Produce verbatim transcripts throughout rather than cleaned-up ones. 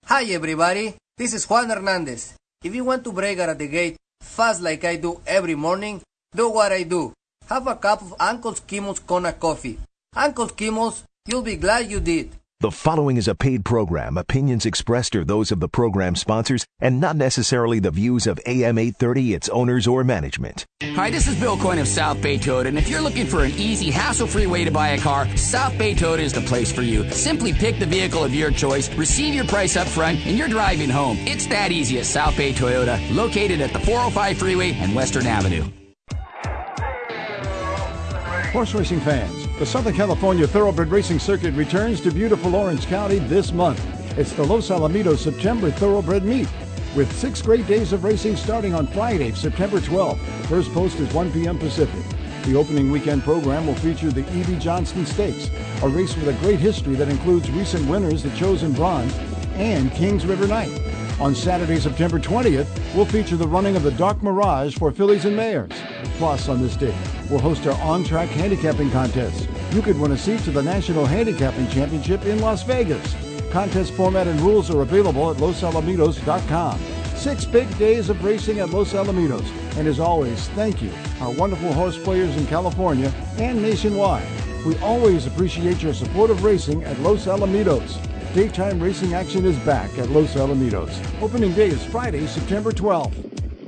Hi everybody, this is Juan Hernandez. If you want to break out of the gate fast like I do every morning, do what I do. Have a cup of Uncle Skimmel's Kona coffee. Uncle Skimmel's, you'll be glad you did. The following is a paid program. Opinions expressed are those of the program sponsors and not necessarily the views of A M eight thirty, its owners, or management. Hi, this is Bill Coyne of South Bay Toyota, and if you're looking for an easy, hassle-free way to buy a car, South Bay Toyota is the place for you. Simply pick the vehicle of your choice, receive your price up front, and you're driving home. It's that easy at South Bay Toyota, located at the four oh five freeway and Western Avenue. Horse racing fans, the Southern California Thoroughbred Racing Circuit returns to beautiful Orange County this month. It's the Los Alamitos September Thoroughbred Meet, with six great days of racing starting on Friday, September twelfth. First post is one p.m. Pacific. The opening weekend program will feature the E B. Johnston Stakes, a race with a great history that includes recent winners, the Chosen Bronze, and Kings River Night. On Saturday, September twentieth, we'll feature the running of the Dark Mirage for fillies and mares. Plus, on this day, we'll host our on-track handicapping contest. You could win a seat to the National Handicapping Championship in Las Vegas. Contest format and rules are available at los alamitos dot com. Six big days of racing at Los Alamitos. And as always, thank you, our wonderful horse players in California and nationwide. We always appreciate your support of racing at Los Alamitos. Daytime racing action is back at Los Alamitos. Opening day is Friday, September twelfth.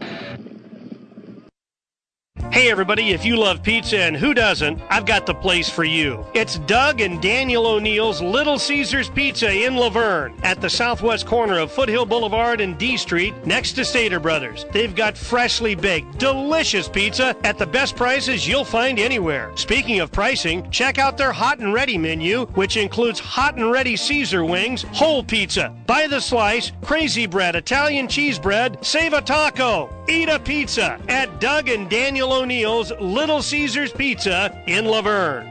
Hey everybody, if you love pizza, and who doesn't, I've got the place for you. It's Doug and Daniel O'Neill's Little Caesars Pizza in Laverne at the southwest corner of Foothill Boulevard and D Street next to Stater Brothers. They've got freshly baked, delicious pizza at the best prices you'll find anywhere. Speaking of pricing, check out their hot and ready menu, which includes hot and ready Caesar wings, whole pizza, by the slice, crazy bread, Italian cheese bread, save a taco, eat a pizza at Doug and Daniel O'Neill's Little Caesars Pizza in Laverne.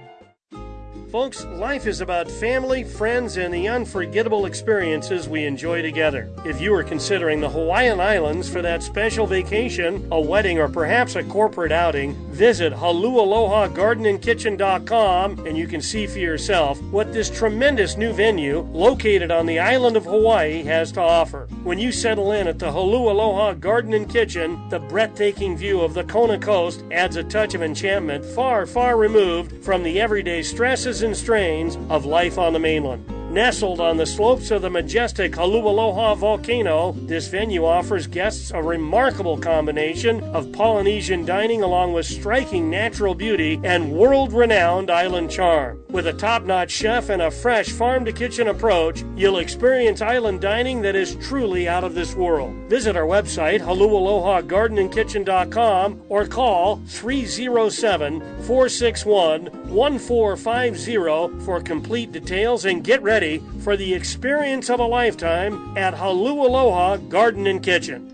Folks, life is about family, friends, and the unforgettable experiences we enjoy together. If you are considering the Hawaiian Islands for that special vacation, a wedding, or perhaps a corporate outing, visit Halu Aloha Garden and Kitchen dot com and you can see for yourself what this tremendous new venue located on the island of Hawaii has to offer. When you settle in at the Halu Aloha Garden and Kitchen, the breathtaking view of the Kona coast adds a touch of enchantment far, far removed from the everyday stresses and strains of life on the mainland. Nestled on the slopes of the majestic Halu Aloha volcano, this venue offers guests a remarkable combination of Polynesian dining along with striking natural beauty and world-renowned island charm. With a top-notch chef and a fresh farm-to-kitchen approach, you'll experience island dining that is truly out of this world. Visit our website, Halu Aloha Garden and Kitchen dot com, or call three oh seven, four six one, one four five zero for complete details and get ready for the experience of a lifetime at Halu Aloha Garden and Kitchen.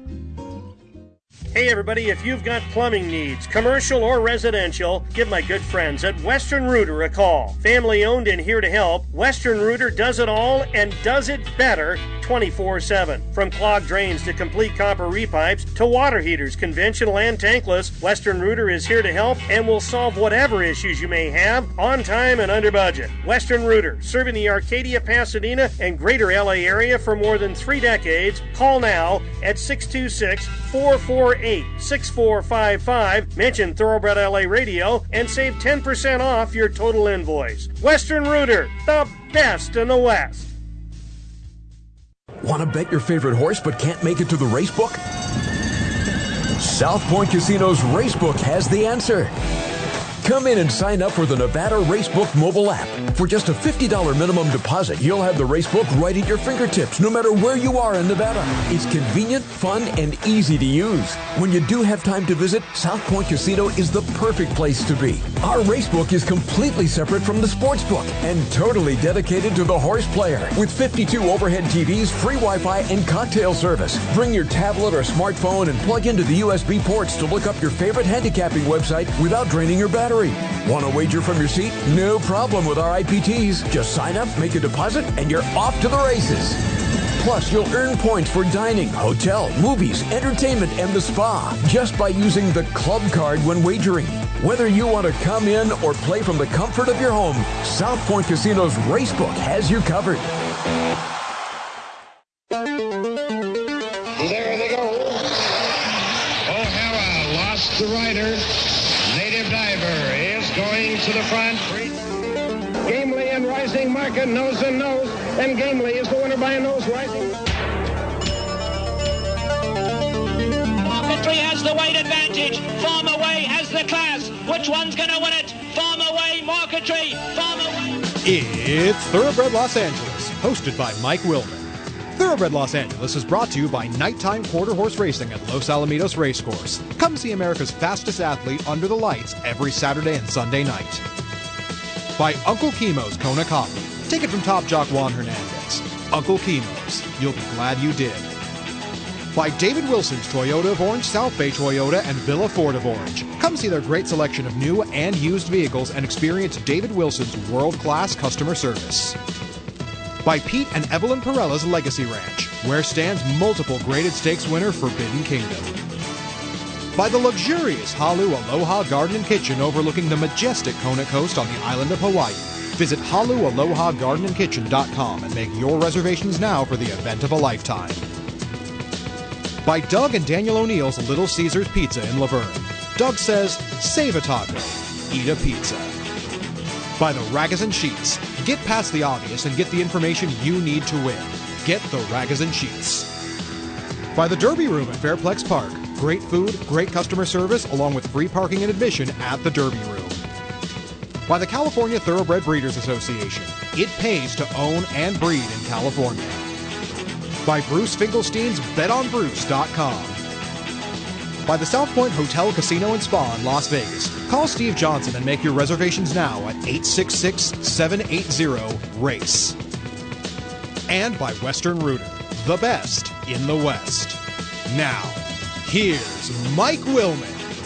Hey everybody, if you've got plumbing needs, commercial or residential, give my good friends at Western Rooter a call. Family owned and here to help, Western Rooter does it all and does it better twenty-four seven. From clogged drains to complete copper repipes to water heaters, conventional and tankless, Western Rooter is here to help and will solve whatever issues you may have on time and under budget. Western Rooter, serving the Arcadia, Pasadena, and greater L A area for more than three decades. Call now at six two six, four four eight, six four five five. Mention Thoroughbred L A Radio and save ten percent off your total invoice. Western Rooter, the best in the West. Want to bet your favorite horse but can't make it to the racebook? South Point Casino's Racebook has the answer. Come in and sign up for the Nevada Racebook mobile app. For just a fifty dollars minimum deposit, you'll have the Racebook right at your fingertips, no matter where you are in Nevada. It's convenient, fun, and easy to use. When you do have time to visit, South Point Casino is the perfect place to be. Our Racebook is completely separate from the Sportsbook and totally dedicated to the horse player. With fifty-two overhead T Vs, free Wi-Fi, and cocktail service. Bring your tablet or smartphone and plug into the U S B ports to look up your favorite handicapping website without draining your battery. Want to wager from your seat? No problem with our I P Ts. Just sign up, make a deposit, and you're off to the races. Plus, you'll earn points for dining, hotel, movies, entertainment, and the spa just by using the club card when wagering. Whether you want to come in or play from the comfort of your home, South Point Casino's Racebook has you covered. There they go. O'Hara lost the rider. Native Diver is going to the front. Gamely and Rising Market nose and nose, and Gamely is the winner by a nose. Rising. Marketry has the weight advantage. Farm Away has the class. Which one's going to win it? Farm Away, Marketry, Farm Away. It's Thoroughbred Los Angeles, hosted by Mike Willman. Thoroughbred Los Angeles is brought to you by Nighttime Quarter Horse Racing at Los Alamitos Racecourse. Come see America's fastest athlete under the lights every Saturday and Sunday night. By Uncle Chemo's Kona Coffee. Take it from top jock Juan Hernandez. Uncle Chemo's. You'll be glad you did. By David Wilson's Toyota of Orange, South Bay Toyota, and Villa Ford of Orange. Come see their great selection of new and used vehicles and experience David Wilson's world-class customer service. By Pete and Evelyn Perella's Legacy Ranch, where stands multiple graded stakes winner Forbidden Kingdom. By the luxurious Halu Aloha Garden and Kitchen overlooking the majestic Kona Coast on the island of Hawaii. Visit halu aloha garden and kitchen dot com and make your reservations now for the event of a lifetime. By Doug and Daniel O'Neill's Little Caesars Pizza in Laverne. Doug says, save a taco, eat a pizza. By the Ragozin Sheets. Get past the obvious and get the information you need to win. Get the Ragozin Sheets. By the Derby Room at Fairplex Park. Great food, great customer service, along with free parking and admission at the Derby Room. By the California Thoroughbred Breeders Association. It pays to own and breed in California. By Bruce Finkelstein's bet on bruce dot com. By the South Point Hotel, Casino, and Spa in Las Vegas. Call Steve Johnson and make your reservations now at eight six six, seven eight zero, RACE. And by Western Rooter, the best in the West. Now, here's Mike Willman.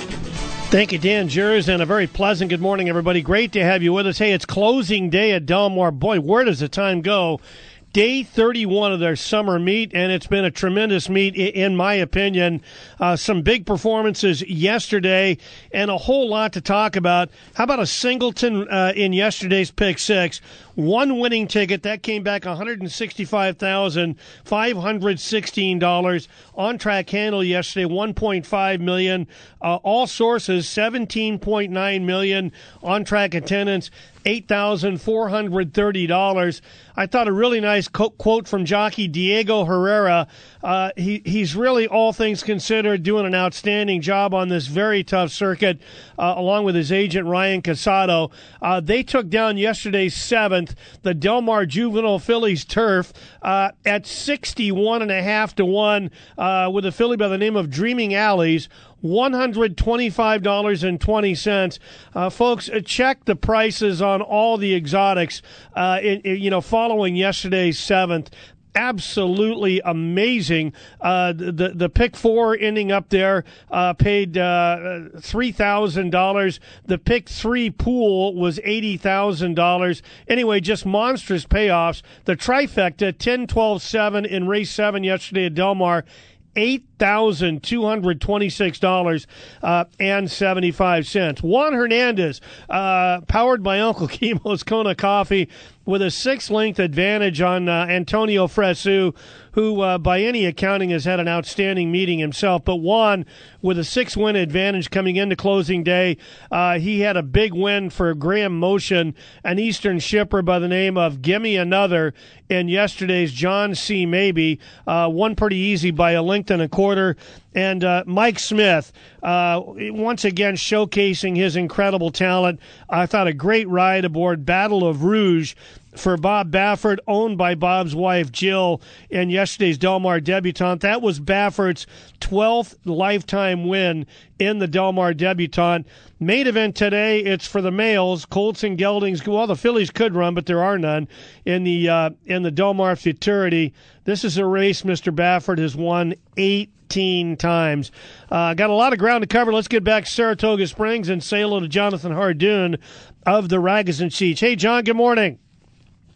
Thank you, Dan Jers, and a very pleasant good morning, everybody. Great to have you with us. Hey, it's closing day at Del Mar. Boy, where does the time go? Day thirty-one of their summer meet, and it's been a tremendous meet, in my opinion. Uh, some big performances yesterday, and a whole lot to talk about. How about a singleton uh, in yesterday's Pick Six? One winning ticket, that came back one hundred sixty-five thousand five hundred sixteen dollars. On-track handle yesterday, one point five million dollars. Uh, all sources, seventeen point nine million dollars. On-track attendance, eight thousand four hundred thirty dollars. I thought a really nice co- quote from jockey Diego Herrera. Uh, he he's really, all things considered, doing an outstanding job on this very tough circuit, uh, along with his agent Ryan Casado. Uh, they took down yesterday's seventh, the Del Mar Juvenile Fillies turf, uh, at sixty-one and a half to one, uh, with a filly by the name of Dreaming Alleys. one hundred twenty-five dollars and twenty cents. Uh, folks, check the prices on all the exotics, uh, in, in, you know, following yesterday's seventh. Absolutely amazing. Uh, the the pick four ending up there uh, paid uh, three thousand dollars. The pick three pool was eighty thousand dollars. Anyway, just monstrous payoffs. The trifecta, ten, twelve, seven in race seven yesterday at Del Mar, eight thousand two hundred twenty-six dollars uh, and seventy-five cents. Juan Hernandez, uh, powered by Uncle Chemo's Kona Coffee, with a six-length advantage on uh, Antonio Fresu, who uh, by any accounting has had an outstanding meeting himself. But Juan, with a six-win advantage coming into closing day, uh, he had a big win for Graham Motion, an Eastern shipper by the name of Gimme Another, in yesterday's John C. Maybe. Uh, won pretty easy by a length and a quarter. And uh, Mike Smith, uh, once again showcasing his incredible talent. I thought a great ride aboard Battle of Rouge for Bob Baffert, owned by Bob's wife Jill, in yesterday's Del Mar debutante. That was Baffert's twelfth lifetime win in the Del Mar debutante. Main event today, it's for the males. Colts and Geldings. Well, the fillies could run, but there are none in the uh, in the Del Mar Futurity. This is a race Mister Baffert has won eighteen times. Uh, got a lot of ground to cover. Let's get back to Saratoga Springs and say hello to Jonathan Hardoon of the Ragozin Sheets. Hey, John, good morning.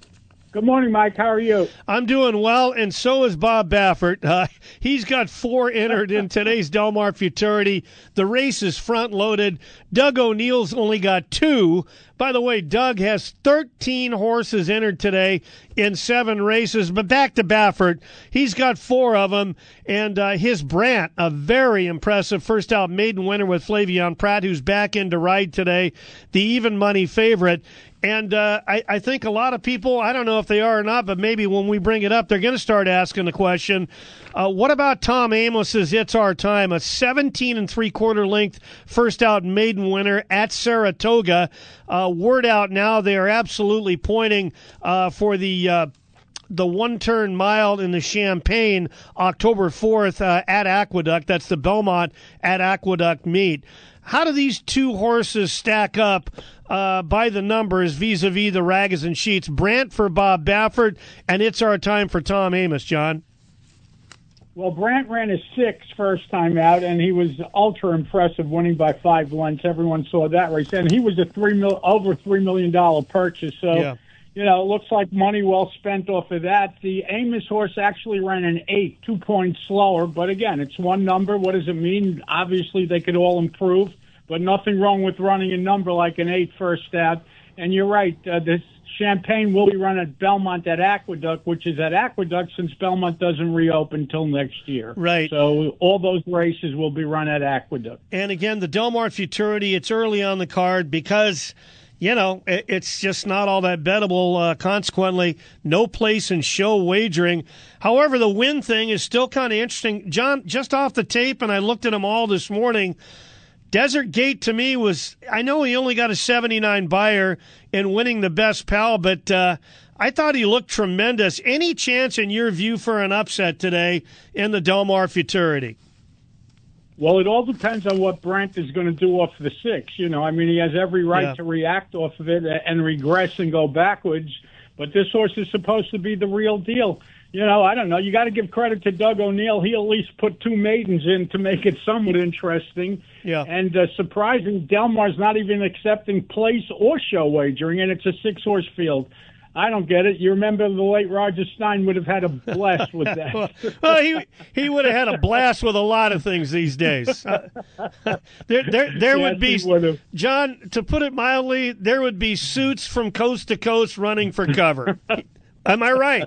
Good morning, Mike. How are you? I'm doing well, and so is Bob Baffert. Uh, he's got four entered in today's Del Mar Futurity. The race is front-loaded. Doug O'Neill's only got two. By the way, Doug has thirteen horses entered today in seven races. But back to Baffert. He's got four of them, and uh, his Brant, a very impressive first-out maiden winner with Flavion Pratt, who's back in to ride today, the even money favorite. And uh, I, I think a lot of people, I don't know if they are or not, but maybe when we bring it up, they're going to start asking the question, uh, what about Tom Amos's It's Our Time, a seventeen and three-quarter length first-out maiden winner at Saratoga? Uh, word out now, they are absolutely pointing uh, for the uh, the one-turn mile in the Champaign October fourth uh, at Aqueduct. That's the Belmont at Aqueduct meet. How do these two horses stack up uh, by the numbers vis-a-vis the Ragas and Sheets? Brant for Bob Baffert, and It's Our Time for Tom Amos, John. Well, Brant ran a six first time out, and he was ultra impressive, winning by five lengths. Everyone saw that race, and he was a three mil over three million dollar purchase. So, yeah. you know, it looks like money well spent off of that. The Amos horse actually ran an eight, two points slower. But again, it's one number. What does it mean? Obviously, they could all improve, but nothing wrong with running a number like an eight first out. And you're right, uh, this Champaign will be run at Belmont at Aqueduct, which is at Aqueduct since Belmont doesn't reopen till next year. Right. So all those races will be run at Aqueduct. And again, the Del Mar Futurity, it's early on the card because, you know, it's just not all that bettable. Uh, consequently, no place in show wagering. However, the win thing is still kind of interesting. John, just off the tape, and I looked at them all this morning, Desert Gate to me was, I know he only got a seventy-nine buyer in winning the Best Pal, but uh, I thought he looked tremendous. Any chance in your view for an upset today in the Del Mar Futurity? Well, it all depends on what Brant is going to do off the six. You know, I mean, he has every right yeah. to react off of it and regress and go backwards, but this horse is supposed to be the real deal. You know, I don't know. You got to give credit to Doug O'Neill. He at least put two maidens in to make it somewhat interesting. Yeah. And uh, surprising, Del Mar's not even accepting place or show wagering, and it's a six-horse field. I don't get it. You remember the late Roger Stein would have had a blast with that. well, well, he he would have had a blast with a lot of things these days. Uh, there there, there yes, would be, John, to put it mildly, there would be suits from coast to coast running for cover. Am I right?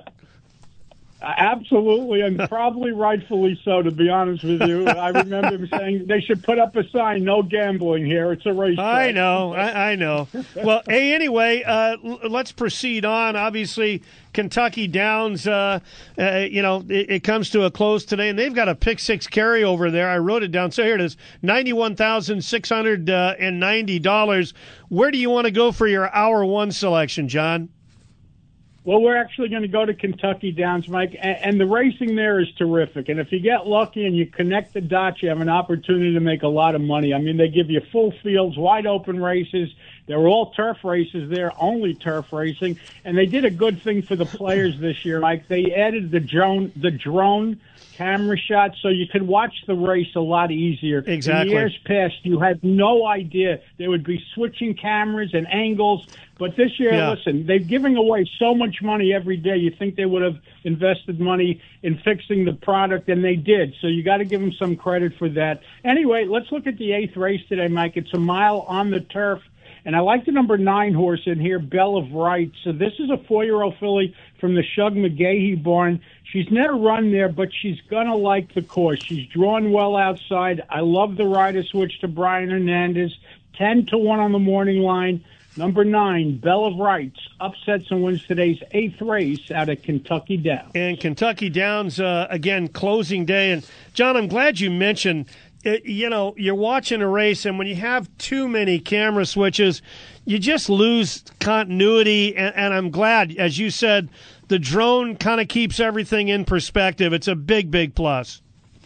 Absolutely, and probably rightfully so, to be honest with you. I remember him saying they should put up a sign, no gambling here. It's a race. I know, I, I know. Well, hey, anyway, uh, l- let's proceed on. Obviously, Kentucky Downs, uh, uh, you know, it, it comes to a close today, and they've got a pick six carryover there. I wrote it down. So here it is, ninety-one thousand six hundred ninety dollars. Where do you want to go for your hour one selection, John? Well, we're actually going to go to Kentucky Downs, Mike, and, and the racing there is terrific. And if you get lucky and you connect the dots, you have an opportunity to make a lot of money. I mean, they give you full fields, wide open races. They were all turf races there, only turf racing. And they did a good thing for the players this year, Mike. They added the drone, the drone camera shots so you could watch the race a lot easier. Exactly. In years past, you had no idea there would be switching cameras and angles. But this year, yeah. listen, they're giving away so much money every day. You think they would have invested money in fixing the product, and they did. So you got to give them some credit for that. Anyway, let's look at the eighth race today, Mike. It's a mile on the turf. And I like the number nine horse in here, Bell of Right. So this is a four-year-old filly from the Shug McGahee barn. She's never run there, but she's going to like the course. She's drawn well outside. I love the rider switch to Brian Hernandez. ten to one on the morning line. Number nine, Bell of Rights, upsets and wins today's eighth race out of Kentucky Downs. And Kentucky Downs, uh, again, closing day. And, John, I'm glad you mentioned, it, you know, you're watching a race, and when you have too many camera switches, you just lose continuity. And, and I'm glad, as you said, the drone kind of keeps everything in perspective. It's a big, big plus.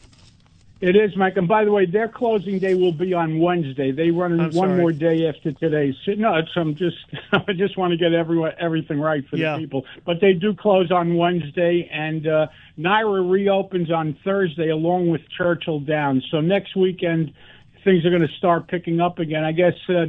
It is, Mike. And by the way, their closing day will be on Wednesday. They run I'm one sorry. more day after today's. No, it's, I'm just, I just want to get everyone, everything right for yeah. the people. But they do close on Wednesday, and uh, Naira reopens on Thursday along with Churchill Downs. So next weekend, things are going to start picking up again. I guess uh,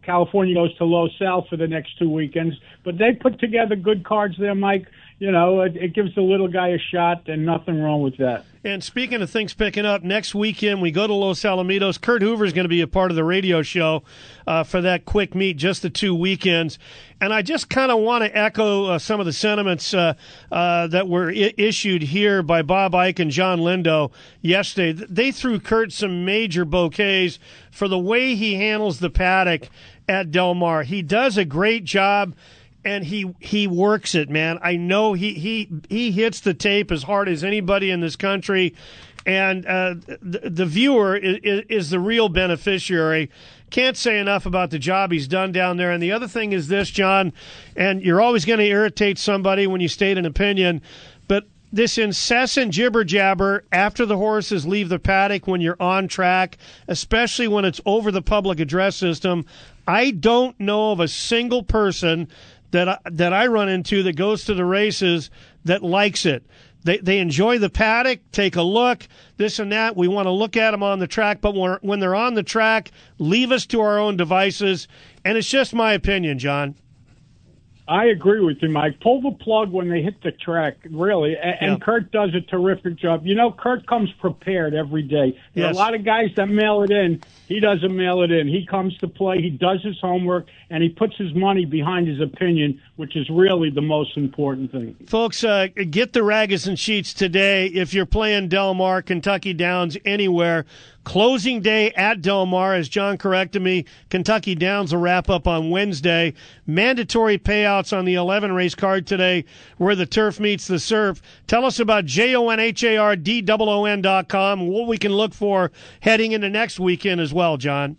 California goes to Los Al for the next two weekends. But they put together good cards there, Mike. You know, it, it gives the little guy a shot, and nothing wrong with that. And speaking of things picking up, next weekend we go to Los Alamitos. Kurt Hoover is going to be a part of the radio show uh, for that quick meet, just the two weekends. And I just kind of want to echo uh, some of the sentiments uh, uh, that were I- issued here by Bob Ike and John Lindo yesterday. They threw Kurt some major bouquets for the way he handles the paddock at Del Mar. He does a great job. And he, he works it, man. I know he, he he hits the tape as hard as anybody in this country, and uh, the, the viewer is, is the real beneficiary. Can't say enough about the job he's done down there. And the other thing is this, John, and you're always going to irritate somebody when you state an opinion, but this incessant jibber-jabber after the horses leave the paddock when you're on track, especially when it's over the public address system, I don't know of a single person that I, that I run into that goes to the races that likes it. They they enjoy the paddock, take a look, this and that. We want to look at them on the track, but when, when they're on the track, leave us to our own devices. And it's just my opinion, John. I agree with you, Mike. Pull the plug when they hit the track, really. And, yeah. and Kurt does a terrific job. You know, Kurt comes prepared every day. There Yes. are a lot of guys that mail it in. He doesn't mail it in. He comes to play. He does his homework, and he puts his money behind his opinion, which is really the most important thing. Folks, uh, get the Ragas and Sheets today if you're playing Del Mar, Kentucky Downs, anywhere. Closing day at Del Mar, as John corrected me. Kentucky Downs will wrap up on Wednesday. Mandatory payouts on the eleven race card today where the turf meets the surf. Tell us about J O N H A R D O O N dot com, what we can look for heading into next weekend as well, John.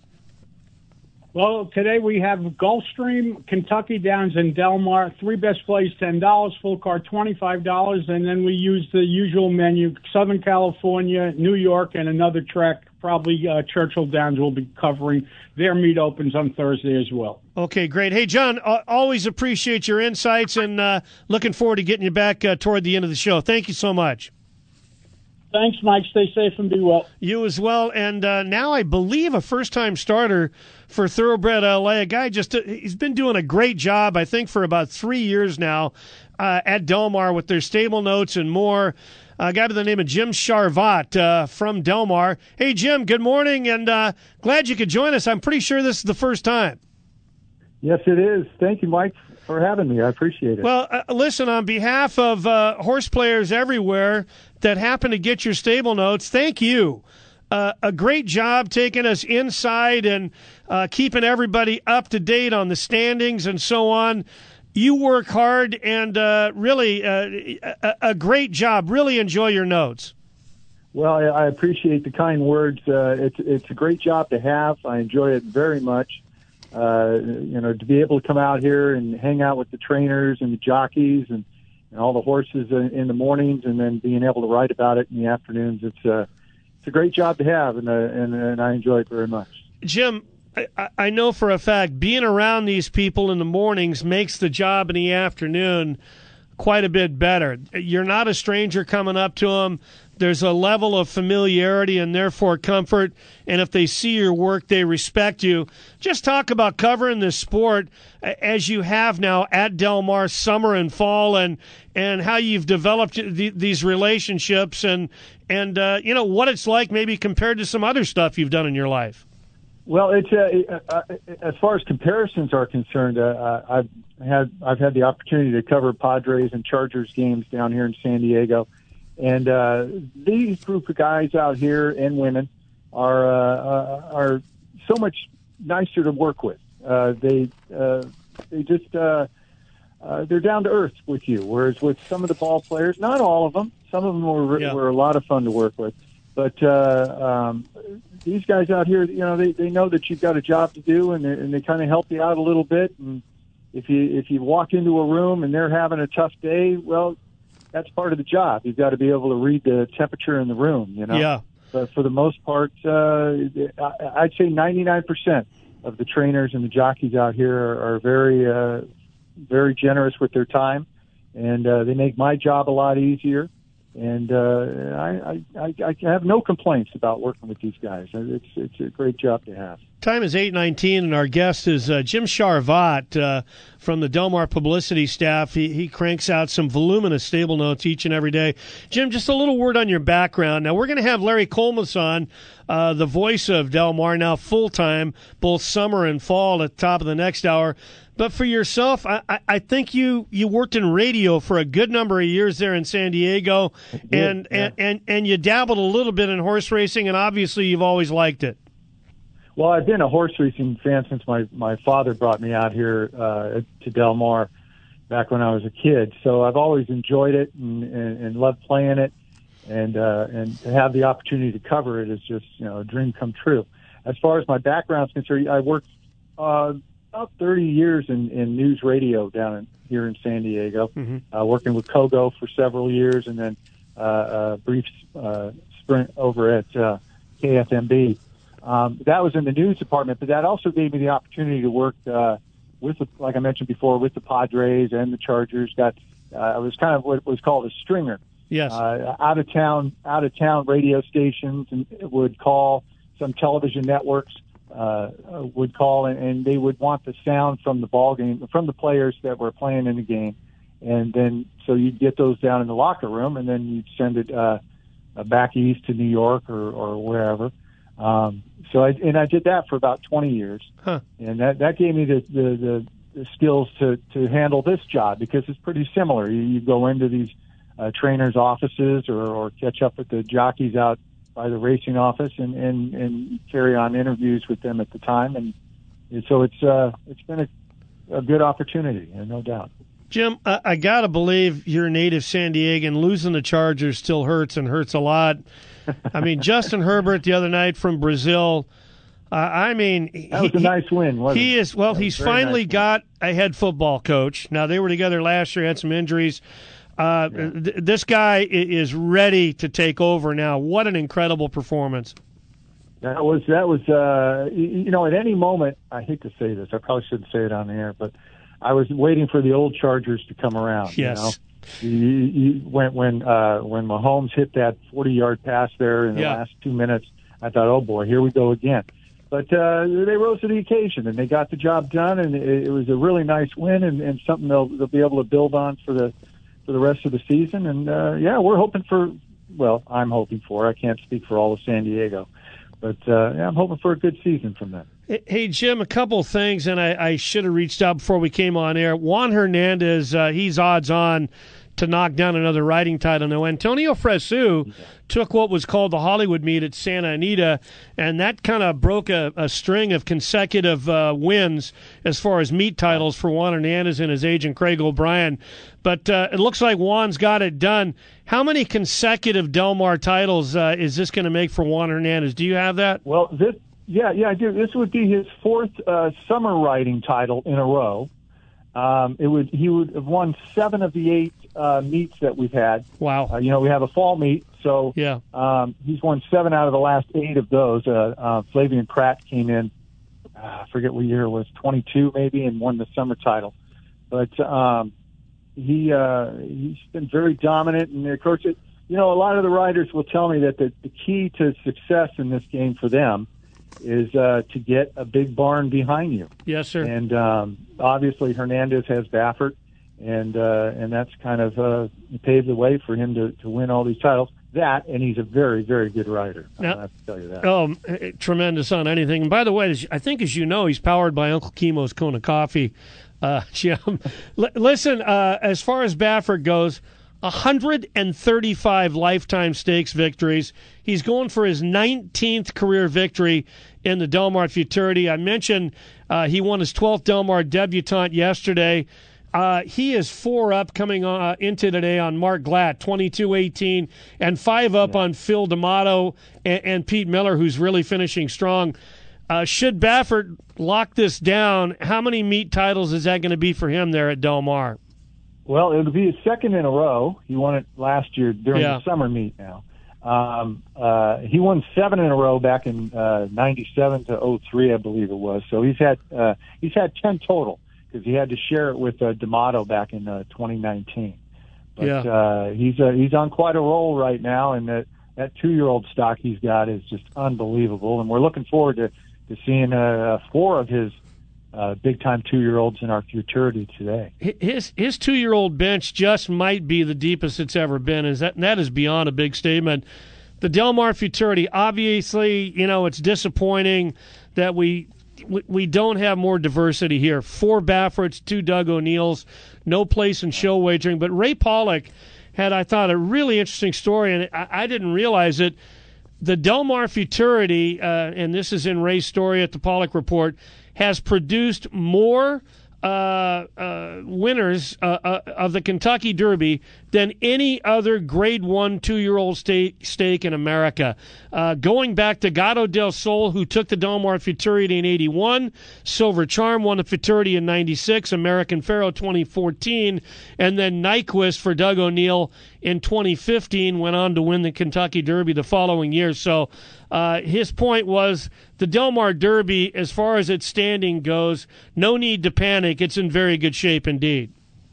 Well, today we have Gulfstream, Kentucky Downs, and Del Mar. Three best plays, ten dollars. Full card, twenty-five dollars. And then we use the usual menu, Southern California, New York, and another track. Probably uh, Churchill Downs will be covering. Their meet opens on Thursday as well. Okay, great. Hey, John, uh, always appreciate your insights, and uh, looking forward to getting you back uh, toward the end of the show. Thank you so much. Thanks, Mike. Stay safe and be well. You as well. And uh, now I believe a first-time starter for Thoroughbred L A. A guy just uh, he's been doing a great job, I think, for about three years now uh, at Del Mar with their stable notes and more. A guy by the name of Jim Charvat uh, from Del Mar. Hey, Jim, good morning, and uh, glad you could join us. I'm pretty sure this is the first time. Yes, it is. Thank you, Mike, for having me. I appreciate it. Well, uh, listen, on behalf of uh, horse players everywhere that happen to get your stable notes, thank you. Uh, a great job taking us inside and uh, keeping everybody up to date on the standings and so on. You work hard and uh, really uh, a, a great job. Really enjoy your notes. Well, I appreciate the kind words. Uh, it's it's a great job to have. I enjoy it very much. Uh, you know, to be able to come out here and hang out with the trainers and the jockeys and, and all the horses in, in the mornings, and then being able to write about it in the afternoons. It's a it's a great job to have, and uh, and, and I enjoy it very much. Jim, I, I know for a fact being around these people in the mornings makes the job in the afternoon quite a bit better. You're not a stranger coming up to them. There's a level of familiarity and therefore comfort, and if they see your work, they respect you. Just talk about covering this sport as you have now at Del Mar summer and fall, and and how you've developed the, these relationships, and and uh, you know what it's like maybe compared to some other stuff you've done in your life. Well, it's uh, uh, as far as comparisons are concerned, uh, I've had I've had the opportunity to cover Padres and Chargers games down here in San Diego, and uh, these group of guys out here and women are uh, are so much nicer to work with. Uh, they uh, they just uh, uh, they're down to earth with you, whereas with some of the ball players, not all of them, some of them were yeah. were a lot of fun to work with, but. Uh, um, These guys out here, you know, they, they know that you've got a job to do, and they, and they kind of help you out a little bit. And if you if you walk into a room and they're having a tough day, well, that's part of the job. You've got to be able to read the temperature in the room, you know. Yeah. But for the most part, uh, I'd say ninety-nine percent of the trainers and the jockeys out here are, are very uh, very generous with their time, and uh, they make my job a lot easier. And uh, I, I, I have no complaints about working with these guys. It's it's a great job to have. Time is eight nineteen, and our guest is uh, Jim Charvat uh, from the Del Mar publicity staff. He, he cranks out some voluminous stable notes each and every day. Jim, just a little word on your background. Now, we're going to have Larry Collmus on, uh, the voice of Del Mar, now full-time, both summer and fall at the top of the next hour. But for yourself, I, I think you, you worked in radio for a good number of years there in San Diego, and, yeah. and, and, and you dabbled a little bit in horse racing, and obviously you've always liked it. Well, I've been a horse racing fan since my, my father brought me out here uh, to Del Mar back when I was a kid. So I've always enjoyed it and, and, and loved playing it, and uh, and to have the opportunity to cover it is just, you know, a dream come true. As far as my background's concerned, I worked uh, about thirty years in, in news radio down in, here in San Diego, mm-hmm. uh, working with Kogo for several years, and then uh, a brief uh, sprint over at uh, K F M B. Um, that was in the news department, but that also gave me the opportunity to work uh, with, the, like I mentioned before, with the Padres and the Chargers. Got uh, I was kind of what was called a stringer. Yes. Uh, out of town, out of town radio stations and would call some television networks. Uh, would call and, and they would want the sound from the ball game, from the players that were playing in the game, and then so you'd get those down in the locker room, and then you'd send it uh, back east to New York or, or wherever. Um, so I, and I did that for about twenty years, huh. and that, that gave me the, the, the, the skills to, to handle this job, because it's pretty similar. You, you go into these uh, trainers' offices or, or catch up with the jockeys out by the racing office and, and, and carry on interviews with them at the time. And, and so it's, uh, it's been a, a good opportunity, no doubt. Jim, I, I got to believe you're a native San Diegan. Losing the Chargers still hurts and hurts a lot. I mean, Justin Herbert the other night from Brazil. Uh, I mean, he, that was a nice win. Wasn't he it? is well. He's finally nice got a head football coach. Now they were together last year, had some injuries. Uh, yeah. th- this guy is ready to take over now. What an incredible performance! That was that was uh, you know, at any moment. I hate to say this. I probably shouldn't say it on the air, but I was waiting for the old Chargers to come around. Yes. You know? You, you, when when uh, when Mahomes hit that forty-yard pass there in the yeah. last two minutes, I thought, oh boy, here we go again. But uh, they rose to the occasion and they got the job done, and it, it was a really nice win and, and something they'll, they'll be able to build on for the for the rest of the season. And uh, yeah, we're hoping for. Well, I'm hoping for. I can't speak for all of San Diego, but uh, yeah, I'm hoping for a good season from them. Hey, Jim, a couple of things, and I, I should have reached out before we came on air. Juan Hernandez, uh, he's odds on to knock down another riding title. Now, Antonio Fresu took what was called the Hollywood meet at Santa Anita, and that kind of broke a, a string of consecutive uh, wins as far as meet titles for Juan Hernandez and his agent Craig O'Brien. But uh, it looks like Juan's got it done. How many consecutive Del Mar titles uh, is this going to make for Juan Hernandez? Do you have that? Well, this yeah, yeah, I do. This would be his fourth uh, summer riding title in a row. Um, it would he would have won seven of the eight uh, meets that we've had. Wow! Uh, you know, we have a fall meet, so yeah, um, he's won seven out of the last eight of those. Uh, uh, Flavian Pratt came in, uh, I forget what year it was, twenty-two maybe, and won the summer title. But um, he uh, he's been very dominant, and of course, it, you know, a lot of the riders will tell me that the, the key to success in this game for them is uh, to get a big barn behind you. Yes, sir. And um, obviously Hernandez has Baffert, and uh, and that's kind of uh, paved the way for him to, to win all these titles. That, and he's a very, very good rider. I now, have to tell you that. Oh, tremendous on anything. And by the way, I think, as you know, he's powered by Uncle Chemo's Kona Coffee. Uh, Jim, L- listen, uh, as far as Baffert goes, one hundred thirty-five lifetime stakes victories. He's going for his nineteenth career victory in the Del Mar Futurity. I mentioned uh, he won his twelfth Del Mar debutante yesterday. Uh, he is four up coming uh, into today on Mark Glatt, twenty-two eighteen, and five up yeah. on Phil D'Amato and, and Pete Miller, who's really finishing strong. Uh, should Baffert lock this down, how many meet titles is that going to be for him there at Del Mar? Well, it'll be his second in a row. He won it last year during yeah. the summer meet now. Um, uh, he won seven in a row back in uh, ninety-seven to oh three, I believe it was. So he's had uh, he's had ten total because he had to share it with uh, D'Amato back in uh, twenty nineteen. But yeah. uh, he's uh, he's on quite a roll right now, and that, that two-year-old stock he's got is just unbelievable. And we're looking forward to, to seeing uh, four of his uh, big-time two-year-olds in our futurity today. His his two-year-old bench just might be the deepest it's ever been. Is that and that is beyond a big statement. The Del Mar futurity, obviously, you know, it's disappointing that we we, we don't have more diversity here. Four Bafferts, two Doug O'Neills, no place in show wagering. But Ray Pollock had, I thought, a really interesting story, and I, I didn't realize it. The Del Mar futurity, uh, and this is in Ray's story at the Pollock Report, has produced more uh, uh, winners uh, uh, of the Kentucky Derby than any other grade one two-year-old stake, stake in America. Uh, going back to Gato del Sol, who took the Del Mar Futurity in eighty-one, Silver Charm won the Futurity in ninety-six, American Pharoah twenty fourteen, and then Nyquist for Doug O'Neill in twenty fifteen went on to win the Kentucky Derby the following year. So uh, his point was the Del Mar Derby, as far as its standing goes, no need to panic. It's in very good shape indeed.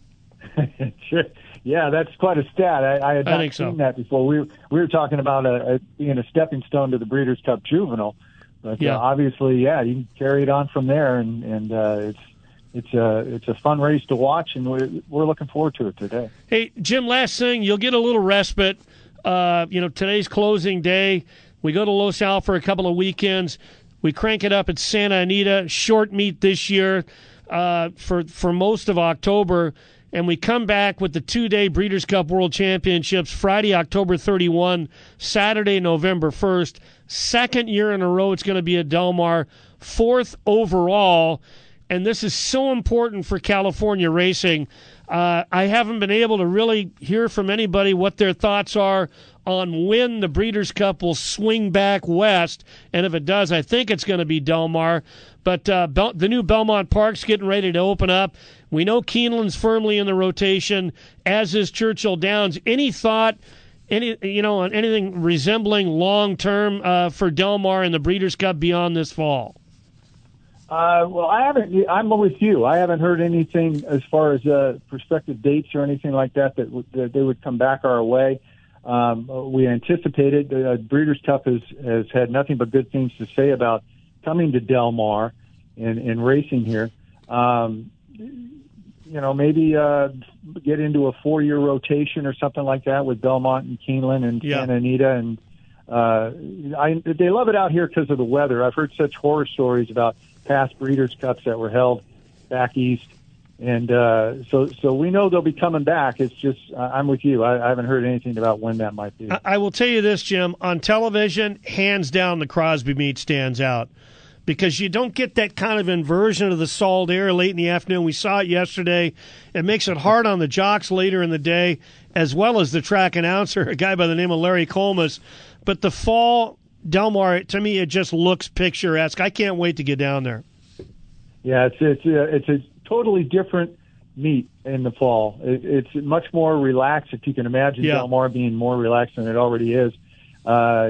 Sure. Yeah, that's quite a stat. I, I had not I think seen so. that before. We, we were talking about a, a, being a stepping stone to the Breeders' Cup Juvenile. But Yeah. uh, obviously, yeah, you can carry it on from there, and, and uh, it's it's a it's a fun race to watch, and we're, we're looking forward to it today. Hey, Jim, last thing, you'll get a little respite. Uh, you know, today's closing day. We go to Los Al for a couple of weekends. We crank it up at Santa Anita, short meet this year uh, for for most of October. And we come back with the two-day Breeders' Cup World Championships, Friday, October thirty-first, Saturday, November first. Second year in a row it's going to be at Del Mar, fourth overall. And this is so important for California racing. Uh, I haven't been able to really hear from anybody what their thoughts are on when the Breeders' Cup will swing back west. And if it does, I think it's going to be Del Mar. But uh, Bel- the new Belmont Park's getting ready to open up. We know Keeneland's firmly in the rotation, as is Churchill Downs. Any thought, any you know, on anything resembling long-term uh, for Del Mar and the Breeders' Cup beyond this fall? Uh, well, I haven't. I'm with you. I haven't heard anything as far as uh, prospective dates or anything like that that, w- that they would come back our way. Um, we anticipated the uh, Breeders' Cup has, has had nothing but good things to say about coming to Del Mar and, and racing here. Um, you know, maybe uh, get into a four-year rotation or something like that with Belmont and Keeneland and Yeah. Santa Anita. And uh, I, they love it out here because of the weather. I've heard such horror stories about past Breeders' Cups that were held back east. And uh, so so we know they'll be coming back. It's just, I'm with you. I, I haven't heard anything about when that might be. I, I will tell you this, Jim. On television, hands down, the Crosby meet stands out because you don't get that kind of inversion of the salt air late in the afternoon. We saw it yesterday. It makes it hard on the jocks later in the day, as well as the track announcer, a guy by the name of Larry Colmus. But the fall, Del Mar, to me, it just looks picturesque. I can't wait to get down there. Yeah, it's it's a, it's a totally different meet in the fall. It, it's much more relaxed, if you can imagine Yeah. Del Mar being more relaxed than it already is. Uh,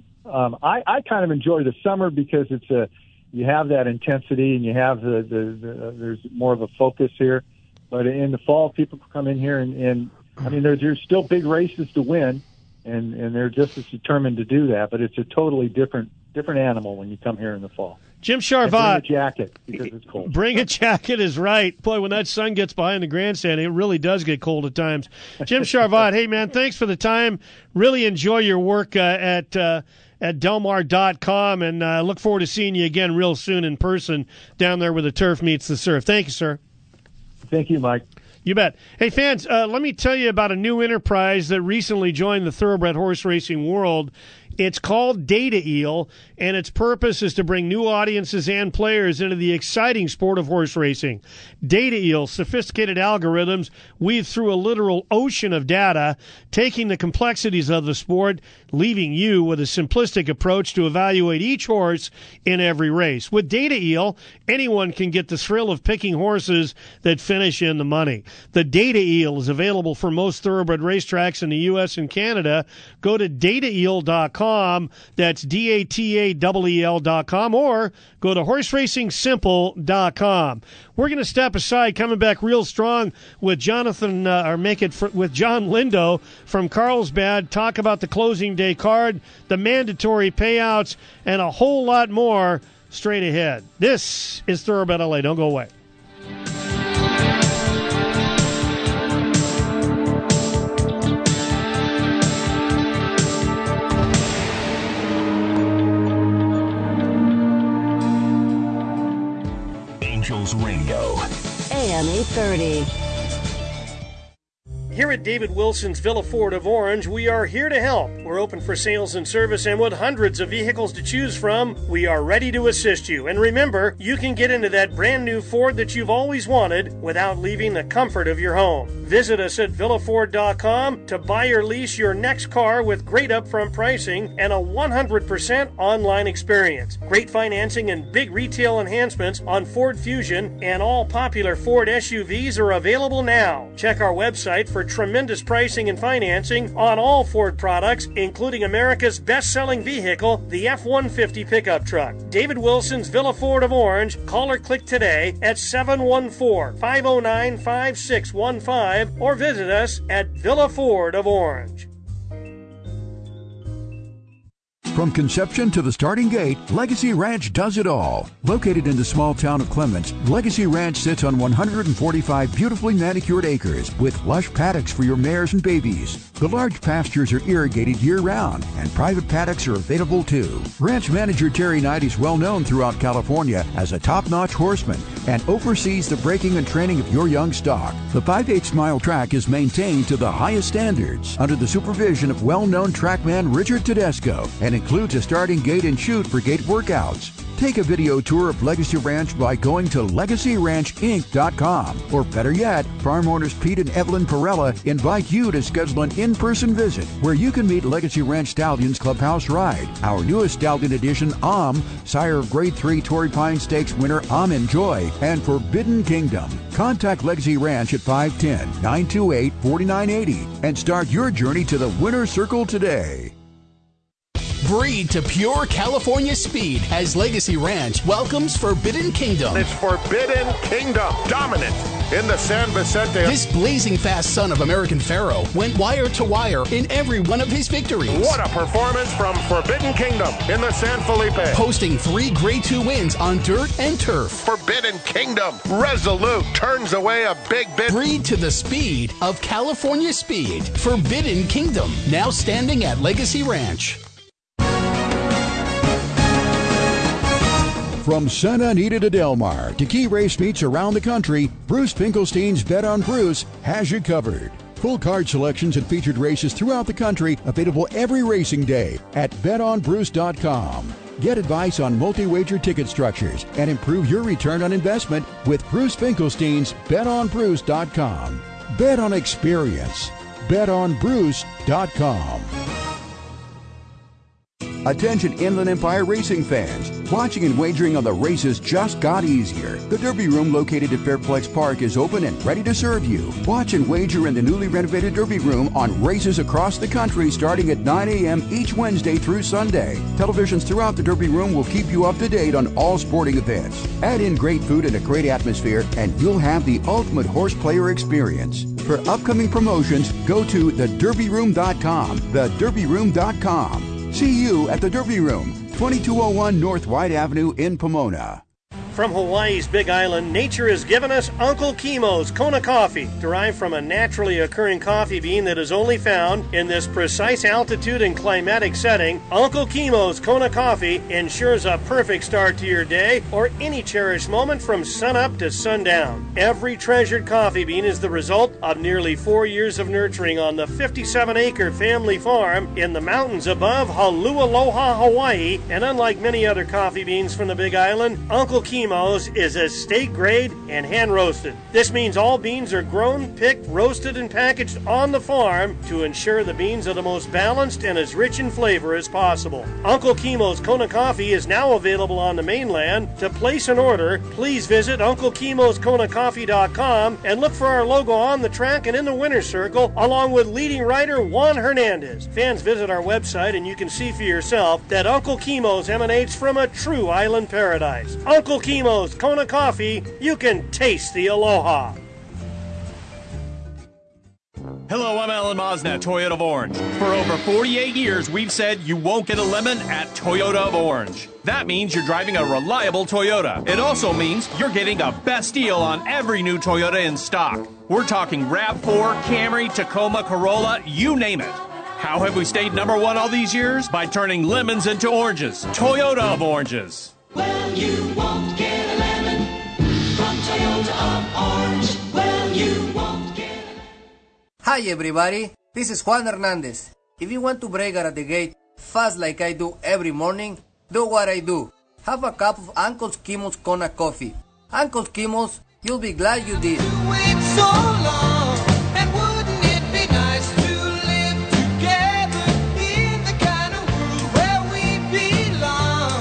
um, I, I kind of enjoy the summer because it's a you have that intensity and you have the, the, the there's more of a focus here. But in the fall, people come in here and, and I mean, there's, there's still big races to win, and, and they're just as determined to do that. But it's a totally different different animal when you come here in the fall. Jim And Charvat. bring a jacket because it's cold. Bring a jacket is right. Boy, when that sun gets behind the grandstand, it really does get cold at times. Jim Charvat, hey, man, thanks for the time. Really enjoy your work uh, at uh, at Del Mar dot com, and uh, look forward to seeing you again real soon in person down there where the turf meets the surf. Thank you, sir. Thank you, Mike. You bet. Hey, fans, uh, let me tell you about a new enterprise that recently joined the thoroughbred horse racing world. It's called Data Eel, and its purpose is to bring new audiences and players into the exciting sport of horse racing. Data Eel, sophisticated algorithms weave through a literal ocean of data, taking the complexities of the sport, leaving you with a simplistic approach to evaluate each horse in every race. With Data Eel, anyone can get the thrill of picking horses that finish in the money. The Data Eel is available for most thoroughbred racetracks in the U S and Canada. Go to data eel dot com com. That's D A T A W E L dot com, or go to horse racing simple dot com. We're going to step aside, coming back real strong with Jonathan, uh, or make it for, with John Lindo from Carlsbad, talk about the closing day card, the mandatory payouts, and a whole lot more straight ahead. This is Thoroughbred L A. Don't go away. Angels Radio. A M eight thirty. Here at David Wilson's Villa Ford of Orange, we are here to help. We're open for sales and service, and with hundreds of vehicles to choose from, we are ready to assist you. And remember, you can get into that brand new Ford that you've always wanted without leaving the comfort of your home. Visit us at villa ford dot com to buy or lease your next car with great upfront pricing and a one hundred percent online experience. Great financing and big retail enhancements on Ford Fusion and all popular Ford S U Vs are available now. Check our website for tremendous pricing and financing on all Ford products, including America's best-selling vehicle, the F one fifty pickup truck. David Wilson's Villa Ford of Orange. Call or click today at seven one four, five oh nine, five six one five or visit us at Villa Ford of Orange. From conception to the starting gate, Legacy Ranch does it all. Located in the small town of Clements, Legacy Ranch sits on one hundred forty-five beautifully manicured acres with lush paddocks for your mares and babies. The large pastures are irrigated year-round, and private paddocks are available too. Ranch manager Terry Knight is well known throughout California as a top-notch horseman and oversees the breaking and training of your young stock. The five eighths mile track is maintained to the highest standards under the supervision of well-known trackman Richard Tedesco and includes a starting gate and chute for gate workouts. Take a video tour of Legacy Ranch by going to legacy ranch inc dot com. Or better yet, farm owners Pete and Evelyn Perella invite you to schedule an in-person visit where you can meet Legacy Ranch Stallions Clubhouse Ride, our newest stallion edition, Om, sire of Grade three Torrey Pine Stakes winner Om Enjoy, and Forbidden Kingdom. Contact Legacy Ranch at five one zero, nine two eight, four nine eight zero and start your journey to the winner's circle today. Breed to pure California speed as Legacy Ranch welcomes Forbidden Kingdom. It's Forbidden Kingdom, dominant in the San Vicente. This blazing fast son of American Pharoah went wire to wire in every one of his victories. What a performance from Forbidden Kingdom in the San Felipe. Posting three Grade two wins on dirt and turf. Forbidden Kingdom, resolute, turns away a big bit. Breed to the speed of California speed. Forbidden Kingdom, now standing at Legacy Ranch. From Santa Anita to Del Mar to key race meets around the country, Bruce Finkelstein's Bet on Bruce has you covered. Full card selections and featured races throughout the country available every racing day at bet on bruce dot com. Get advice on multi-wager ticket structures and improve your return on investment with Bruce Finkelstein's bet on bruce dot com. Bet on experience. bet on bruce dot com. Attention Inland Empire racing fans. Watching and wagering on the races just got easier. The Derby Room located at Fairplex Park is open and ready to serve you. Watch and wager in the newly renovated Derby Room on races across the country starting at nine a.m. each Wednesday through Sunday. Televisions throughout the Derby Room will keep you up to date on all sporting events. Add in great food and a great atmosphere and you'll have the ultimate horse player experience. For upcoming promotions, go to the derby room dot com. the derby room dot com. See you at the Derby Room, twenty-two oh one North White Avenue in Pomona. From Hawaii's Big Island, nature has given us Uncle Kimo's Kona coffee, derived from a naturally occurring coffee bean that is only found in this precise altitude and climatic setting. Uncle Kimo's Kona coffee ensures a perfect start to your day or any cherished moment from sunup to sundown. Every treasured coffee bean is the result of nearly four years of nurturing on the fifty-seven acre family farm in the mountains above Holualoha, Hawaii. And unlike many other coffee beans from the Big Island, Uncle Kimo Chemo's is estate grade and hand roasted. This means all beans are grown, picked, roasted, and packaged on the farm to ensure the beans are the most balanced and as rich in flavor as possible. Uncle Chemo's Kona Coffee is now available on the mainland. To place an order, please visit Uncle Chemo's Kona Coffee dot com and look for our logo on the track and in the winner's circle, along with leading writer Juan Hernandez. Fans visit our website and you can see for yourself that Uncle Chemo's emanates from a true island paradise. Uncle Chemo's Kona Coffee, you can taste the aloha. Hello, I'm Alan Mosna at Toyota of Orange. For over forty-eight years, we've said you won't get a lemon at Toyota of Orange. That means you're driving a reliable Toyota. It also means you're getting the best deal on every new Toyota in stock. We're talking RAV four, Camry, Tacoma, Corolla, you name it. How have we stayed number one all these years? By turning lemons into oranges. Toyota of Oranges. Well, you won't get a lemon from Toyota of Orange. Well, you won't get a lemon. Hi everybody, this is Juan Hernandez. If you want to break out of the gate fast like I do every morning, do what I do. Have a cup of Uncle Chemo's Kona coffee. Uncle Chemo's, you'll be glad you did. Wait so long, and wouldn't it be nice to live together in the kind of world where we belong?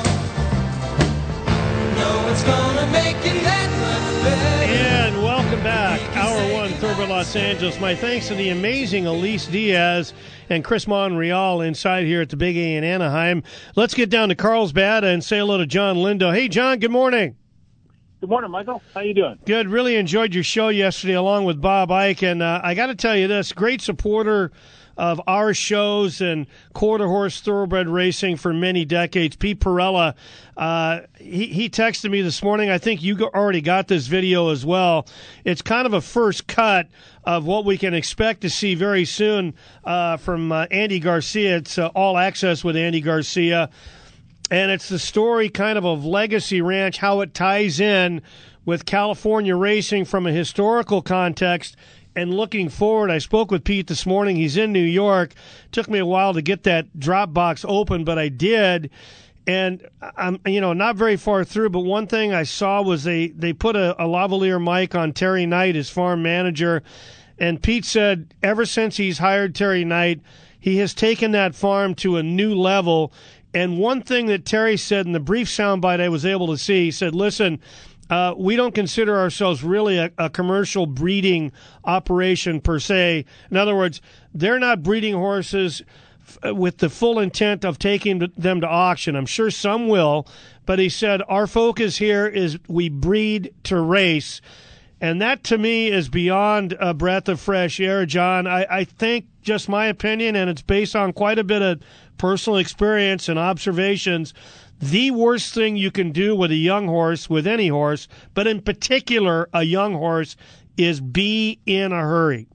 No one's gonna make it that much better. And welcome back, Hour One, Thoroughbred Los Angeles. My thanks to the amazing Elise Diaz and Chris Monreal inside here at the Big A in Anaheim. Let's get down to Carlsbad and say hello to John Lindo. Hey, John, good morning. Good morning, Michael. How you doing? Good. Really enjoyed your show yesterday along with Bob Ike. And uh, I got to tell you this, great supporter of our shows and quarter horse thoroughbred racing for many decades. Pete Perella, uh, he, he texted me this morning. I think you go- already got this video as well. It's kind of a first cut of what we can expect to see very soon uh, from uh, Andy Garcia. It's uh, All Access with Andy Garcia. And it's the story kind of of Legacy Ranch, how it ties in with California racing from a historical context. And looking forward, I spoke with Pete this morning. He's in New York. Took me a while to get that drop box open, but I did. And I'm, you know, not very far through, but one thing I saw was they, they put a, a lavalier mic on Terry Knight, his farm manager. And Pete said ever since he's hired Terry Knight, he has taken that farm to a new level. And one thing that Terry said in the brief soundbite I was able to see, he said, listen, Uh, we don't consider ourselves really a, a commercial breeding operation per se. In other words, they're not breeding horses f- with the full intent of taking them to auction. I'm sure some will, but he said our focus here is we breed to race. And that, to me, is beyond a breath of fresh air, John. I, I think, just my opinion, and it's based on quite a bit of personal experience and observations, the worst thing you can do with a young horse, with any horse, but in particular a young horse, is be in a hurry.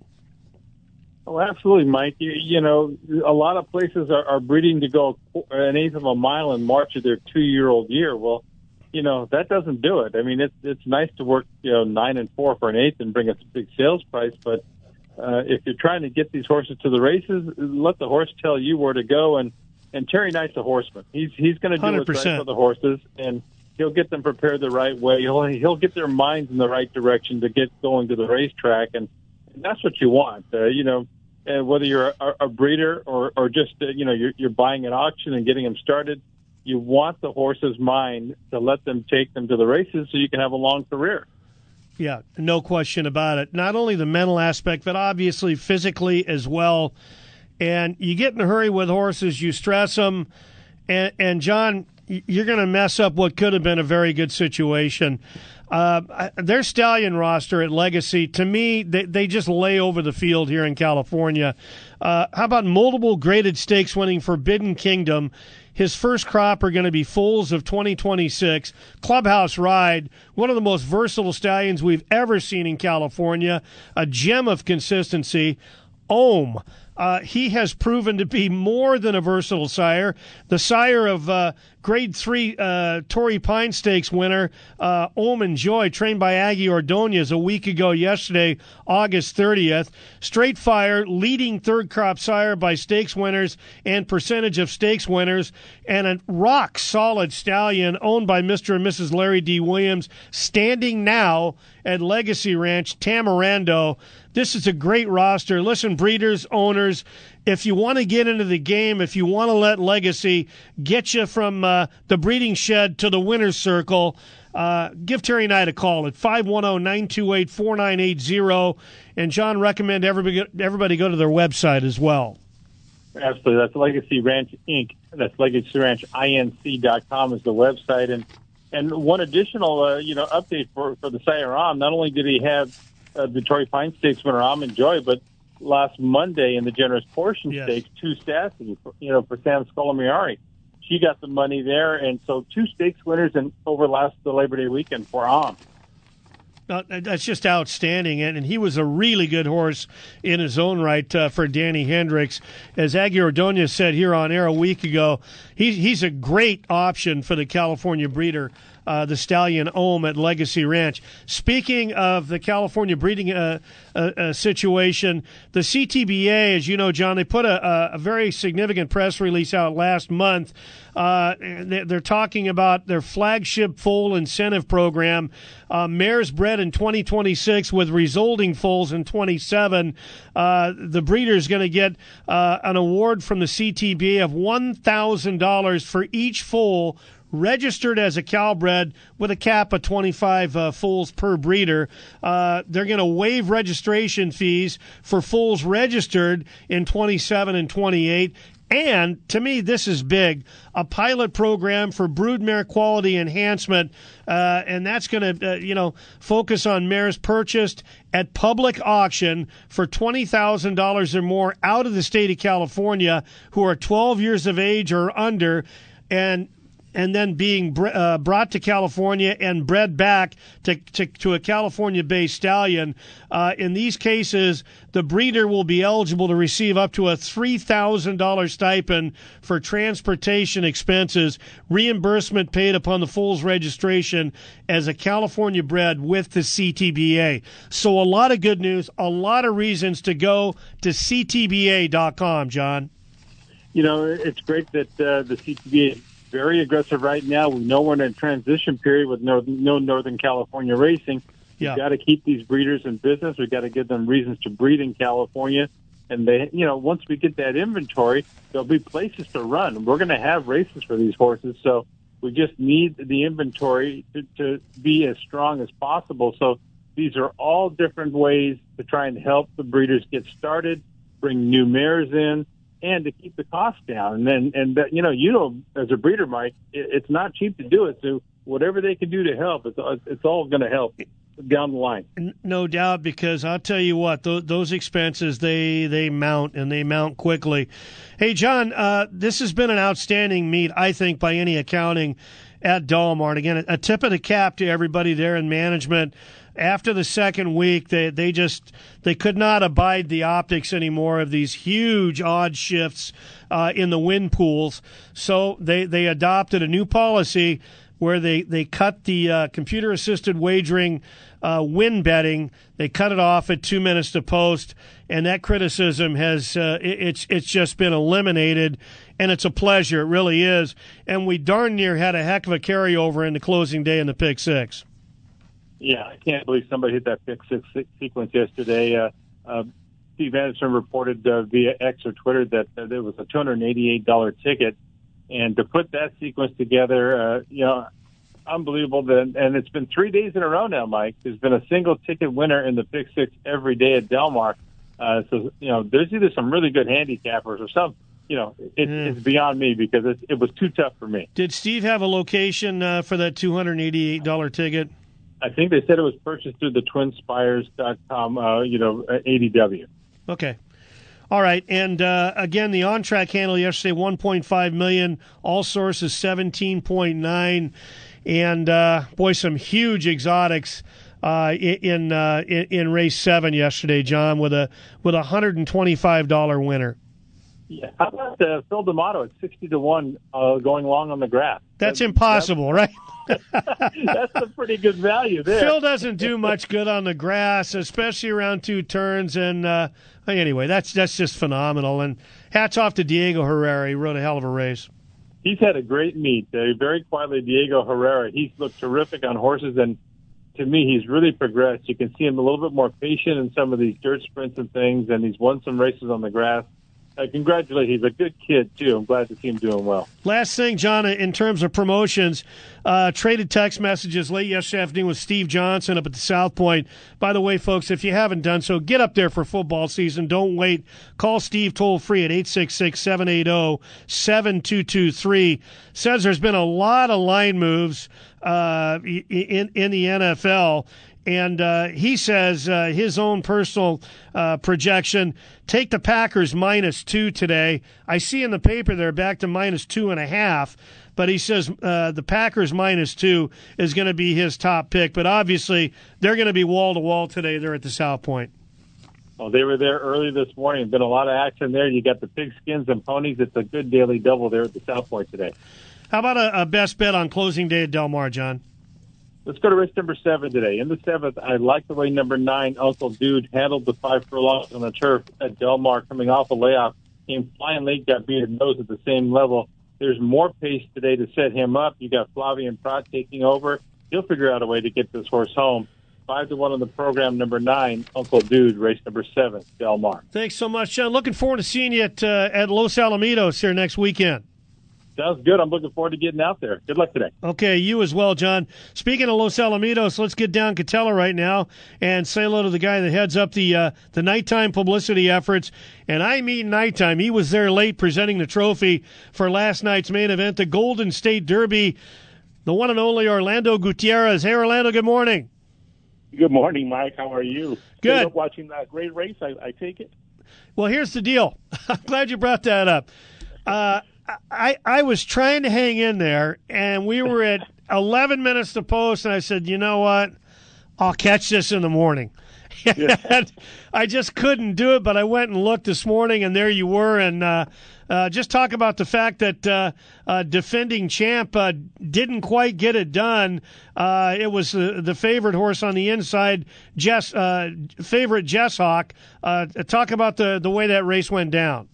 Oh, absolutely, Mike. You, you know, a lot of places are, are breeding to go an eighth of a mile in March of their two-year-old year. Well, you know, that doesn't do it. I mean, it's it's nice to work, you know, nine and four for an eighth and bring us a big sales price, but uh, if you're trying to get these horses to the races, let the horse tell you where to go. And And Terry Knight's a horseman. He's he's going to do what's right for the horses, and he'll get them prepared the right way. He'll he'll get their minds in the right direction to get going to the racetrack, and, and that's what you want. Uh, you know, uh, whether you're a, a breeder or or just uh, you know you're, you're buying an auction and getting them started, you want the horse's mind to let them take them to the races so you can have a long career. Yeah, no question about it. Not only the mental aspect, but obviously physically as well. And you get in a hurry with horses, you stress them, and, and John, you're going to mess up what could have been a very good situation. Uh, their stallion roster at Legacy, to me, they, they just lay over the field here in California. Uh, how about multiple graded stakes winning Forbidden Kingdom? His first crop are going to be foals of twenty twenty-six. Clubhouse Ride, one of the most versatile stallions we've ever seen in California, a gem of consistency. Ohm. Uh, he has proven to be more than a versatile sire. The sire of uh, Grade three uh, Torrey Pine Stakes winner, uh, Ohm and Joy, trained by Aggie Ordonez a week ago yesterday, August thirtieth. Straight Fire, leading third crop sire by stakes winners and percentage of stakes winners, and a rock-solid stallion owned by Mister and Missus Larry D. Williams, standing now at Legacy Ranch, Tamarindo. This is a great roster. Listen, breeders, owners, if you want to get into the game, if you want to let Legacy get you from uh, the breeding shed to the winner's circle, uh, give Terry Knight a call at five one zero, nine two eight, four nine eight zero. And John, recommend everybody, everybody go to their website as well. Absolutely. That's Legacy Ranch Incorporated. That's Legacy Ranch Inc dot com is the website. And and one additional uh, you know update for, for the Sire Am, not only did he have Uh, the Torrey Pine Stakes winner, Am and Joy, but last Monday in the Generous Portion yes. Stakes, two Sassy, you know, for Sam Scolamiari. She got the money there, and so two stakes winners and over last the Labor Day weekend for Am. Uh, that's just outstanding, and, and he was a really good horse in his own right uh, for Danny Hendricks. As Aggie Ordonez said here on air a week ago, he, he's a great option for the California breeder, uh, the stallion Ohm at Legacy Ranch. Speaking of the California breeding uh, uh, uh, situation, the C T B A, as you know, John, they put a, a very significant press release out last month. Uh, they're talking about their flagship foal incentive program, uh, mares bred in twenty twenty-six with resulting foals in twenty-seven. Uh, the breeder is going to get uh, an award from the C T B A of one thousand dollars for each foal registered as a Calbred with a cap of twenty-five uh, foals per breeder. Uh, they're going to waive registration fees for foals registered in twenty-seven and twenty-eight. And, to me, this is big, a pilot program for broodmare quality enhancement, uh, and that's going to, uh, you know, focus on mares purchased at public auction for twenty thousand dollars or more out of the state of California who are twelve years of age or under, and and then being br- uh, brought to California and bred back to, to, to a California-based stallion. Uh, in these cases, the breeder will be eligible to receive up to a three thousand dollars stipend for transportation expenses, reimbursement paid upon the foal's registration as a California bred with the C T B A. So a lot of good news, a lot of reasons to go to C T B A dot com, John. You know, it's great that uh, the C T B A very aggressive right now. We know we're in a transition period with no, no Northern California racing. We've yeah. got to keep these breeders in business. We've got to give them reasons to breed in California. And they, you know, once we get that inventory, there'll be places to run. We're going to have races for these horses. So we just need the inventory to, to be as strong as possible. So these are all different ways to try and help the breeders get started, bring new mares in, and to keep the cost down. And then, and that, you know, you know, as a breeder, Mike, it, it's not cheap to do it. So whatever they can do to help, it's, it's all going to help down the line. No doubt, because I'll tell you what, th- those expenses, they, they mount, and they mount quickly. Hey, John, uh, this has been an outstanding meet, I think, by any accounting at Del Mar. Again, a, a tip of the cap to everybody there in management. After the second week, they they just they could not abide the optics anymore of these huge odd shifts uh, in the win pools. So they, they adopted a new policy where they, they cut the uh, computer-assisted wagering uh, win betting. They cut it off at two minutes to post, and that criticism has uh, it, it's it's just been eliminated, and it's a pleasure. It really is. And we darn near had a heck of a carryover in the closing day in the Pick Six. Yeah, I can't believe somebody hit that pick six sequence yesterday. Uh, uh, Steve Anderson reported uh, via X or Twitter that uh, there was a two hundred eighty-eight dollars ticket, and to put that sequence together, uh, you know, unbelievable. That, and it's been three days in a row now, Mike. There's been a single ticket winner in the Pick Six every day at Del Mar. Uh, so, you know, there's either some really good handicappers or some, you know, it, mm. it's beyond me because it, it was too tough for me. Did Steve have a location uh, for that two hundred eighty-eight dollars ticket? I think they said it was purchased through the twin spires dot com, uh, you know, A D W. Okay. All right. And, uh, again, the on-track handle yesterday, one point five million dollars. All sources, seventeen point nine. And, uh, boy, some huge exotics uh, in, uh, in in race seven yesterday, John, with a with a one hundred twenty-five dollars winner. Yeah, how about uh, Phil D'Amato at sixty to one uh, going long on the grass? That's, that's impossible, that's, right? That's a pretty good value there. Phil doesn't do much good on the grass, especially around two turns. And uh, anyway, that's that's just phenomenal. And hats off to Diego Herrera. He rode a hell of a race. He's had a great meet. Uh, very quietly, Diego Herrera. He's looked terrific on horses, and to me, he's really progressed. You can see him a little bit more patient in some of these dirt sprints and things, and he's won some races on the grass. Uh, congratulate. He's a good kid, too. I'm glad to see him doing well. Last thing, John, in terms of promotions, uh, traded text messages late yesterday afternoon with Steve Johnson up at the South Point. By the way, folks, if you haven't done so, get up there for football season. Don't wait. Call Steve toll-free at eight six six, seven eight zero, seven two two three. Says there's been a lot of line moves uh, in, in the N F L. And uh, he says uh, his own personal uh, projection, take the Packers minus two today. I see in the paper they're back to minus two and a half, but he says uh, the Packers minus two is going to be his top pick. But obviously they're going to be wall-to-wall today. They're at the South Point. Well, they were there early this morning. Been a lot of action there. You got the Pigskins and Ponies. It's a good daily double there at the South Point today. How about a, a best bet on closing day at Del Mar, John? Let's go to race number seven today. In the seventh, I like the way number nine, Uncle Dude, handled the five furlongs on the turf at Del Mar coming off a layoff. Came flying late, got beat and nose at the same level. There's more pace today to set him up. You got Flavian Prat taking over. He'll figure out a way to get this horse home. Five to one on the program, number nine, Uncle Dude, race number seven, Del Mar. Thanks so much, John. Looking forward to seeing you at, uh, at Los Alamitos here next weekend. Sounds good. I'm looking forward to getting out there. Good luck today. Okay, you as well, John. Speaking of Los Alamitos, let's get down Catella right now and say hello to the guy that heads up the uh, the nighttime publicity efforts. And I mean nighttime. He was there late presenting the trophy for last night's main event, the Golden State Derby, the one and only Orlando Gutierrez. Hey, Orlando, good morning. Good morning, Mike. How are you? Good. Stayed up watching that great race, I, I take it? Well, here's the deal. I'm glad you brought that up. Uh I, I was trying to hang in there, and we were at eleven minutes to post, and I said, you know what? I'll catch this in the morning. And I just couldn't do it, but I went and looked this morning, and there you were. And uh, uh, just talk about the fact that uh, uh, defending champ uh, didn't quite get it done. Uh, it was the, the favorite horse on the inside, Jess, uh, favorite Jess Hawk. Uh, talk about the, the way that race went down.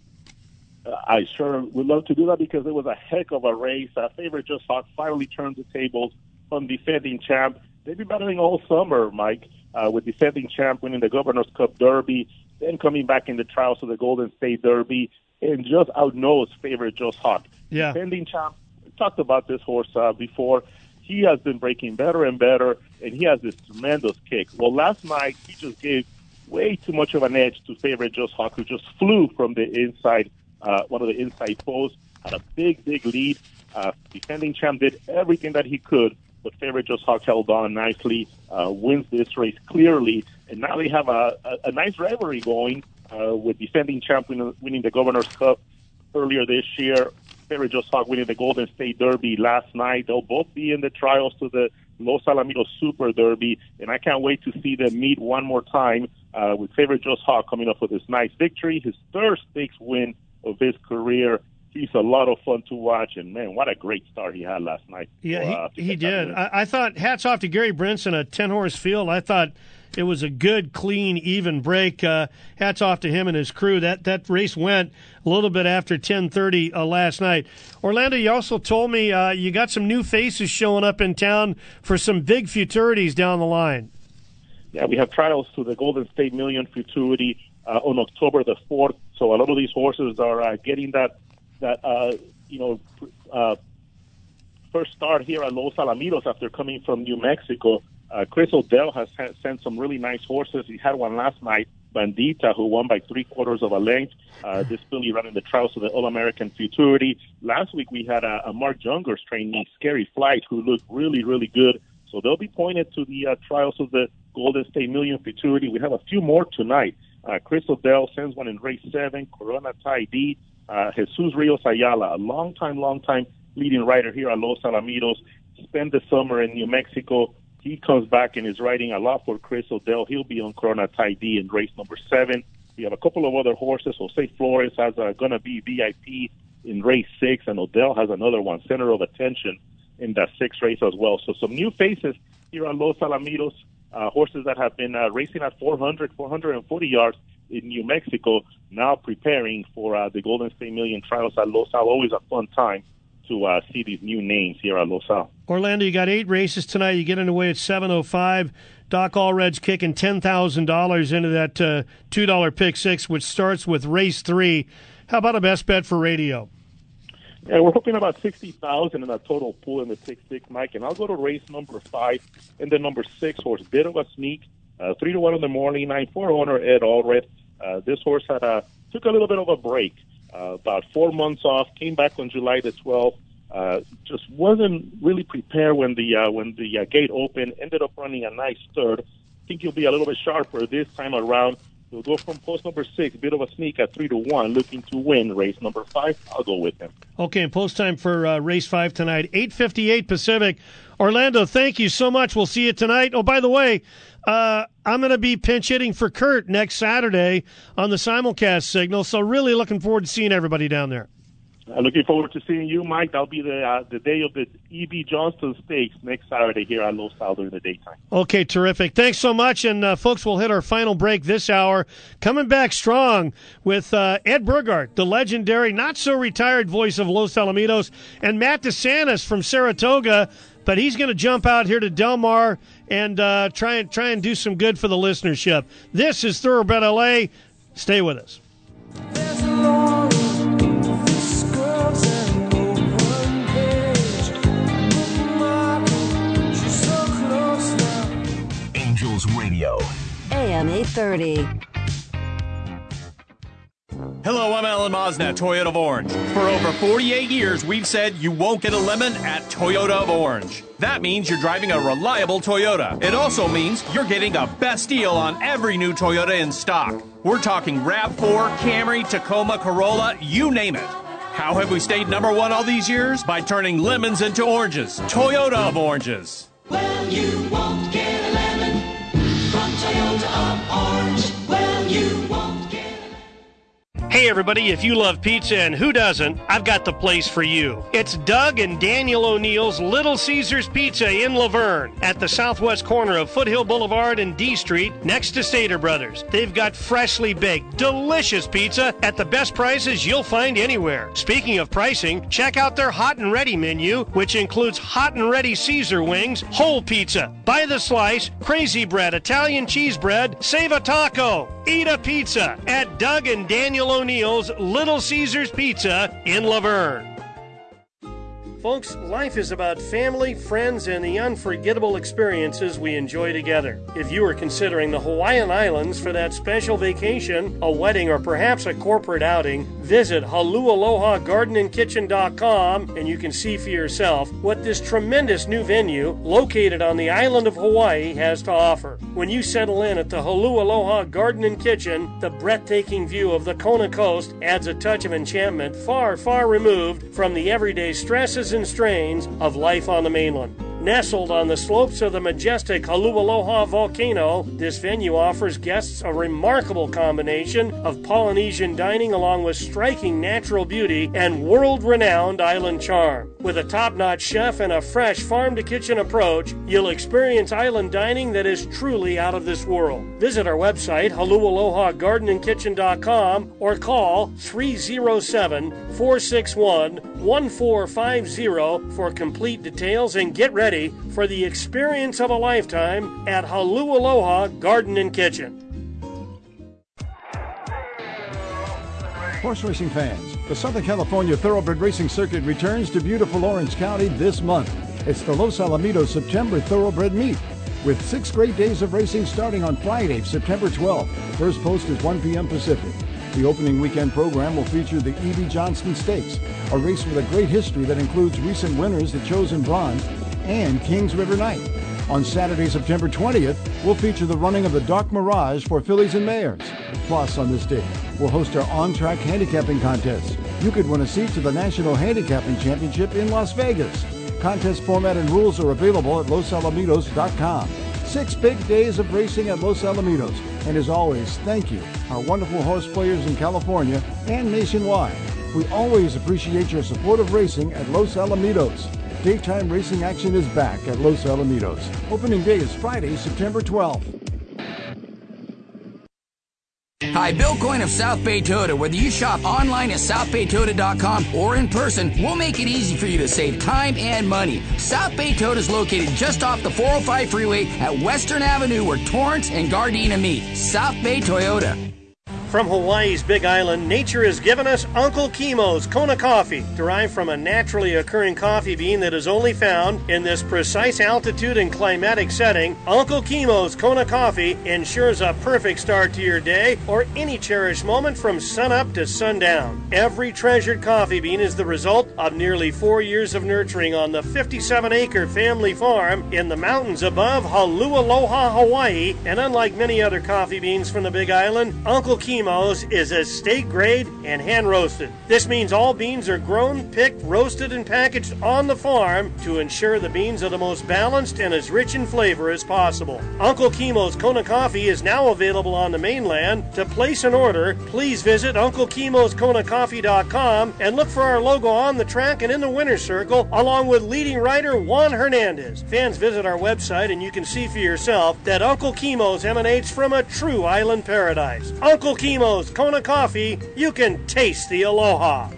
I sure would love to do that because it was a heck of a race. Our favorite Just Hawk finally turned the tables on defending champ. They've been battling all summer, Mike, uh, with defending champ winning the Governor's Cup Derby, then coming back in the trials of the Golden State Derby, and just outnosed favorite Just Hawk. Yeah. Defending champ, we talked about this horse uh, before. He has been breaking better and better, and he has this tremendous kick. Well, last night, he just gave way too much of an edge to favorite Just Hawk, who just flew from the inside. Uh, one of the inside posts, had a big, big lead. Uh, defending champ did everything that he could, but favorite Just Hawk held on nicely, uh, wins this race clearly, and now they have a, a, a nice rivalry going uh, with defending champ winning, winning the Governor's Cup earlier this year, favorite Just Hawk winning the Golden State Derby last night. They'll both be in the trials to the Los Alamitos Super Derby, and I can't wait to see them meet one more time uh, with favorite Just Hawk coming up with this nice victory, his third stakes win of his career. He's a lot of fun to watch, and man, what a great start he had last night. Yeah, uh, he, he did. I, I thought hats off to Gary Brinson, a ten-horse field. I thought it was a good, clean, even break. Uh, hats off to him and his crew. That that race went a little bit after ten thirty uh, last night. Orlando, you also told me uh, you got some new faces showing up in town for some big futurities down the line. Yeah, we have trials to the Golden State Million Futurity uh, on October the fourth. So a lot of these horses are uh, getting that, that uh, you know, uh, first start here at Los Alamitos after coming from New Mexico. Uh, Chris O'Dell has ha- sent some really nice horses. He had one last night, Bandita, who won by three quarters of a length. Uh, this filly running the trials of the All-American Futurity. Last week we had a, a Mark Jungers trainee, Scary Flight, who looked really, really good. So they'll be pointed to the uh, trials of the Golden State Million Futurity. We have a few more tonight. Uh, Chris O'Dell sends one in race seven, Corona Tai D, uh, Jesus Rios Ayala, a long time, long time leading rider here at Los Alamitos. Spent the summer in New Mexico He comes back and is riding a lot for Chris Odell. He'll be on Corona Ty D in race number seven. We have a couple of other horses. Jose Flores has uh, going to be V I P in race six, and Odell has another one, center of attention, in that sixth race as well. So some new faces here on Los Alamitos, uh, horses that have been uh, racing at four hundred, four forty yards in New Mexico, now preparing for uh, the Golden State Million Trials at Los Al. Always a fun time to uh, see these new names here at Los Al. Orlando, you got eight races tonight. You get underway at seven oh five. Doc Allred's kicking ten thousand dollars into that uh, two dollar pick six, which starts with race three. How about a best bet for radio? Yeah, we're hoping about sixty thousand in a total pool in the pick six, Mike. And I'll go to race number five and then number six horse, Bit of a Sneak, uh, three to one in the morning line, four owner Ed Allred. Uh, this horse had a, took a little bit of a break, uh, about four months off, came back on July the twelfth. Uh, just wasn't really prepared when the uh, when the uh, gate opened. Ended up running a nice third. I think he'll be a little bit sharper this time around. He'll go from post number six, Bit of a Sneak at three to one, looking to win race number five. I'll go with him. Okay, and post time for uh, race five tonight, eight fifty-eight Pacific. Orlando, thank you so much. We'll see you tonight. Oh, by the way, uh, I'm going to be pinch hitting for Kurt next Saturday on the simulcast signal. So really looking forward to seeing everybody down there. I'm looking forward to seeing you, Mike. That'll be the uh, the day of the E B. Johnston Stakes next Saturday here at Los Al during the daytime. Okay, terrific. Thanks so much. And, uh, folks, we'll hit our final break this hour. Coming back strong with uh, Ed Burghardt, the legendary, not-so-retired voice of Los Alamitos, and Matt DeSantis from Saratoga. But he's going to jump out here to Del Mar and uh, try and try and do some good for the listenership. This is Thoroughbred L A. Stay with us. Angels Radio. A M eight thirty. Hello, I'm Alan Mosnett, Toyota of Orange. For over forty-eight years, we've said you won't get a lemon at Toyota of Orange. That means you're driving a reliable Toyota. It also means you're getting a best deal on every new Toyota in stock. We're talking RAV four, Camry, Tacoma, Corolla, you name it. How have we stayed number one all these years? By turning lemons into oranges. Toyota of Oranges. Well, you won't get a lemon from Toyota of Orange. Well, you won't get a lemon. Hey everybody, if you love pizza, and who doesn't, I've got the place for you. It's Doug and Daniel O'Neill's Little Caesars Pizza in Laverne at the southwest corner of Foothill Boulevard and D Street next to Stater Brothers. They've got freshly baked, delicious pizza at the best prices you'll find anywhere. Speaking of pricing, check out their hot and ready menu, which includes hot and ready Caesar wings, whole pizza, by the slice, crazy bread, Italian cheese bread, save a taco, eat a pizza at Doug and Daniel O'Neill's Little Caesars Pizza in Laverne. Folks, life is about family, friends, and the unforgettable experiences we enjoy together. If you are considering the Hawaiian Islands for that special vacation, a wedding, or perhaps a corporate outing, visit Halu Aloha Garden and Kitchen dot com and you can see for yourself what this tremendous new venue located on the island of Hawaii has to offer. When you settle in at the Halu Aloha Garden and Kitchen, the breathtaking view of the Kona coast adds a touch of enchantment far, far removed from the everyday stresses and strains of life on the mainland. Nestled on the slopes of the majestic Halu Aloha volcano, this venue offers guests a remarkable combination of Polynesian dining along with striking natural beauty and world-renowned island charm. With a top-notch chef and a fresh farm-to-kitchen approach, you'll experience island dining that is truly out of this world. Visit our website, Halu Aloha Garden and Kitchen dot com, or call three oh seven, four six one, one four five zero for complete details, and get ready for the experience of a lifetime at Halu Aloha Garden and Kitchen. Horse racing fans, the Southern California Thoroughbred Racing Circuit returns to beautiful Orange County this month. It's the Los Alamitos September Thoroughbred Meet, with six great days of racing starting on Friday, September twelfth. First post is one p.m. Pacific. The opening weekend program will feature the E B. Johnston Stakes, a race with a great history that includes recent winners, the Chosen Bronze, and Kings River Night. On Saturday, September twentieth, we'll feature the running of the Dark Mirage for fillies and mares. Plus, on this day, we'll host our on-track handicapping contest. You could win a seat to the National Handicapping Championship in Las Vegas. Contest format and rules are available at los alamitos dot com. Six big days of racing at Los Alamitos. And as always, thank you, our wonderful horse players in California and nationwide. We always appreciate your support of racing at Los Alamitos. Daytime racing action is back at Los Alamitos. Opening day is Friday, September twelfth. Hi, Bill Coyne of South Bay Toyota. Whether you shop online at south bay toyota dot com or in person, we'll make it easy for you to save time and money. South Bay Toyota is located just off the four oh five freeway at Western Avenue where Torrance and Gardena meet. South Bay Toyota. From Hawaii's Big Island, nature has given us Uncle Kimo's Kona coffee, derived from a naturally occurring coffee bean that is only found in this precise altitude and climatic setting. Uncle Kimo's Kona coffee ensures a perfect start to your day or any cherished moment from sunup to sundown. Every treasured coffee bean is the result of nearly four years of nurturing on the fifty-seven acre family farm in the mountains above Holualoha, Hawaii, and unlike many other coffee beans from the Big Island, Uncle Kimo's is estate grade and hand roasted. This means all beans are grown, picked, roasted, and packaged on the farm to ensure the beans are the most balanced and as rich in flavor as possible. Uncle Kimo's Kona coffee is now available on the mainland. To place an order, please visit uncle kimos kona coffee dot com and look for our logo on the track and in the winner's circle, along with leading writer Juan Hernandez. Fans, visit our website and you can see for yourself that Uncle Kimo's emanates from a true island paradise. Uncle Kimo's Kona coffee, you can taste the aloha.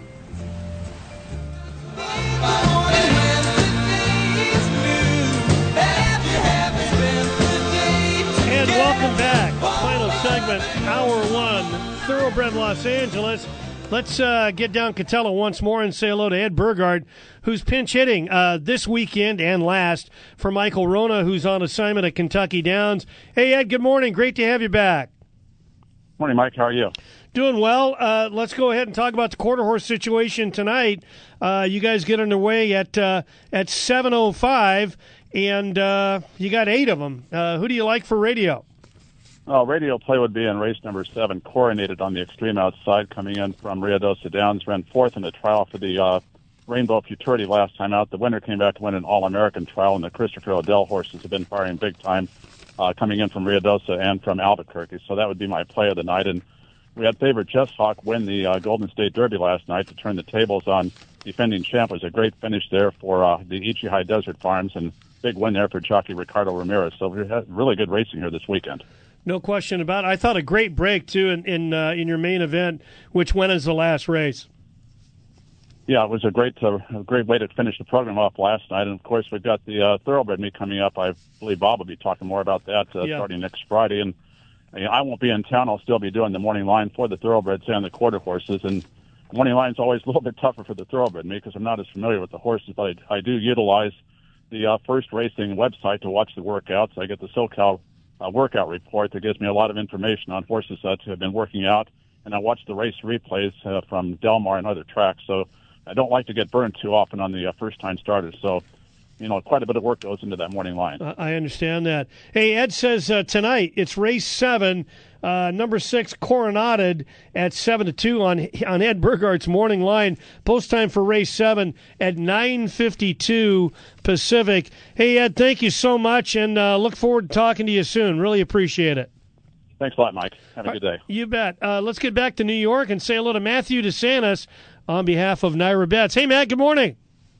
And welcome back. Final segment, hour one, Thoroughbred Los Angeles. Let's uh, get down Catella once more and say hello to Ed Burgard, who's pinch hitting uh, this weekend and last for Michael Rona, who's on assignment at Kentucky Downs. Hey, Ed, good morning. Great to have you back. Morning, Mike. How are you? Doing well. Uh, let's go ahead and talk about the quarter horse situation tonight. Uh, you guys get underway at uh, at seven oh five, and uh, you got eight of them. Uh, who do you like for radio? Well, radio play would be in race number seven, Coronated on the extreme outside, coming in from Rio Dosa Downs. Ran fourth in the trial for the uh, Rainbow Futurity last time out. The winner came back to win an All-American trial, and the Christopher Odell horses have been firing big time. Uh, coming in from Rio Dosa and from Albuquerque. So that would be my play of the night. And we had favorite Jess Hawk win the uh, Golden State Derby last night to turn the tables on defending champ. It was a great finish there for uh, the Ichi High Desert Farms, and big win there for jockey Ricardo Ramirez. So we had really good racing here this weekend. No question about it. I thought a great break, too, in in, uh, in your main event, which went as the last race. Yeah, it was a great uh, a great way to finish the program off last night. And, of course, we've got the uh, Thoroughbred meet coming up. I believe Bob will be talking more about that uh, yeah. starting next Friday. And you know, I won't be in town. I'll still be doing the morning line for the Thoroughbreds and the quarter horses. And the morning line's always a little bit tougher for the Thoroughbred meet because I'm not as familiar with the horses, but I, I do utilize the uh, First Racing website to watch the workouts. I get the SoCal uh, workout report that gives me a lot of information on horses that have been working out. And I watch the race replays uh, from Del Mar and other tracks. So I don't like to get burned too often on the uh, first-time starters. So, you know, quite a bit of work goes into that morning line. Uh, I understand that. Hey, Ed says uh, tonight it's race seven, uh, number six, Coronated at seven to two on on Ed Burgard's morning line. Post time for race seven at nine fifty-two Pacific. Hey, Ed, thank you so much, and uh, look forward to talking to you soon. Really appreciate it. Thanks a lot, Mike. Have a good day. You bet. Uh, let's get back to New York and say hello to Matthew DeSantis on behalf of Naira Bets. Hey, Matt, good morning.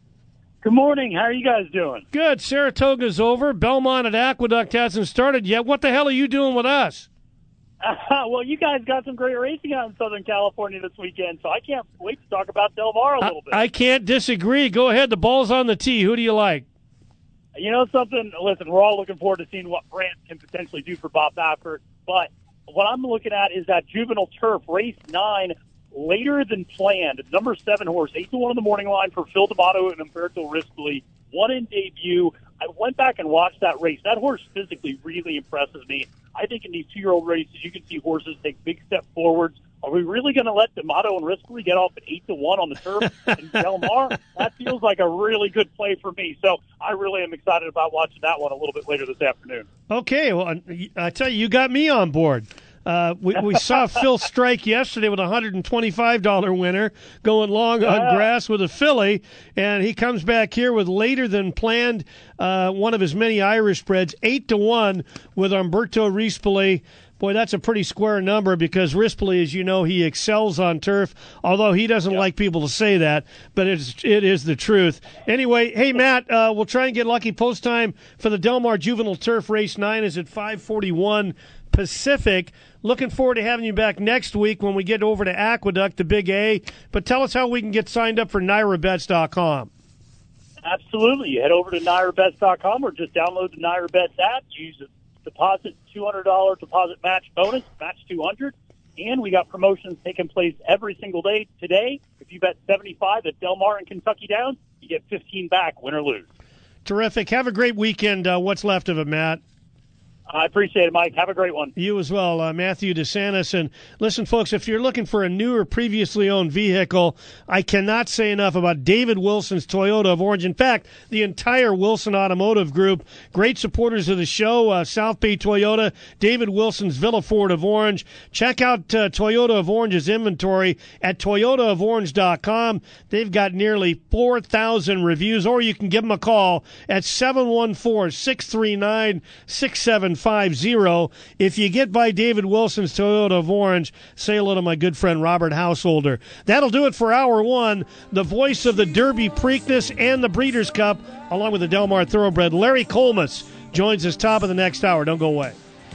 Good morning. How are you guys doing? Good. Saratoga's over. Belmont at Aqueduct hasn't started yet. What the hell are you doing with us? Uh, well, you guys got some great racing out in Southern California this weekend, so I can't wait to talk about Del Mar a little bit. I can't disagree. Go ahead. The ball's on the tee. Who do you like? You know something? Listen, we're all looking forward to seeing what Brandt can potentially do for Bob Baffert, but what I'm looking at is that Juvenile Turf, race nine, later than planned. Number seven horse, eight to one on the morning line for Phil D'Amato and Umberto Rispoli. One in debut. I went back and watched that race. That horse physically really impresses me. I think in these two-year-old races, you can see horses take big step forwards. Are we really going to let D'Amato and Rispoli get off at eight to one on the turf in Del Mar? That feels like a really good play for me. So I really am excited about watching that one a little bit later this afternoon. Okay, well, I tell you, you got me on board. Uh, we, we saw Phil Strike yesterday with a one hundred twenty-five dollars winner going long on Yeah. grass with a filly, and he comes back here with later than planned uh, one of his many Irish spreads, eight to one with Umberto Rispoli. Boy, that's a pretty square number because Rispoli, as you know, he excels on turf, although he doesn't like people to say that, but it's, it is the truth. Anyway, hey, Matt, uh, we'll try and get lucky. Post time for the Del Mar Juvenile Turf Race nine is at five forty-one Pacific. Looking forward to having you back next week when we get over to Aqueduct, the Big A. But tell us how we can get signed up for Naira Bets dot com. Absolutely. You head over to Naira Bets dot com or just download the Naira Bets app. Use a deposit two hundred dollars deposit match bonus, match two hundred dollars. And we got promotions taking place every single day today. If you bet seventy-five at Del Mar and Kentucky Downs, you get fifteen back, win or lose. Terrific. Have a great weekend. Uh, what's left of it, Matt? I appreciate it, Mike. Have a great one. You as well, uh, Matthew DeSantis. And listen, folks, if you're looking for a new or previously owned vehicle, I cannot say enough about David Wilson's Toyota of Orange. In fact, the entire Wilson Automotive Group, great supporters of the show, uh, South Bay Toyota, David Wilson's Villa Ford of Orange. Check out uh, Toyota of Orange's inventory at toyota of orange dot com. They've got nearly four thousand reviews, or you can give them a call at seven one four, six three nine, six seven five zero. If you get by David Wilson's Toyota of Orange, say hello to my good friend Robert Householder. That'll do it for hour one. The voice of the Derby Preakness and the Breeders' Cup, along with the Del Mar Thoroughbred, Larry Colmus, joins us top of the next hour. Don't go away.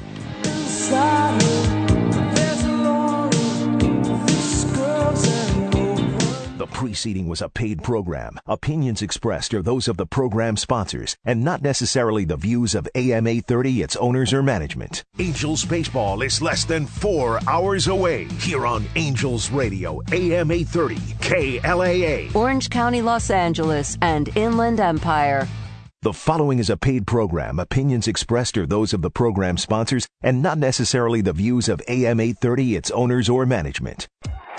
The preceding was a paid program. Opinions expressed are those of the program sponsors and not necessarily the views of A M eight thirty, its owners, or management. Angels baseball is less than four hours away here on Angels Radio, A M eight thirty, K L A A. Orange County, Los Angeles, and Inland Empire. The following is a paid program. Opinions expressed are those of the program sponsors and not necessarily the views of A M eight thirty, its owners, or management.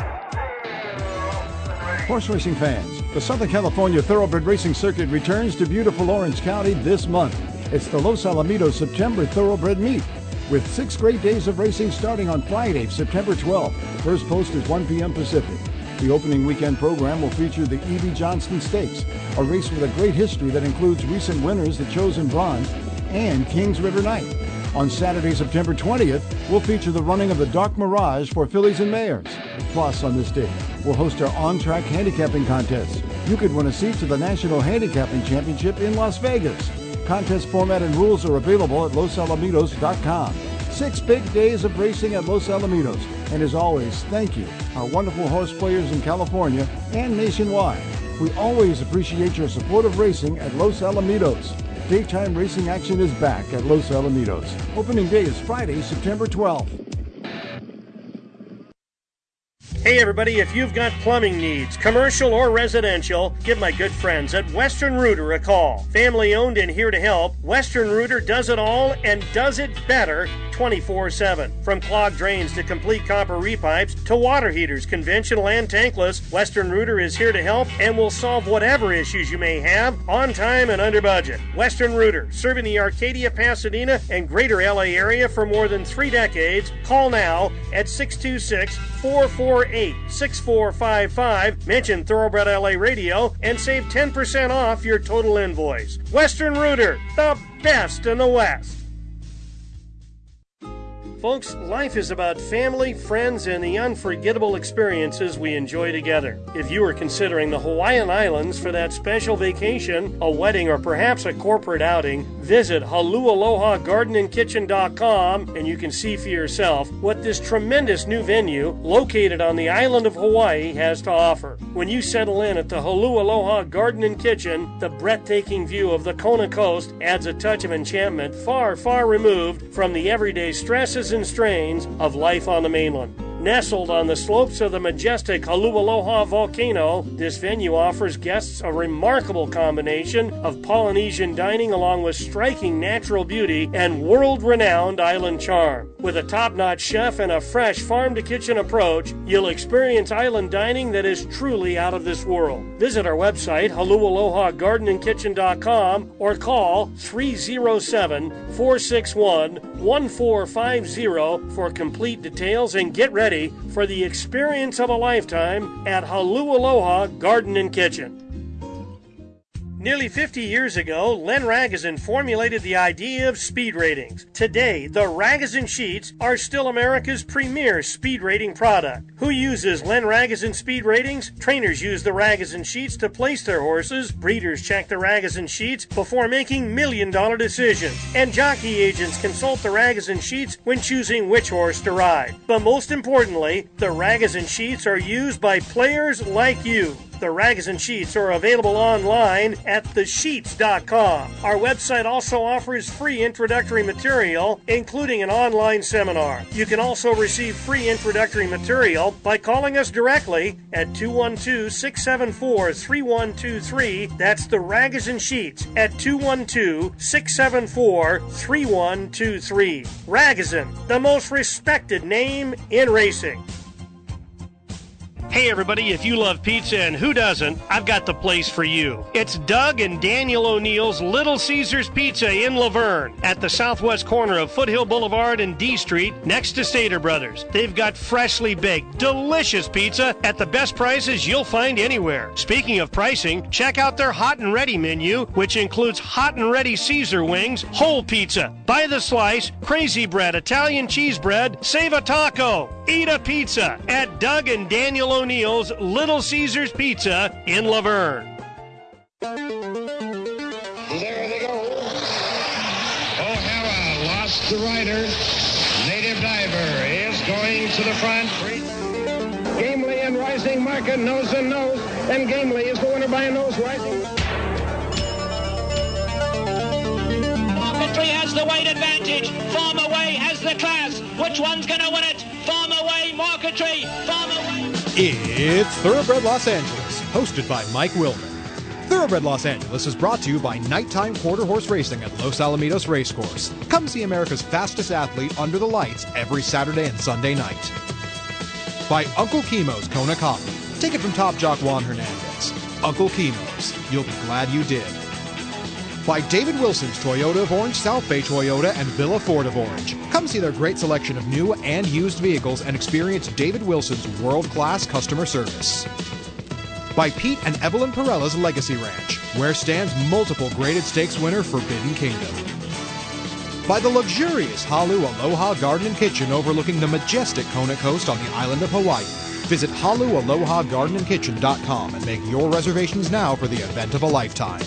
Horse racing fans, the Southern California Thoroughbred Racing Circuit returns to beautiful Orange County this month. It's the Los Alamitos September Thoroughbred Meet, with six great days of racing starting on Friday, September twelfth. First post is one p.m. Pacific. The opening weekend program will feature the E B. Johnston Stakes, a race with a great history that includes recent winners, the Chosen Bronze, and Kings River Night. On Saturday, September twentieth, we'll feature the running of the Dark Mirage for fillies and mares. Plus, on this day, we'll host our on-track handicapping contest. You could win a seat to the National Handicapping Championship in Las Vegas. Contest format and rules are available at los alamitos dot com. Six big days of racing at Los Alamitos. And as always, thank you, our wonderful horse players in California and nationwide. We always appreciate your support of racing at Los Alamitos. Daytime racing action is back at Los Alamitos. Opening day is Friday, September twelfth. Hey everybody, if you've got plumbing needs, commercial or residential, give my good friends at Western Rooter a call. Family owned and here to help, Western Rooter does it all and does it better twenty-four seven. From clogged drains to complete copper repipes to water heaters, conventional and tankless, Western Rooter is here to help and will solve whatever issues you may have on time and under budget. Western Rooter, serving the Arcadia, Pasadena, and greater L A area for more than three decades. Call now at six two six, four four eight, six four five five. Mention Thoroughbred L A Radio and save ten percent off your total invoice. Western Rooter, the best in the West. Folks, life is about family, friends, and the unforgettable experiences we enjoy together. If you are considering the Hawaiian Islands for that special vacation, a wedding, or perhaps a corporate outing, visit Halu Aloha Garden and Kitchen dot com and you can see for yourself what this tremendous new venue located on the island of Hawaii has to offer. When you settle in at the Halu Aloha Garden and Kitchen, the breathtaking view of the Kona Coast adds a touch of enchantment far, far removed from the everyday stresses and strains of life on the mainland. Nestled on the slopes of the majestic Haleʻaloha volcano, this venue offers guests a remarkable combination of Polynesian dining along with striking natural beauty and world-renowned island charm. With a top-notch chef and a fresh farm-to-kitchen approach, you'll experience island dining that is truly out of this world. Visit our website, Haleʻaloha Garden and Kitchen dot com, or call three oh seven, four six one, one four five zero for complete details, and get ready for the experience of a lifetime at Haleʻaloha Garden and Kitchen. Nearly fifty years ago, Len Ragozin formulated the idea of speed ratings. Today, the Ragozin sheets are still America's premier speed rating product. Who uses Len Ragozin speed ratings? Trainers use the Ragozin sheets to place their horses, breeders check the Ragozin sheets before making million-dollar decisions, and jockey agents consult the Ragozin sheets when choosing which horse to ride. But most importantly, the Ragozin sheets are used by players like you. The Ragozin sheets are available online at the sheets dot com. Our website also offers free introductory material, including an online seminar. You can also receive free introductory material by calling us directly at two one two, six seven four, three one two three. That's the Ragozin sheets at two one two, six seven four, three one two three. Ragozin, the most respected name in racing. Hey everybody, if you love pizza, and who doesn't, I've got the place for you. It's Doug and Daniel O'Neill's Little Caesars Pizza in Laverne at the southwest corner of Foothill Boulevard and D Street next to Stater Brothers. They've got freshly baked, delicious pizza at the best prices you'll find anywhere. Speaking of pricing, check out their hot and ready menu, which includes hot and ready Caesar wings, whole pizza, by the slice, crazy bread, Italian cheese bread, save a taco, eat a pizza at Doug and Daniel O'Neill's Little Caesars Pizza in Laverne. There they go. O'Hara lost the rider. Native Diver is going to the front. Gamely and Rising Market nose and nose, and Gamely is the winner by a nose. Rising. Marketry has the weight advantage. Farm Away has the class. Which one's going to win it? Farm Away, Marketry, Farm Away. It's Thoroughbred Los Angeles, hosted by Mike Willman. Thoroughbred Los Angeles is brought to you by Nighttime Quarter Horse Racing at Los Alamitos Racecourse. Come see America's fastest athlete under the lights every Saturday and Sunday night. By Uncle Chemo's Kona Coffee. Take it from top jock Juan Hernandez. Uncle Chemo's. You'll be glad you did. By David Wilson's Toyota of Orange, South Bay Toyota, and Villa Ford of Orange. Come see their great selection of new and used vehicles and experience David Wilson's world-class customer service. By Pete and Evelyn Perella's Legacy Ranch, where stands multiple graded stakes winner Forbidden Kingdom. By the luxurious Haleʻaloha Garden and Kitchen overlooking the majestic Kona Coast on the island of Hawaii. Visit Haleʻaloha Garden and Kitchen dot com and make your reservations now for the event of a lifetime.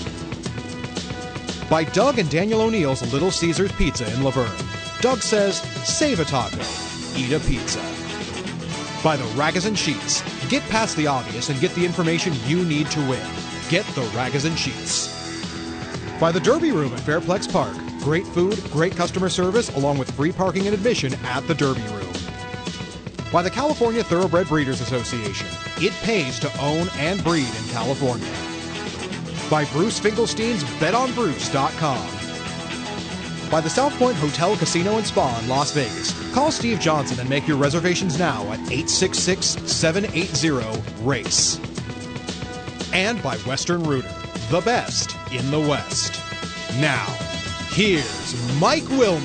By Doug and Daniel O'Neill's Little Caesars Pizza in Laverne. Doug says, save a taco, eat a pizza. By the Ragozin Sheets. Get past the obvious and get the information you need to win. Get the Ragozin Sheets. By the Derby Room at Fairplex Park. Great food, great customer service, along with free parking and admission at the Derby Room. By the California Thoroughbred Breeders Association. It pays to own and breed in California. By Bruce Finkelstein's Bet On Bruce dot com. By the South Point Hotel, Casino, and Spa in Las Vegas. Call Steve Johnson and make your reservations now at eight six six, seven eight zero, RACE. And by Western Rooter, the best in the West. Now, here's Mike Willman.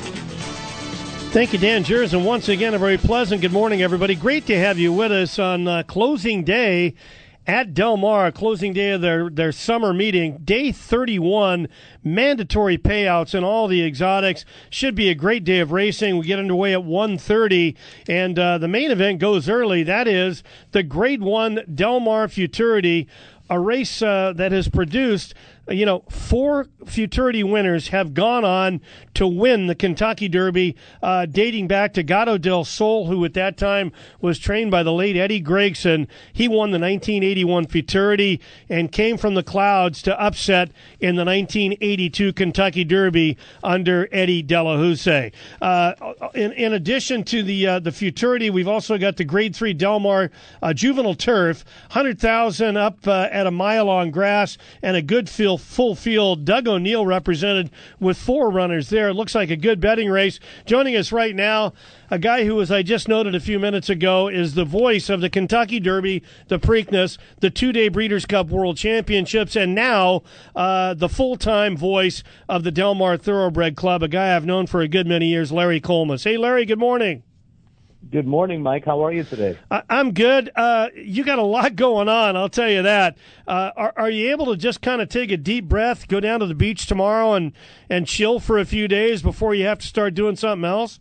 Thank you, Dan Jers, and once again, a very pleasant good morning, everybody. Great to have you with us on uh, closing day at Del Mar, closing day of their, their summer meeting. Day thirty-one, mandatory payouts and all the exotics. Should be a great day of racing. We get underway at one thirty, and uh, the main event goes early. That is the Grade one Del Mar Futurity, a race uh, that has produced you know, four Futurity winners have gone on to win the Kentucky Derby, uh, dating back to Gato del Sol, who at that time was trained by the late Eddie Gregson. He won the nineteen eighty-one Futurity and came from the clouds to upset in the nineteen eighty-two Kentucky Derby under Eddie Delahousse. Uh, in, in addition to the uh, the Futurity, we've also got the Grade three Del Mar uh, Juvenile Turf, one hundred thousand up uh, at a mile on grass, and a good field, full field. Doug O'Neill represented with four runners there. It looks like a good betting race. Joining us right now, a guy who, as I just noted a few minutes ago, is the voice of the Kentucky Derby, the Preakness, the two-day Breeders' Cup World Championships, and now uh, the full-time voice of the Del Mar Thoroughbred Club, a guy I've known for a good many years, Larry Collmus. Hey, Larry, good morning. Good morning, Mike. How are you today? I- I'm good. Uh, you got a lot going on, I'll tell you that. Uh, are, are you able to just kind of take a deep breath, go down to the beach tomorrow and, and chill for a few days before you have to start doing something else?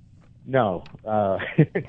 No. Uh,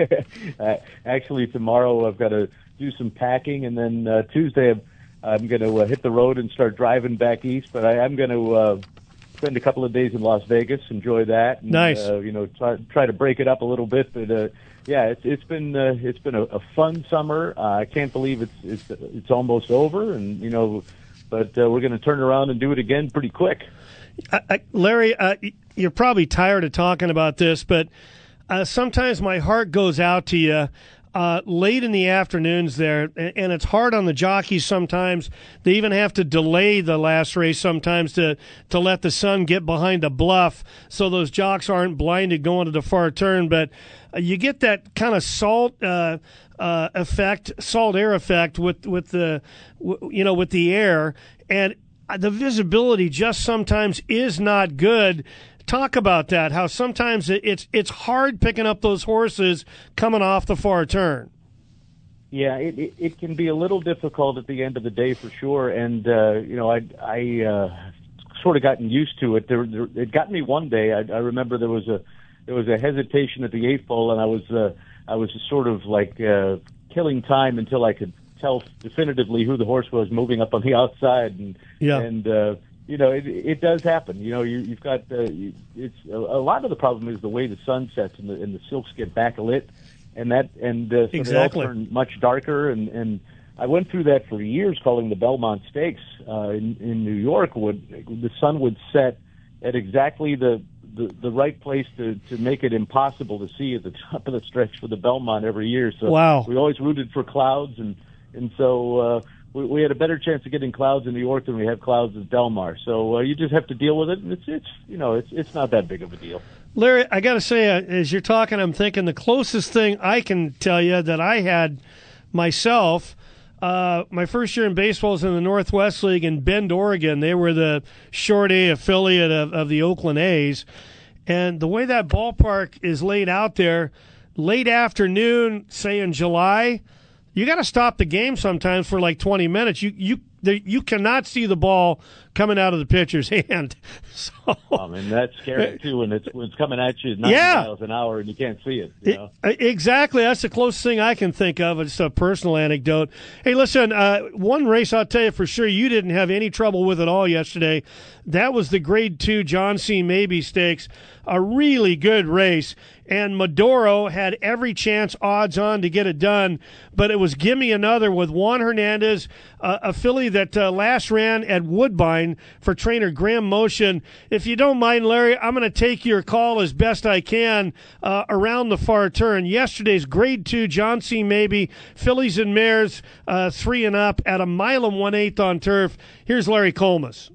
actually, tomorrow I've got to do some packing, and then uh, Tuesday I'm, I'm going to uh, hit the road and start driving back east, but I am going to uh, spend a couple of days in Las Vegas, enjoy that. And, nice. Uh, you know, try, try to break it up a little bit, but uh, yeah, it's it's been uh, it's been a, a fun summer. Uh, I can't believe it's it's it's almost over, and you know, but uh, we're going to turn around and do it again pretty quick. I, I, Larry, uh, you're probably tired of talking about this, but uh, sometimes my heart goes out to you. Uh, late in the afternoons there, and, and it's hard on the jockeys sometimes. They even have to delay the last race sometimes to, to let the sun get behind the bluff so those jocks aren't blinded going to the far turn. But uh, you get that kind of salt uh, uh, effect, salt air effect with, with the, w- you know, with the air, and the visibility just sometimes is not good. Talk about that, how sometimes it's it's hard picking up those horses coming off the far turn. Yeah, it, it, it can be a little difficult at the end of the day for sure. And, uh, you know, I, I uh, sort of gotten used to it. There, there, it got me one day. I, I remember there was a there was a hesitation at the eighth hole, and I was uh, I was sort of like uh, killing time until I could tell definitively who the horse was moving up on the outside. And, yeah. and uh, you know, it, it does happen. You know, you, you've got uh, it's a, a lot of the problem is the way the sun sets and the, and the silks get backlit, and that and uh, so exactly. they all turn much darker. And, and I went through that for years, calling the Belmont Stakes uh, in, in New York. Would the sun would set at exactly the, the, the right place to, to make it impossible to see at the top of the stretch for the Belmont every year. So wow. we always rooted for clouds, and and so. Uh, We, we had a better chance of getting clouds in New York than we have clouds at Del Mar. So uh, you just have to deal with it, and it's it's you know it's it's not that big of a deal. Larry, I got to say, uh, as you're talking, I'm thinking the closest thing I can tell you that I had myself. Uh, my first year in baseball was in the Northwest League in Bend, Oregon. They were the Short A affiliate of, of the Oakland A's, and the way that ballpark is laid out there, late afternoon, say in July. You got to stop the game sometimes for like twenty minutes. You you the, you cannot see the ball coming out of the pitcher's hand. So, um, and that's scary too when it's when it's coming at you at ninety yeah. miles an hour and you can't see it. You know? it. Exactly. That's the closest thing I can think of. It's a personal anecdote. Hey, listen, uh, one race I'll tell you for sure you didn't have any trouble with at all yesterday. That was the Grade Two John C. Mabee Stakes, a really good race. And Maduro had every chance, odds on, to get it done. But it was Gimme Another with Juan Hernandez, uh, a filly that uh, last ran at Woodbine for trainer Graham Motion. If you don't mind, Larry, I'm going to take your call as best I can uh, around the far turn. Yesterday's Grade Two John C. Mabee, fillies and mares, uh, three and up at a mile and one-eighth on turf. Here's Larry Collmus.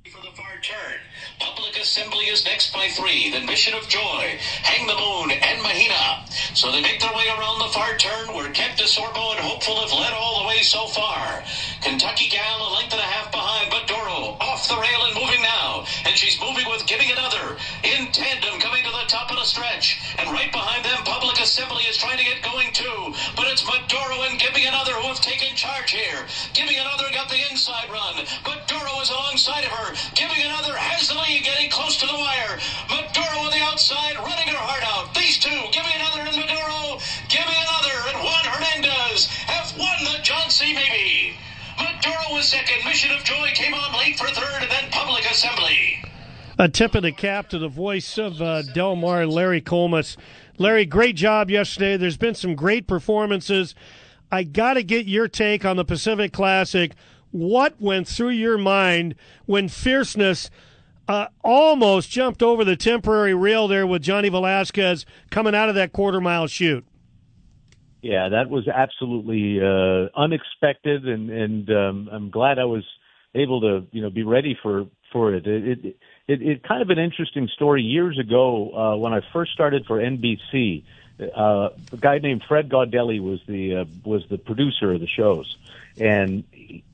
Public Assembly is next by three, then Mission of Joy, Hang the Moon, and Mahina. So they make their way around the far turn where Kent DeSorbo and Hopeful have led all the way so far. Kentucky Gal a length and a half behind, but Doro off the rail and moving now. And she's moving with Giving Another in tandem coming to the top of the stretch. And right behind them, Public Assembly is trying to get going too. But it's Maduro and Giving Another who have taken charge here. Giving Another got the inside run, but Doro is alongside of her. Giving Another has the lead, getting close to the wire. Maduro on the outside, running her heart out. These two, Giving Another and Maduro, Giving Another and Juan Hernandez have won the John C. Mabee. Maduro was second, Mission Mission of Joy came on late for third, and then Public Assembly. A tip of the cap to the voice of uh, Del Mar, Larry Collmus. Larry, great job yesterday. There's been some great performances. I got to get your take on the Pacific Classic. What went through your mind when Fierceness uh, almost jumped over the temporary rail there with Johnny Velasquez coming out of that quarter-mile chute? Yeah, that was absolutely uh, unexpected, and, and um, I'm glad I was able to, you know, be ready for, for it. It, it, it, it kind of an interesting story. Years ago, uh, when I first started for N B C, uh, a guy named Fred Gaudelli was the uh, was the producer of the shows, and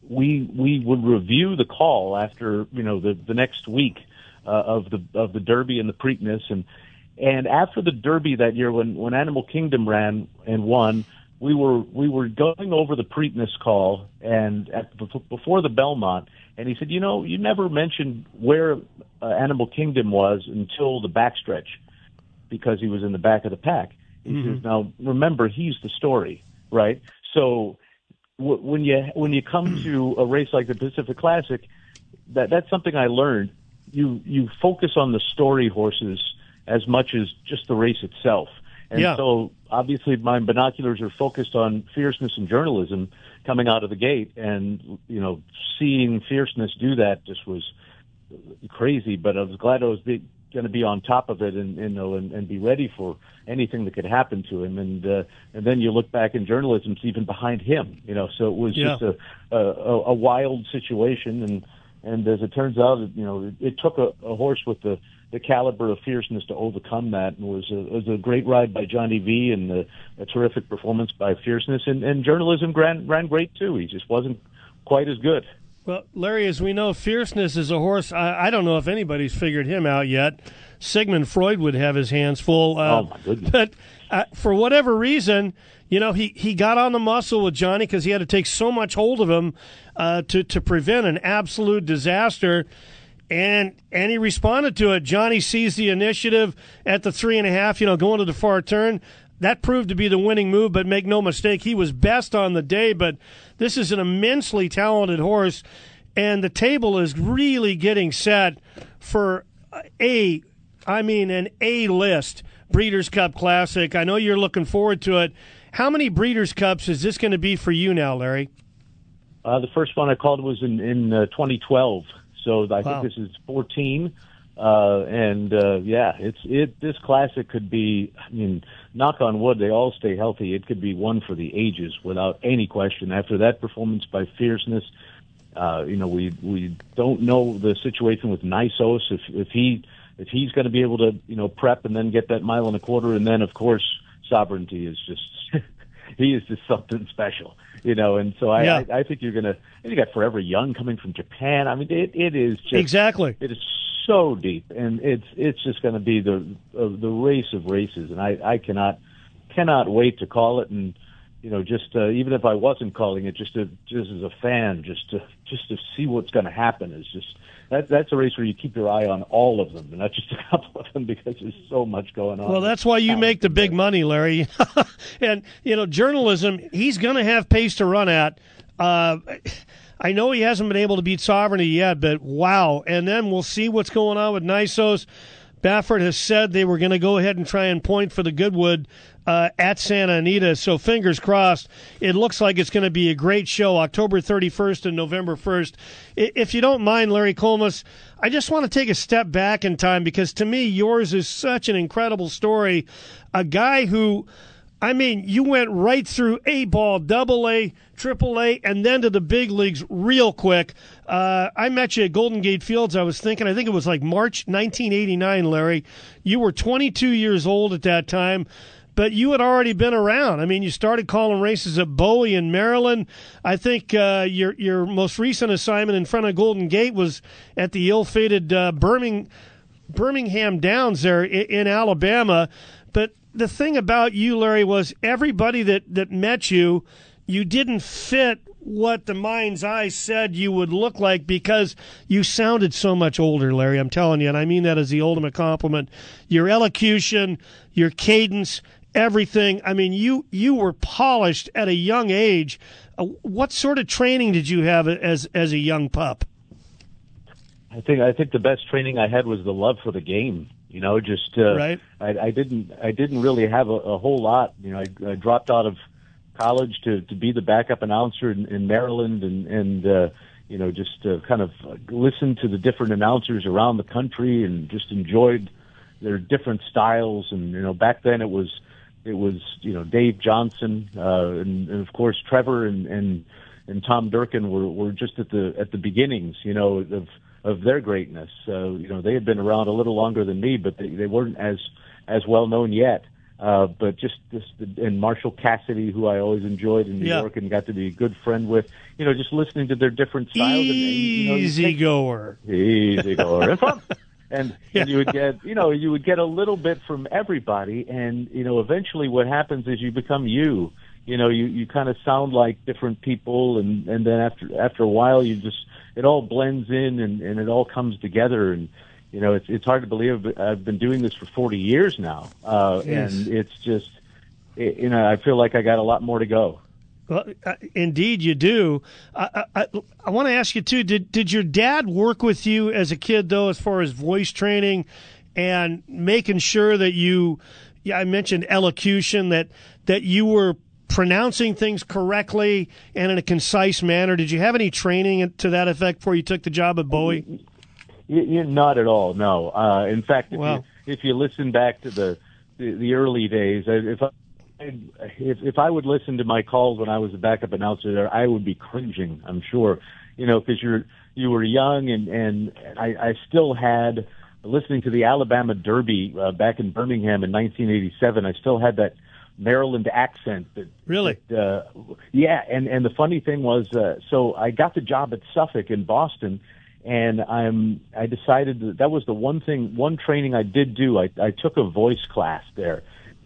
we we would review the call after, you know, the the next week uh, of the of the Derby and the Preakness, and and after the Derby that year, when when Animal Kingdom ran and won, we were we were going over the Preakness call and at, before the Belmont, and he said, you know, you never mentioned where uh, Animal Kingdom was until the backstretch, because he was in the back of the pack. He mm-hmm. says, now remember, he's the story, right? So w- when you when you come to a race like the Pacific Classic, that that's something I learned. You you focus on the story horses as much as just the race itself. And yeah. so obviously my binoculars are focused on Fierceness and Journalism coming out of the gate, and, you know, seeing Fierceness do that just was crazy, but I was glad I was going to be on top of it and, you know, and, and be ready for anything that could happen to him. And, uh, and then you look back in journalism, it's even behind him, you know, so it was yeah. just a, a, a wild situation. And, and as it turns out, you know, it, it took a, a horse with the, the caliber of Fierceness to overcome that, and it was a, it was a great ride by Johnny V and a, a terrific performance by Fierceness, and, and Journalism ran, ran great too. He just wasn't quite as good. Well, Larry, as we know, Fierceness is a horse. I, I don't know if anybody's figured him out yet. Sigmund Freud would have his hands full. Uh, oh, my goodness. But uh, for whatever reason, you know, he, he got on the muscle with Johnny because he had to take so much hold of him uh, to, to prevent an absolute disaster. And and he responded to it. Johnny seized the initiative at the three and a half, you know, going to the far turn. That proved to be the winning move, but make no mistake, he was best on the day. But this is an immensely talented horse, and the table is really getting set for a, I mean, an A-list Breeders' Cup Classic. I know you're looking forward to it. How many Breeders' Cups is this going to be for you now, Larry? Uh, the first one I called was in, in uh, twenty twelve. So I wow. think this is fourteen, uh, and uh, yeah, it's it. This classic could be, I mean, knock on wood, they all stay healthy. It could be one for the ages without any question. After that performance by Fierceness, uh, you know, we we don't know the situation with Nysos, if if he if he's going to be able to, you know, prep and then get that mile and a quarter, and then of course Sovereignty is just he is just something special. You know, and so I, yeah. I, I think you're going to, you got Forever Young coming from Japan. I mean, it, it is just. Exactly. It is so deep, and it's it's just going to be the uh, the race of races, and I, I cannot cannot wait to call it, and, you know, just uh, even if I wasn't calling it, just to, just as a fan, just to just to see what's going to happen is just, that that's a race where you keep your eye on all of them, and not just a couple of them, because there's so much going on. Well, that's why you make the big money, Larry. And, you know, Journalism, he's going to have pace to run at. Uh, I know he hasn't been able to beat Sovereignty yet, but wow. And then we'll see what's going on with Nysos. Baffert has said they were going to go ahead and try and point for the Goodwood uh, at Santa Anita. So fingers crossed. It looks like it's going to be a great show, October thirty-first and November first. If you don't mind, Larry Collmus, I just want to take a step back in time, because to me, yours is such an incredible story. A guy who, I mean, you went right through A-ball, double A, triple A, and then to the big leagues real quick. Uh, I met you at Golden Gate Fields. I was thinking, I think it was like March nineteen eighty-nine, Larry. You were twenty-two years old at that time, but you had already been around. I mean, you started calling races at Bowie in Maryland. I think uh, your your most recent assignment in front of Golden Gate was at the ill-fated uh, Birmingham, Birmingham Downs there in, in Alabama. But the thing about you, Larry, was everybody that, that met you, you didn't fit what the mind's eye said you would look like, because you sounded so much older, Larry. I'm telling you, and I mean that as the ultimate compliment. Your elocution, your cadence, everything. I mean, you you were polished at a young age. Uh, what sort of training did you have as as a young pup? I think I think the best training I had was the love for the game. You know, just uh, right. I, I didn't I didn't really have a, a whole lot. You know, I, I dropped out of college to, to be the backup announcer in, in Maryland, and and uh, you know, just uh, kind of listened to the different announcers around the country, and just enjoyed their different styles. And you know, back then it was it was you know Dave Johnson, uh, and, and of course Trevor and and, and Tom Durkin were, were just at the at the beginnings. You know of. of their greatness. So, you know, they had been around a little longer than me, but they, they weren't as, as well known yet. Uh, but just, just, and Marshall Cassidy, who I always enjoyed in New yeah. York and got to be a good friend with, you know, just listening to their different styles. Easy and, and, you know, goer. Easy goer. And fun. And, yeah. and you would get, you know, you would get a little bit from everybody. And, you know, eventually what happens is you become you. You know, you, you kind of sound like different people, and, and then after after a while, you just it all blends in, and, and it all comes together. And you know, it's it's hard to believe I've been doing this for forty years now, uh, yes. and it's just it, you know I feel like I got a lot more to go. Well, uh, indeed, you do. I I, I want to ask you too. Did did your dad work with you as a kid though, as far as voice training and making sure that you? Yeah, I mentioned elocution, that that you were pronouncing things correctly and in a concise manner. Did you have any training to that effect before you took the job at Bowie? You, you, not at all, no. Uh, in fact, if, wow. you, if you listen back to the the, the early days, if I, if if I would listen to my calls when I was a backup announcer there, I would be cringing, I'm sure. You know, because you're you were young, and and I, I still had listening to the Alabama Derby uh, back in Birmingham in nineteen eighty-seven. I still had that Maryland accent. That, really? That, uh, yeah, and, and the funny thing was, uh, so I got the job at Suffolk in Boston, and I'm I decided that, that was the one thing, one training I did do. I, I took a voice class there,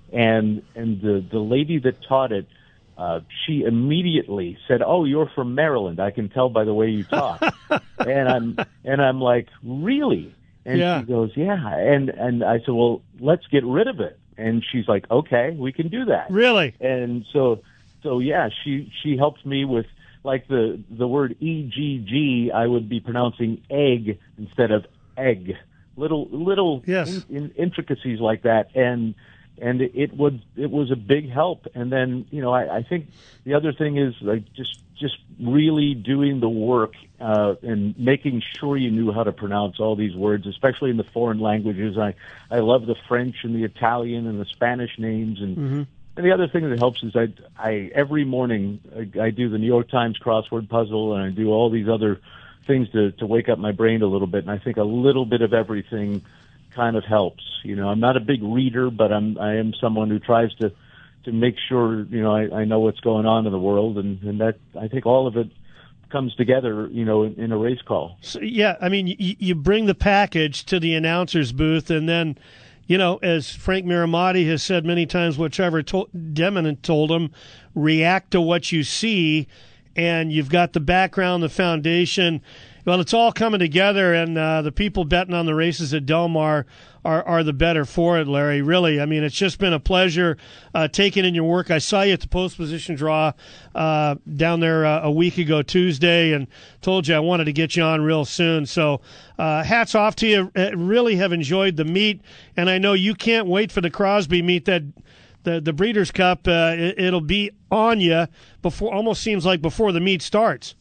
and and the the lady that taught it, uh, she immediately said, "Oh, you're from Maryland. I can tell by the way you talk." and I'm and I'm like, "Really?" And yeah. she goes, "Yeah." And and I said, "Well, let's get rid of it." And she's like, "Okay, we can do that." Really? And so, so yeah, she she helped me with like the the word E G G. I would be pronouncing egg instead of egg. Little little yes. in, in intricacies like that, and and it would it was a big help. And then you know, I, I think the other thing is like just just really doing the work uh, and making sure you knew how to pronounce all these words, especially in the foreign languages. I, I love the French and the Italian and the Spanish names. And, mm-hmm. and the other thing that helps is I, I every morning I, I do the New York Times crossword puzzle, and I do all these other things to, to wake up my brain a little bit. And I think a little bit of everything kind of helps. You know, I'm not a big reader, but I'm I am someone who tries to to make sure, you know, I, I know what's going on in the world, and, and that I think all of it comes together, you know, in, in a race call. So, yeah, I mean, you, you bring the package to the announcer's booth, and then, you know, as Frank Miramati has said many times, whichever to- Demon told him, react to what you see, and you've got the background, the foundation. Well, it's all coming together, and uh, the people betting on the races at Del Mar are, are the better for it, Larry. Really, I mean, it's just been a pleasure uh, taking in your work. I saw you at the post position draw uh, down there uh, a week ago Tuesday, and told you I wanted to get you on real soon. So uh, hats off to you. Uh, really have enjoyed the meet, and I know you can't wait for the Crosby meet. That the the Breeders' Cup, uh, it, it'll be on you before. Almost seems like before the meet starts.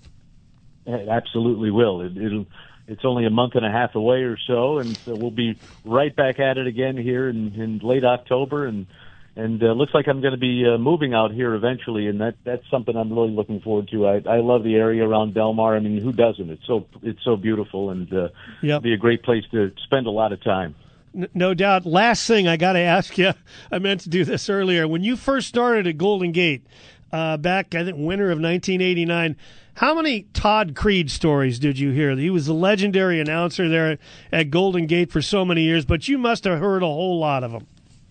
It absolutely will. It, it'll. It's only a month and a half away or so, and so we'll be right back at it again here in, in late October. And and uh, looks like I'm going to be uh, moving out here eventually, and that that's something I'm really looking forward to. I I love the area around Del Mar. I mean, who doesn't? It's so it's so beautiful, and uh, yep. it'll be a great place to spend a lot of time. No doubt. Last thing I got to ask you, I meant to do this earlier. When you first started at Golden Gate, uh, back, I think, winter of nineteen eighty-nine, how many Todd Creed stories did you hear? He was the legendary announcer there at Golden Gate for so many years, but you must have heard a whole lot of them.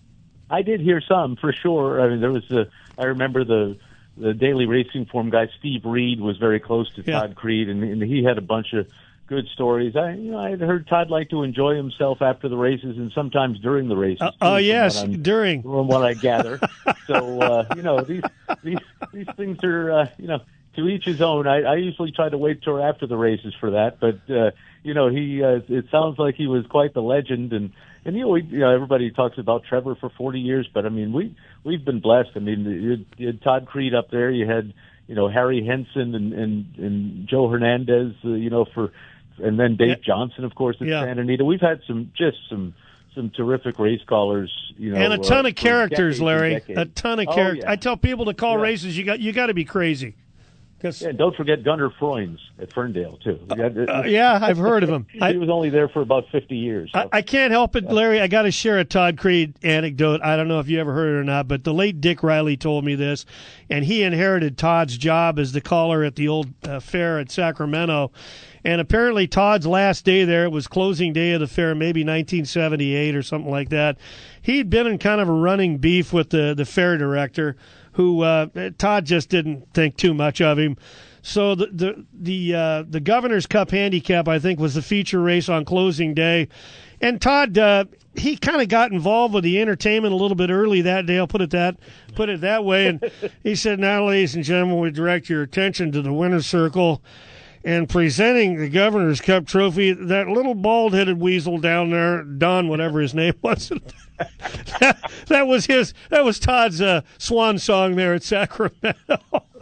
I did hear some, for sure. I mean, there was the, I remember the, the Daily Racing Form guy, Steve Reed, was very close to yeah. Todd Creed, and, and he had a bunch of good stories. I, you know, I had heard Todd like to enjoy himself after the races and sometimes during the races. Uh, too, oh from yes, what I'm- during. From what I gather. So uh, you know, these these these things are uh, you know, to each his own. I, I usually try to wait till after the races for that, but uh, you know, he uh, it sounds like he was quite the legend, and and you know, we, you know, everybody talks about Trevor for forty years, but I mean, we we've been blessed. I mean, you had, you had Todd Creed up there, you had you know Harry Henson and and, and Joe Hernandez, uh, you know, for and then Dave yeah. Johnson, of course, at yeah. Santa Anita. We've had some just some. Some terrific race callers, you know, and a ton uh, of characters, Larry. decades. A ton of oh, characters. Yeah. I tell people to call yeah. races. You got you got to be crazy. Yeah, and don't forget Gunnar Freunds at Ferndale too. Uh, yeah, I've heard of him. he I, was only there for about fifty years. So. I, I can't help it, Larry. I got to share a Todd Creed anecdote. I don't know if you ever heard it or not, but the late Dick Riley told me this, and he inherited Todd's job as the caller at the old uh, fair at Sacramento. And apparently Todd's last day there, it was closing day of the fair, maybe nineteen seventy-eight or something like that. He'd been in kind of a running beef with the, the fair director, who uh, Todd just didn't think too much of him. So the the the, uh, the Governor's Cup Handicap, I think, was the feature race on closing day. And Todd, uh, he kind of got involved with the entertainment a little bit early that day. I'll put it that put it that way. And he said, "Now, ladies and gentlemen, we direct your attention to the winner's circle. And presenting the Governor's Cup trophy, that little bald-headed weasel down there, Don, whatever his name was, that, that was his. That was Todd's uh, swan song there at Sacramento.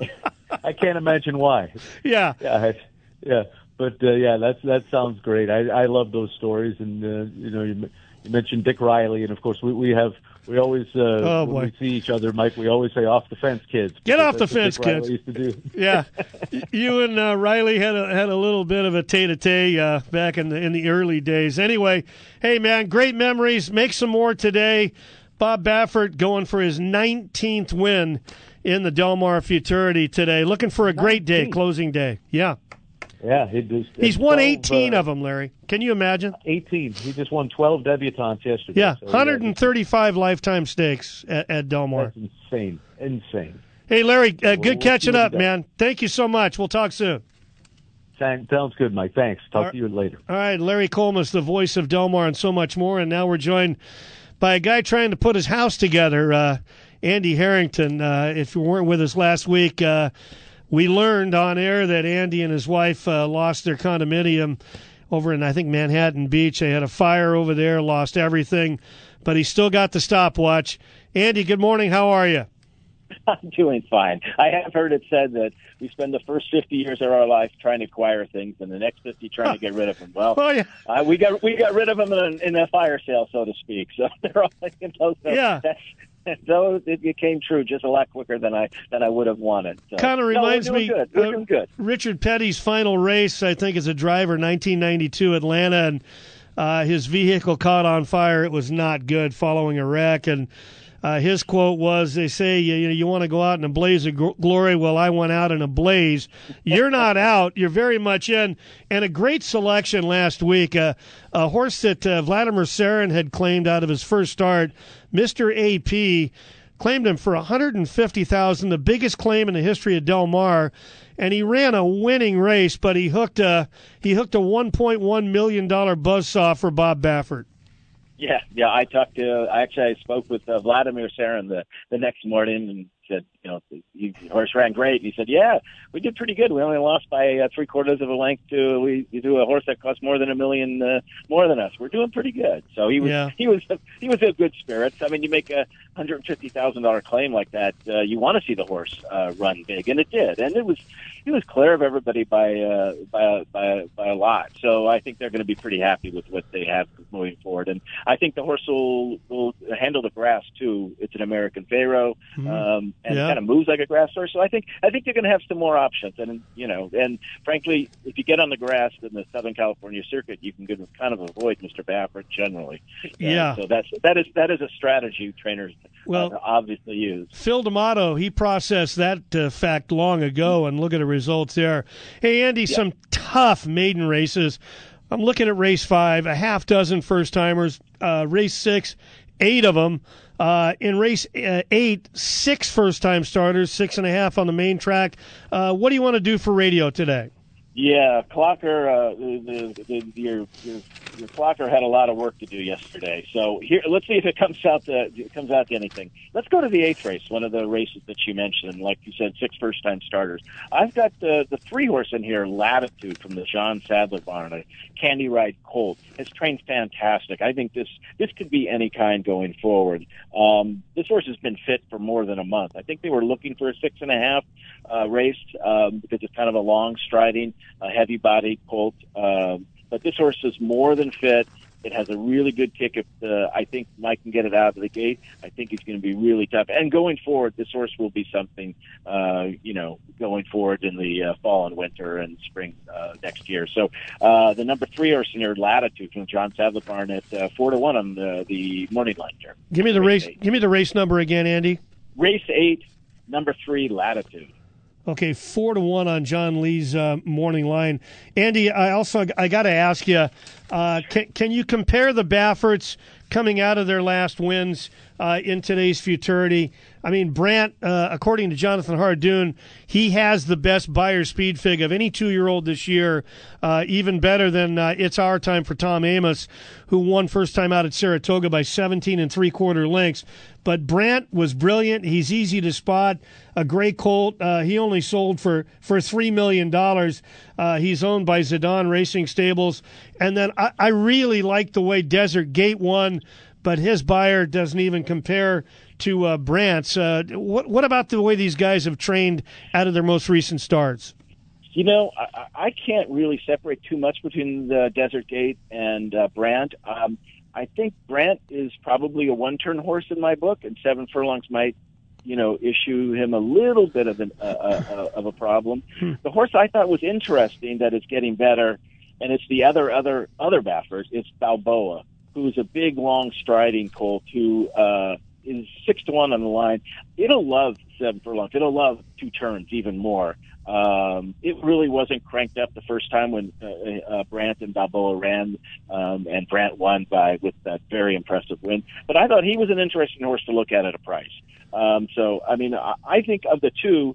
I can't imagine why. Yeah, yeah, I, yeah. But uh, yeah, that's that sounds great. I I love those stories, and uh, you know, you, you mentioned Dick Riley, and of course we we have. We always, uh, oh, when boy. we see each other, Mike, we always say off the fence, kids. Get off the That's fence, what Dick kids. Riley used to do. Yeah, you and uh, Riley had a had a little bit of a tete-a-tete uh, back in the in the early days. Anyway, hey man, great memories. Make some more today. Bob Baffert going for his nineteenth win in the Del Mar Futurity today. Looking for a great day, closing day. Yeah. Yeah, he just, he's won twelve, eighteen uh, of them, Larry. Can you imagine? eighteen. He just won twelve debutantes yesterday. Yeah, so one hundred thirty-five yeah. lifetime stakes at, at Del Mar. That's insane. Insane. Hey, Larry, uh, good we'll, catching we'll up, man. Thank you so much. We'll talk soon. Sounds good, Mike. Thanks. Talk All to you later. All right, Larry Colmus, the voice of Del Mar and so much more. And now we're joined by a guy trying to put his house together, uh, Andy Harrington. Uh, if you weren't with us last week, uh, we learned on air that Andy and his wife uh, lost their condominium over in, I think, Manhattan Beach. They had a fire over there, lost everything, but he still got the stopwatch. Andy, good morning. How are you? I'm doing fine. I have heard it said that we spend the first fifty years of our life trying to acquire things, and the next fifty trying to get rid of them. Well, oh, yeah. uh, we got we got rid of them in, in a fire sale, so to speak. So they're all, you know, so yeah. That's, So it, it came true just a lot quicker than I than I would have wanted. So, kind of reminds no, we're me, doing good. We're uh, doing good. Richard Petty's final race, I think, as a driver, nineteen ninety-two Atlanta, and uh, his vehicle caught on fire. It was not good, following a wreck, and uh, his quote was, "They say you you, you want to go out in a blaze of gl- glory. Well, I went out in a blaze. You're not out. You're very much in." And a great selection last week, uh, a horse that uh, Vladimir Sarin had claimed out of his first start. Mister A P claimed him for one hundred fifty thousand dollars, the biggest claim in the history of Del Mar, and he ran a winning race, but he hooked a he hooked a one point one million dollars buzzsaw for Bob Baffert. Yeah, yeah. I talked to. I actually I spoke with uh, Vladimir Sarin the the next morning and said, you know, the horse ran great. And he said, yeah, we did pretty good. We only lost by uh, three quarters of a length to we, we do a horse that cost more than a million uh, more than us. We're doing pretty good. So he was yeah. he was he was in good spirits. I mean, you make a hundred fifty thousand dollar claim like that, uh, you want to see the horse uh, run big, and it did. And it was he was clear of everybody by uh, by by by a lot. So I think they're going to be pretty happy with what they have moving forward. And I think the horse will will handle the grass too. It's an American Pharaoh. Mm-hmm. Um, and yeah. it kind of moves like a grass horse. So I think I think they're going to have some more options. And you know, and frankly, if you get on the grass in the Southern California circuit, you can get, kind of avoid Mister Baffert generally. Yeah. Uh, so that's that is that is a strategy trainers well, uh, obviously use. Phil D'Amato, he processed that uh, fact long ago, and look at the results there. Hey, Andy, yeah. some tough maiden races. I'm looking at race five, a half dozen first timers. Uh, race six, eight of them. Uh, in race uh, eight, six first-time starters, six and a half on the main track. Uh, what do you want to do for radio today? Yeah, Clocker, uh, the, the, the, your, your your Clocker had a lot of work to do yesterday. So here, let's see if it comes out to it comes out to anything. Let's go to the eighth race, one of the races that you mentioned. Like you said, six first-time starters. I've got the the three horse in here, Latitude from the John Sadler barn, a Candy Ride Colt. It's trained fantastic. I think this this could be any kind going forward. Um, this horse has been fit for more than a month. I think they were looking for a six and a half uh, race um, because it's kind of a long striding. A heavy-bodied colt, um, but this horse is more than fit. It has a really good kick. If uh, I think Mike can get it out of the gate, I think it's going to be really tough. And going forward, this horse will be something, uh, you know, going forward in the uh, fall and winter and spring uh, next year. So uh, the number three horse in your Latitude from John Sadler barn at uh, four to one on the, the morning line here. Give me the race. race Give me the race number again, Andy. Race eight, number three, Latitude. Okay, four to one on John Lee's uh, morning line. Andy, I also I got to ask you, uh, can, can you compare the Bafferts coming out of their last wins uh, in today's futurity? I mean, Brandt, uh, according to Jonathan Hardoon, he has the best buyer speed fig of any two-year-old this year, uh, even better than uh, It's Our Time for Tom Amos, who won first time out at Saratoga by seventeen and three-quarter lengths. But Brandt was brilliant. He's easy to spot. A great colt. Uh, he only sold for, for three million dollars. Uh, he's owned by Zidane Racing Stables. And then I, I really like the way Desert Gate won, but his buyer doesn't even compare to uh, Brandt's. Uh, what, what about the way these guys have trained out of their most recent starts? You know, I, I can't really separate too much between the Desert Gate and uh, Brandt. Um, I think Brandt is probably a one-turn horse in my book, and Seven Furlongs might, you know, issue him a little bit of an uh, uh, of a problem. Hmm. The horse I thought was interesting that is getting better, and it's the other other other Baffert. It's Balboa, who's a big, long striding colt who uh, is six to one on the line. It'll love Seven Furlongs. It'll love two turns even more. Um, it really wasn't cranked up the first time when uh, uh, Brandt and Balboa ran, um, and Brandt won by with that very impressive win. But I thought he was an interesting horse to look at at a price. Um, so, I mean, I, I think of the two,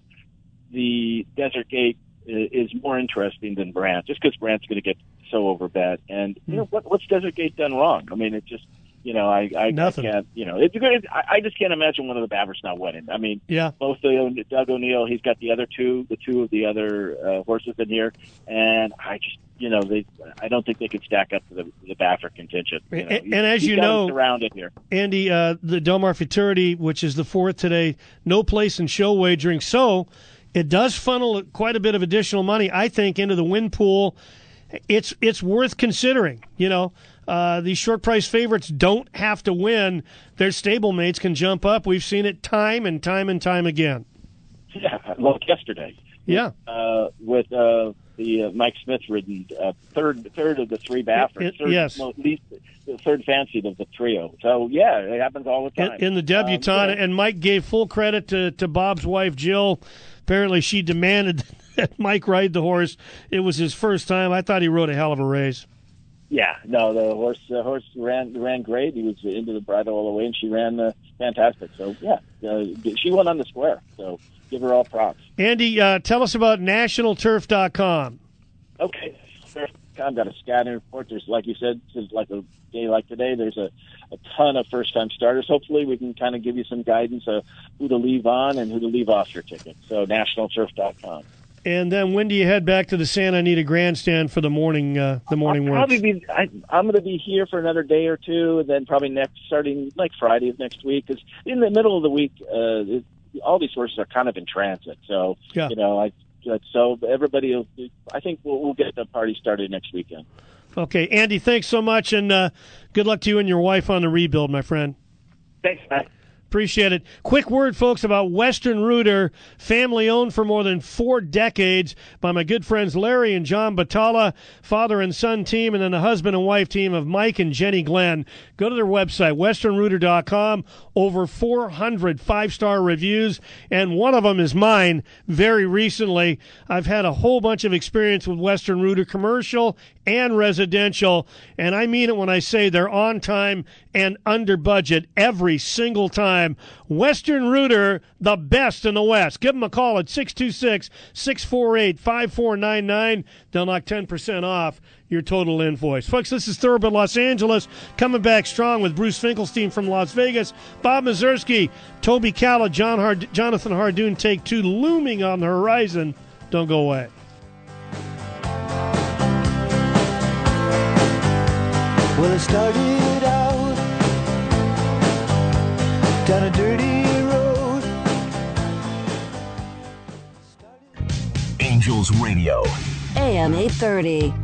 the Desert Gate is more interesting than Brandt, just because Brandt's going to get so overbet. And you know what? What's Desert Gate done wrong? I mean, it just. You know, I, I, I can't, you know, it's good. I, I just can't imagine one of the Bafferts not winning. I mean, yeah. both the Doug O'Neill, he's got the other two, the two of the other uh, horses in here. And I just, you know, they, I don't think they could stack up to the, the Baffert contingent. You know, and, and as you know, around it here. Andy, uh, the Del Mar Futurity, which is the fourth today, no place in show wagering. So it does funnel quite a bit of additional money, I think, into the win pool. It's, it's worth considering, you know. Uh, these short price favorites don't have to win. Their stablemates can jump up. We've seen it time and time and time again. Yeah, like yesterday. Yeah. Uh, with uh, the uh, Mike Smith ridden uh, third third of the three Bafferts. Third, yes. Well, at least the third fancied of the trio. So, yeah, it happens all the time. In, in the debutante, um, and Mike gave full credit to, to Bob's wife, Jill. Apparently she demanded that Mike ride the horse. It was his first time. I thought he rode a hell of a race. Yeah, no, the horse the horse ran ran great. He was into the bridle all the way, and she ran uh, fantastic. So, yeah, uh, she won on the square. So, give her all props. Andy, uh, tell us about national turf dot com. Okay, I've got a scouting report. There's, like you said, like a day like today, there's a, a ton of first-time starters. Hopefully, we can kind of give you some guidance of who to leave on and who to leave off your ticket. So, national turf dot com. And then when do you head back to the Santa Anita Grandstand for the morning uh, the morning I'll work? Probably be, I, I'm going to be here for another day or two, and then probably next starting like Friday of next week. Because in the middle of the week, uh, it, all these horses are kind of in transit. So yeah. you know, I so everybody, will, I think we'll, we'll get the party started next weekend. Okay, Andy, thanks so much, and uh, good luck to you and your wife on the rebuild, my friend. Thanks, Matt. Appreciate it. Quick word, folks, about Western Rooter, family-owned for more than four decades by my good friends Larry and John Batalla, father and son team, and then the husband and wife team of Mike and Jenny Glenn. Go to their website, western rooter dot com. Over four hundred five-star reviews, and one of them is mine very recently. I've had a whole bunch of experience with Western Rooter, commercial and residential, and I mean it when I say they're on time and under budget every single time. time. Western Rooter, the best in the West. Give them a call at six two six, six four eight, five four nine nine. They'll knock ten percent off your total invoice. Folks, this is Thoroughbred Los Angeles, coming back strong with Bruce Finkelstein from Las Vegas, Bob Mazursky, Toby Calla, John Hard- Jonathan Hardoon, take two looming on the horizon. Don't go away. Well, it started out down a dirty road. Angels Radio. A M eight thirty.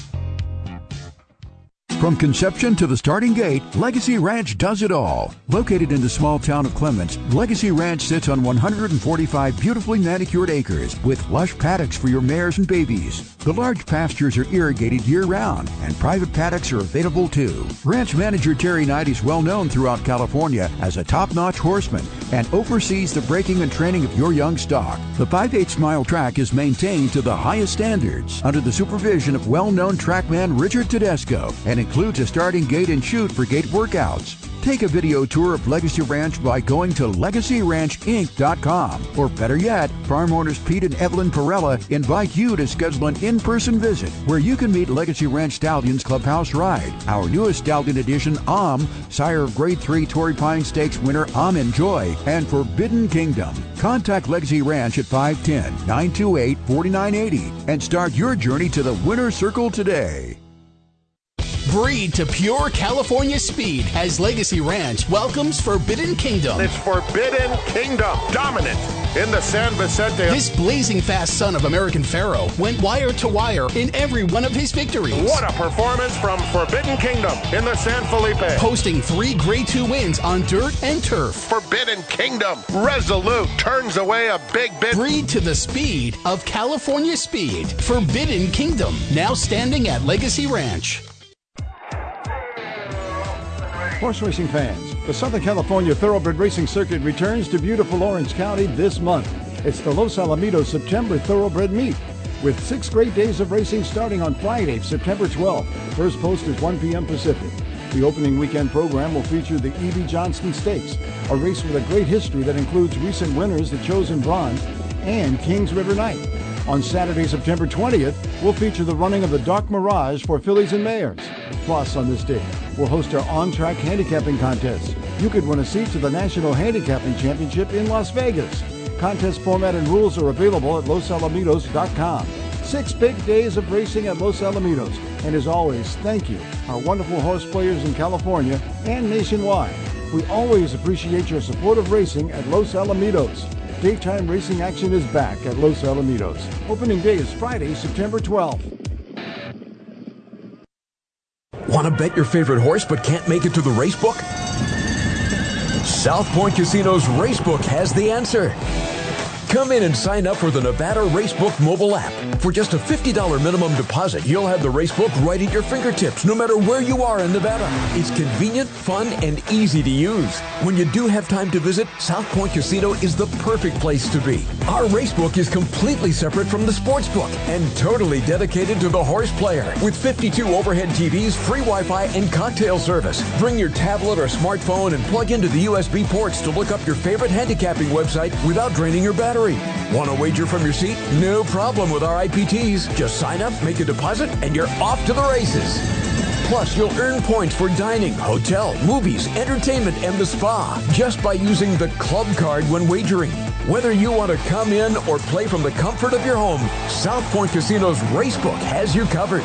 From conception to the starting gate, Legacy Ranch does it all. Located in the small town of Clements, Legacy Ranch sits on one hundred forty-five beautifully manicured acres with lush paddocks for your mares and babies. The large pastures are irrigated year-round, and private paddocks are available too. Ranch manager Terry Knight is well known throughout California as a top-notch horseman and oversees the breaking and training of your young stock. The five eighths mile track is maintained to the highest standards under the supervision of well-known trackman Richard Tedesco and includes a starting gate and chute for gate workouts. Take a video tour of Legacy Ranch by going to legacy ranch inc dot com. Or better yet, farm owners Pete and Evelyn Perella invite you to schedule an in-person visit where you can meet Legacy Ranch Stallions Clubhouse Ride, our newest stallion edition, Om, sire of Grade three Torrey Pine Stakes winner Om Enjoy, and Forbidden Kingdom. Contact Legacy Ranch at five one zero, nine two eight, four nine eight zero and start your journey to the winner's circle today. Breed to pure California speed as Legacy Ranch welcomes Forbidden Kingdom. It's Forbidden Kingdom, dominant in the San Vicente. This blazing fast son of American Pharaoh went wire to wire in every one of his victories. What a performance from Forbidden Kingdom in the San Felipe. Posting three Grade two wins on dirt and turf. Forbidden Kingdom, resolute, turns away a big bit. Breed to the speed of California speed. Forbidden Kingdom, now standing at Legacy Ranch. Horse racing fans, the Southern California Thoroughbred Racing Circuit returns to beautiful Orange County this month. It's the Los Alamitos September Thoroughbred Meet, with six great days of racing starting on Friday, September twelfth. The first post is one p.m. Pacific. The opening weekend program will feature the E B. Johnston Stakes, a race with a great history that includes recent winners, the Chosen Bronze, and Kings River Night. On Saturday, September twentieth, we'll feature the running of the Dark Mirage for fillies and mares. Plus, on this day, we'll host our on-track handicapping contest. You could win a seat to the National Handicapping Championship in Las Vegas. Contest format and rules are available at los alamitos dot com. Six big days of racing at Los Alamitos. And as always, thank you, our wonderful horse players in California and nationwide. We always appreciate your support of racing at Los Alamitos. Daytime racing action is back at Los Alamitos. Opening day is Friday, September twelfth. Want to bet your favorite horse but can't make it to the racebook? South Point Casino's Racebook has the answer. Come in and sign up for the Nevada Racebook mobile app. For just a fifty dollars minimum deposit, you'll have the Racebook right at your fingertips, no matter where you are in Nevada. It's convenient, fun, and easy to use. When you do have time to visit, South Point Casino is the perfect place to be. Our Racebook is completely separate from the Sportsbook and totally dedicated to the horse player. With fifty-two overhead T Vs, free Wi-Fi, and cocktail service. Bring your tablet or smartphone and plug into the U S B ports to look up your favorite handicapping website without draining your battery. Want to wager from your seat? No problem with our I P Ts. Just sign up, make a deposit, and you're off to the races. Plus, you'll earn points for dining, hotel, movies, entertainment, and the spa just by using the club card when wagering. Whether you want to come in or play from the comfort of your home, South Point Casino's Racebook has you covered.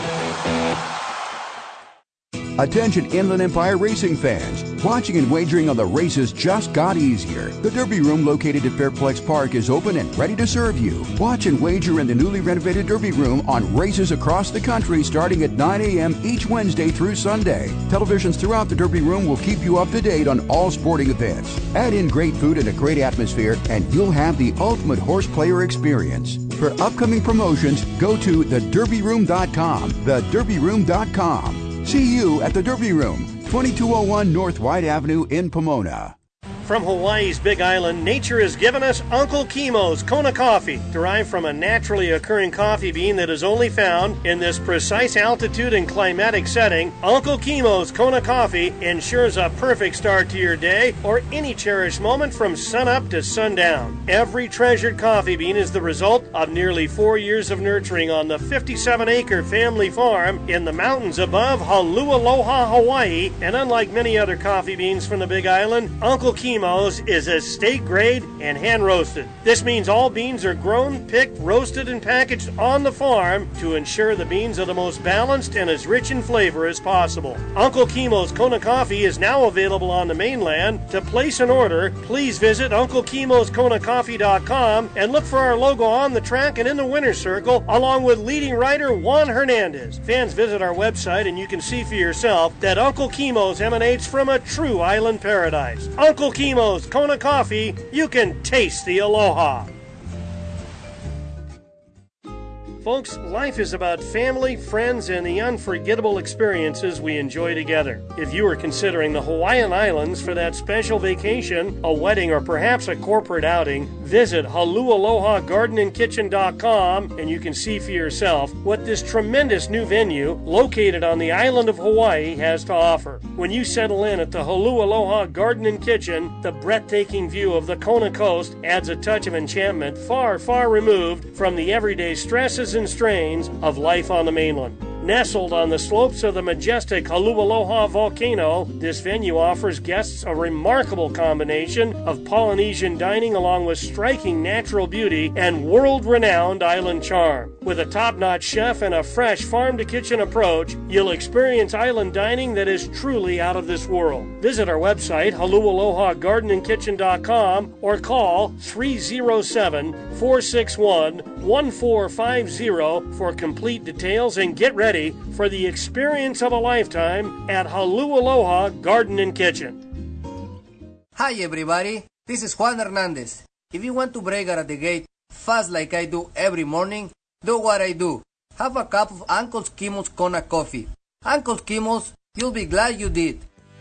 Attention Inland Empire racing fans. Watching and wagering on the races just got easier. The Derby Room located at Fairplex Park is open and ready to serve you. Watch and wager in the newly renovated Derby Room on races across the country starting at nine a.m. each Wednesday through Sunday. Televisions throughout the Derby Room will keep you up to date on all sporting events. Add in great food and a great atmosphere and you'll have the ultimate horse player experience. For upcoming promotions, go to the derby room dot com. the derby room dot com. See you at the Derby Room, twenty-two oh one North White Avenue in Pomona. From Hawaii's Big Island, nature has given us Uncle Kimo's Kona coffee, derived from a naturally occurring coffee bean that is only found in this precise altitude and climatic setting. Uncle Kimo's Kona coffee ensures a perfect start to your day or any cherished moment from sunup to sundown. Every treasured coffee bean is the result of nearly four years of nurturing on the fifty-seven acre family farm in the mountains above Holualoha, Hawaii, and unlike many other coffee beans from the Big Island, Uncle Kimo's is estate grade and hand roasted. This means all beans are grown, picked, roasted, and packaged on the farm to ensure the beans are the most balanced and as rich in flavor as possible. Uncle Kimo's Kona coffee is now available on the mainland. To place an order, please visit Uncle Kimo's Kona Coffee dot com and look for our logo on the track and in the winner's circle, along with leading writer Juan Hernandez. Fans, visit our website and you can see for yourself that Uncle Kimo's emanates from a true island paradise. Uncle Kimo's Kona Coffee, you can taste the aloha. Folks, life is about family, friends, and the unforgettable experiences we enjoy together. If you are considering the Hawaiian Islands for that special vacation, a wedding, or perhaps a corporate outing, visit Holualoha Garden and Kitchen dot com and you can see for yourself what this tremendous new venue located on the island of Hawaii has to offer. When you settle in at the Holualoha Garden and Kitchen, the breathtaking view of the Kona coast adds a touch of enchantment far, far removed from the everyday stresses and strains of life on the mainland. Nestled on the slopes of the majestic Holualoha volcano, this venue offers guests a remarkable combination of Polynesian dining along with striking natural beauty and world-renowned island charm. With a top-notch chef and a fresh farm-to-kitchen approach, you'll experience island dining that is truly out of this world. Visit our website, Holualoha Garden and Kitchen dot com, or call three oh seven, four six one, one four five zero for complete details and get ready for the experience of a lifetime at Holualoha Garden and Kitchen. Hi everybody, this is Juan Hernandez. If you want to break out of the gate fast like I do every morning, do what I do. Have a cup of Uncle Kimo's Kona coffee. Uncle Kimo's, you'll be glad you did.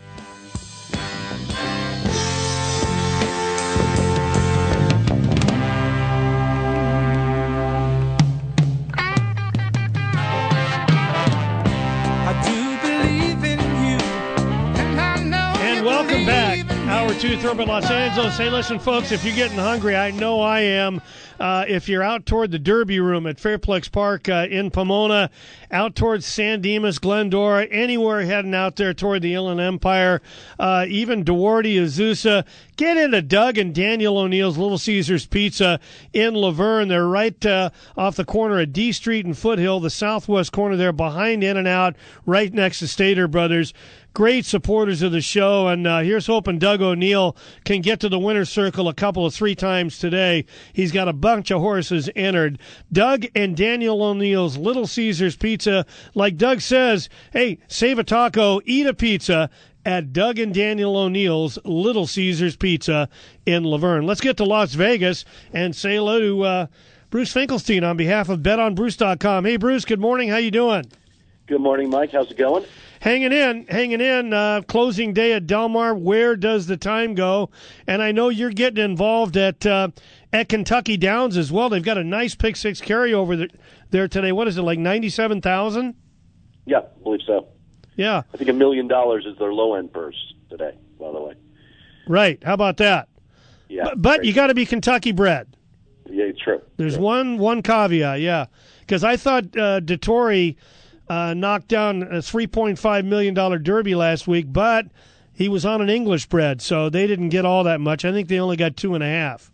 Welcome back. Hour two, Thoroughbred Los Angeles. Hey, listen, folks, if you're getting hungry, I know I am. Uh, if you're out toward the Derby Room at Fairplex Park uh, in Pomona, out towards San Dimas, Glendora, anywhere heading out there toward the Inland Empire, uh, even Duarte, Azusa, get into Doug and Daniel O'Neill's Little Caesars Pizza in Laverne. They're right uh, off the corner of D Street and Foothill, the southwest corner there behind In-N-Out, right next to Stater Brothers. Great supporters of the show, and uh, here's hoping Doug O'Neill can get to the winner's circle a couple of three times today. He's got a bunch of horses entered. Doug and Daniel O'Neill's Little Caesars Pizza. Like Doug says, hey, save a taco, eat a pizza at Doug and Daniel O'Neill's Little Caesars Pizza in Laverne. Let's get to Las Vegas and say hello to uh, Bruce Finkelstein on behalf of bet on bruce dot com. Hey, Bruce, good morning. How you doing? Good morning, Mike. How's it going? Hanging in, hanging in. Uh, closing day at Del Mar. Where does the time go? And I know you're getting involved at uh, at Kentucky Downs as well. They've got a nice pick six carryover there, there today. What is it, like ninety-seven thousand? Yeah, I believe so. Yeah. I think a million dollars is their low-end purse today, by the way. Right. How about that? Yeah. But, but you got to be Kentucky bred. Yeah, it's true. There's true. one one caveat, yeah. Because I thought uh, DeTore uh, knocked down a three point five million dollars Derby last week, but he was on an English bred, so they didn't get all that much. I think they only got two and a half.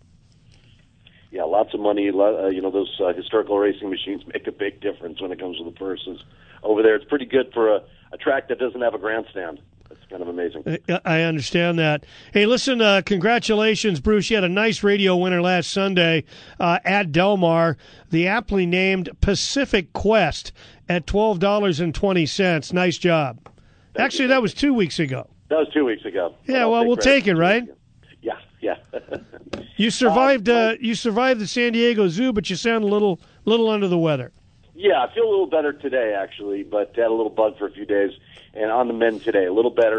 Yeah, lots of money. Uh, you know, those uh, historical racing machines make a big difference when it comes to the purses. Over there, it's pretty good for a, a track that doesn't have a grandstand. It's kind of amazing. I understand that. Hey, listen, uh, congratulations, Bruce. You had a nice radio winner last Sunday uh, at Del Mar, the aptly named Pacific Quest at twelve dollars and twenty cents. Nice job. Thank Actually, you. that was two weeks ago. That was two weeks ago. Yeah, well, we'll take it, right? Yeah, yeah. You survived. Uh, you survived the San Diego Zoo, but you sound a little, little under the weather. Yeah, I feel a little better today, actually, but had a little bug for a few days. And on the men today, a little better.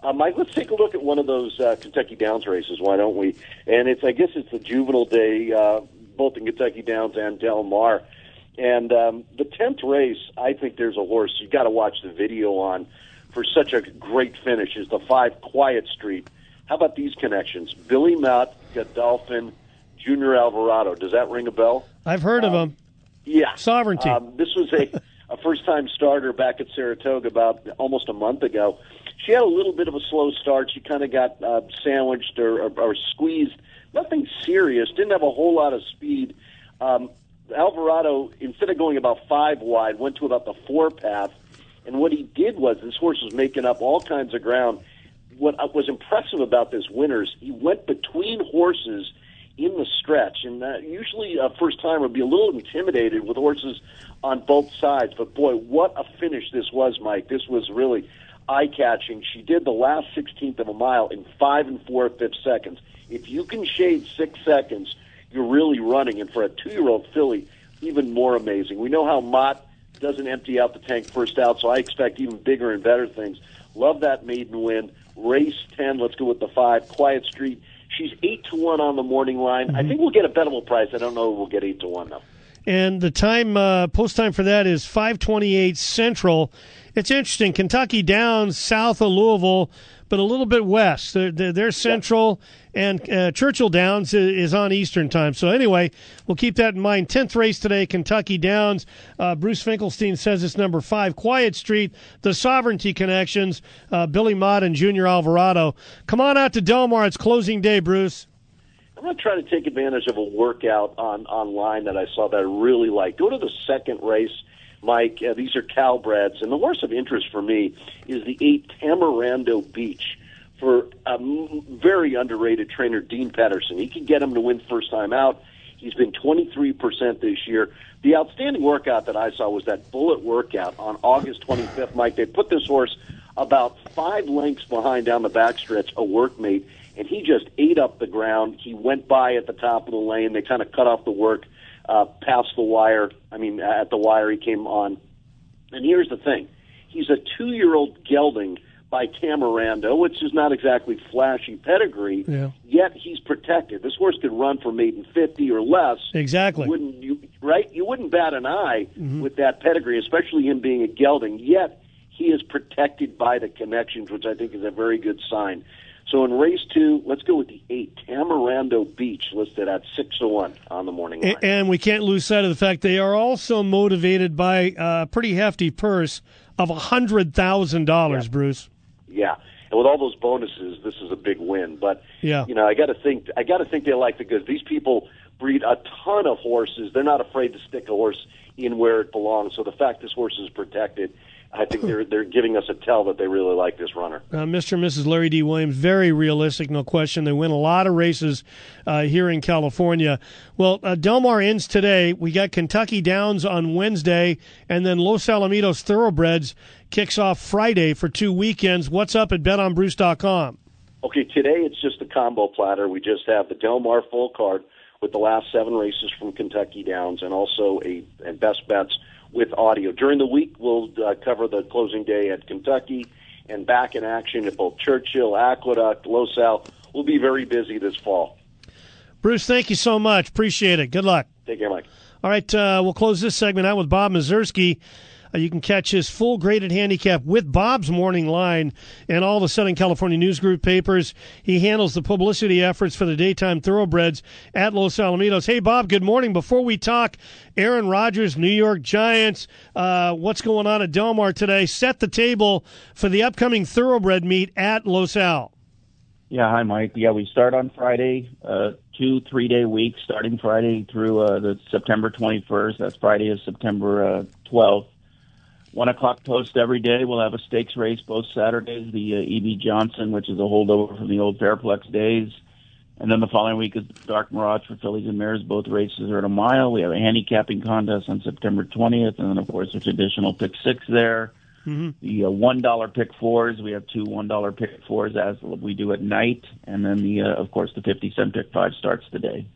Uh, Mike, let's take a look at one of those uh, Kentucky Downs races, why don't we? And it's, I guess it's the Juvenile Day, uh, both in Kentucky Downs and Del Mar. And um, the tenth race, I think there's a horse you got to watch the video on for such a great finish, is the five Quiet Street. How about these connections? Billy Mott, Godolphin, Junior Alvarado. Does that ring a bell? I've heard um, of them. Yeah. Sovereignty. Um, this was a, a first-time starter back at Saratoga about almost a month ago. She had a little bit of a slow start. She kind of got uh, sandwiched or, or, or squeezed. Nothing serious. Didn't have a whole lot of speed. Um, Alvarado, instead of going about five wide, went to about the four path. And what he did was, this horse was making up all kinds of ground. What was impressive about this winner is he went between horses in the stretch. And uh, usually a first-timer would be a little intimidated with horses on both sides. But, boy, what a finish this was, Mike. This was really eye-catching. She did the last sixteenth of a mile in five and four-fifths seconds. If you can shade six seconds, you're really running. And for a two-year-old filly, even more amazing. We know how Mott doesn't empty out the tank first out, so I expect even bigger and better things. Love that maiden win. Race ten, let's go with the five. Quiet Street. She's eight to one on the morning line. Mm-hmm. I think we'll get a bettable price. I don't know if we'll get eight to one, though. And the time, uh, post time for that is five twenty-eight Central. It's interesting. Kentucky Downs, south of Louisville, but a little bit west. They're, they're, they're central, and uh, Churchill Downs is on Eastern time. So anyway, we'll keep that in mind. tenth race today, Kentucky Downs. Uh, Bruce Finkelstein says it's number five, Quiet Street. The Sovereignty Connections, uh, Billy Mott and Junior Alvarado. Come on out to Del Mar. It's closing day, Bruce. I'm going to try to take advantage of a workout on online that I saw that I really like. Go to the second race, Mike. Uh, these are Calbreds, and the horse of interest for me is the eight Tamarindo Beach for a very underrated trainer, Dean Pedersen. He can get him to win first time out. He's been twenty-three percent this year. The outstanding workout that I saw was that Bullet workout on August twenty-fifth, Mike. They put this horse about five lengths behind down the backstretch, a workmate, and he just ate up the ground. He went by at the top of the lane. They kind of cut off the work, uh, past the wire. I mean, at the wire he came on. And here's the thing. He's a two-year-old gelding by Tamarindo, which is not exactly flashy pedigree, yeah. Yet he's protected. This horse could run for maiden fifty or less. Exactly. You wouldn't, you, right? You wouldn't bat an eye mm-hmm. with that pedigree, especially him being a gelding, yet he is protected by the connections, which I think is a very good sign. So in race two, let's go with the eight, Tamarindo Beach, listed at six to one on the morning line. And we can't lose sight of the fact they are also motivated by a pretty hefty purse of one hundred thousand dollars, yeah. Bruce. Yeah, and with all those bonuses, this is a big win. But yeah. you know, I got to think, I got to think they like the goods. These people breed a ton of horses. They're not afraid to stick a horse in where it belongs. So the fact this horse is protected, I think they're they're giving us a tell that they really like this runner. Uh, Mister and Missus Larry D. Williams, very realistic, no question. They win a lot of races uh, here in California. Well, uh, Del Mar ends today. We got Kentucky Downs on Wednesday, and then Los Alamitos Thoroughbreds kicks off Friday for two weekends. What's up at bet on bruce dot com? Okay, today it's just a combo platter. We just have the Del Mar full card with the last seven races from Kentucky Downs, and also a and best bets with audio. During the week, we'll uh, cover the closing day at Kentucky and back in action at both Churchill, Aqueduct, Los Al. We'll be very busy this fall. Bruce, thank you so much. Appreciate it. Good luck. Take care, Mike. All right, uh, we'll close this segment out with Bob Mazursky. Uh, you can catch his full graded handicap with Bob's Morning Line and all the Southern California News Group papers. He handles the publicity efforts for the daytime thoroughbreds at Los Alamitos. Hey, Bob, good morning. Before we talk Aaron Rodgers, New York Giants, uh, what's going on at Del Mar today, set the table for the upcoming thoroughbred meet at Los Al. Yeah, hi, Mike. Yeah, we start on Friday, uh, two, three-day weeks, starting Friday through uh, the September twenty-first. That's Friday is September uh, twelfth. One o'clock post every day. We'll have a stakes race both Saturdays, the uh, E B. Johnson, which is a holdover from the old Fairplex days. And then the following week is Dark Mirage for fillies and mares. Both races are at a mile. We have a handicapping contest on September twentieth. And then, of course, there's additional pick six there. Mm-hmm. The uh, one dollar pick fours. We have two one dollar pick fours as we do at night. And then, the uh, of course, the fifty cent pick five starts today.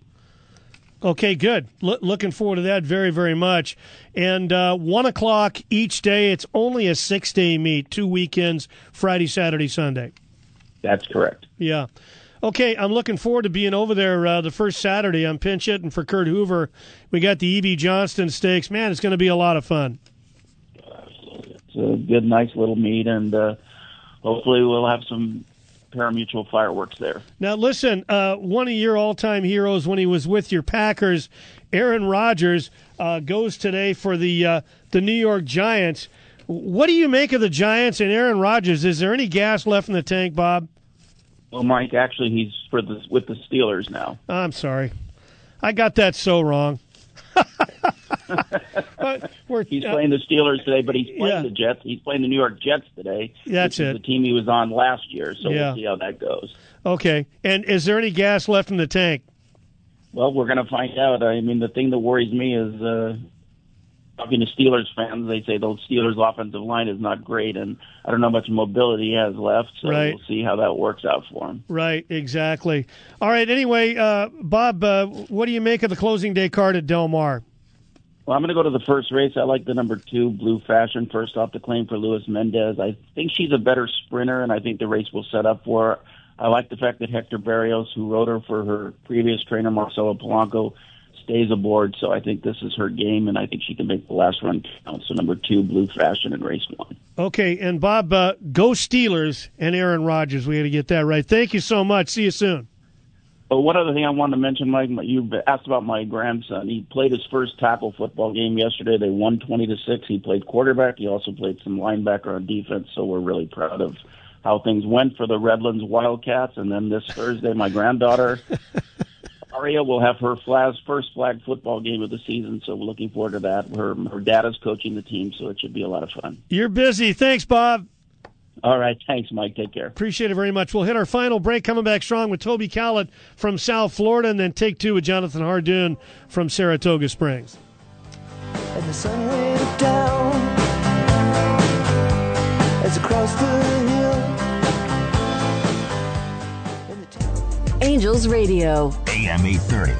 Okay, good. L- looking forward to that very, very much. And uh, one o'clock each day. It's only a six-day meet, two weekends, Friday, Saturday, Sunday. That's correct. Yeah. Okay, I'm looking forward to being over there uh, the first Saturday. I'm pinch hitting for Kurt Hoover. We got the E B. Johnston Stakes. Man, it's going to be a lot of fun. It's a good, nice little meet, and uh, hopefully we'll have some pari-mutuel fireworks there. Now, listen, uh, one of your all-time heroes when he was with your Packers, Aaron Rodgers, uh, goes today for the uh, the New York Giants. What do you make of the Giants and Aaron Rodgers? Is there any gas left in the tank, Bob? Well, Mike, actually, he's for the with the Steelers now. I'm sorry. I got that so wrong. We're, he's uh, playing the Steelers today, but he's playing yeah. the Jets. He's playing the New York Jets today. That's which is it. the team he was on last year, so Yeah. we'll see how that goes. Okay. And is there any gas left in the tank? Well, we're going to find out. I mean, the thing that worries me is uh, talking to Steelers fans, they say the Steelers' offensive line is not great, and I don't know how much mobility he has left, so Right. we'll see how that works out for him. Right, exactly. All right, anyway, uh, Bob, uh, what do you make of the closing day card at Del Mar? Well, I'm going to go to the first race. I like the number two, Blue Fashion, first off the claim for Luis Mendez. I think she's a better sprinter, and I think the race will set up for her. I like the fact that Hector Barrios, who rode her for her previous trainer, Marcelo Polanco, stays aboard. So I think this is her game, and I think she can make the last run count. So number two, Blue Fashion in race one. Okay, and Bob, uh, go Steelers and Aaron Rodgers. We got to get that right. Thank you so much. See you soon. But one other thing I wanted to mention, Mike, you asked about my grandson. He played his first tackle football game yesterday. They won twenty to six. He played quarterback. He also played some linebacker on defense. So we're really proud of how things went for the Redlands Wildcats. And then this Thursday, my granddaughter, Aria, will have her flag, first flag football game of the season. So we're looking forward to that. Her, her dad is coaching the team, so it should be a lot of fun. You're busy. Thanks, Bob. All right. Thanks, Mike. Take care. Appreciate it very much. We'll hit our final break, coming back strong with Toby Callett from South Florida, and then take two with Jonathan Hardoon from Saratoga Springs. And the sun went down as across the hill. Angels Radio. A M eight thirty.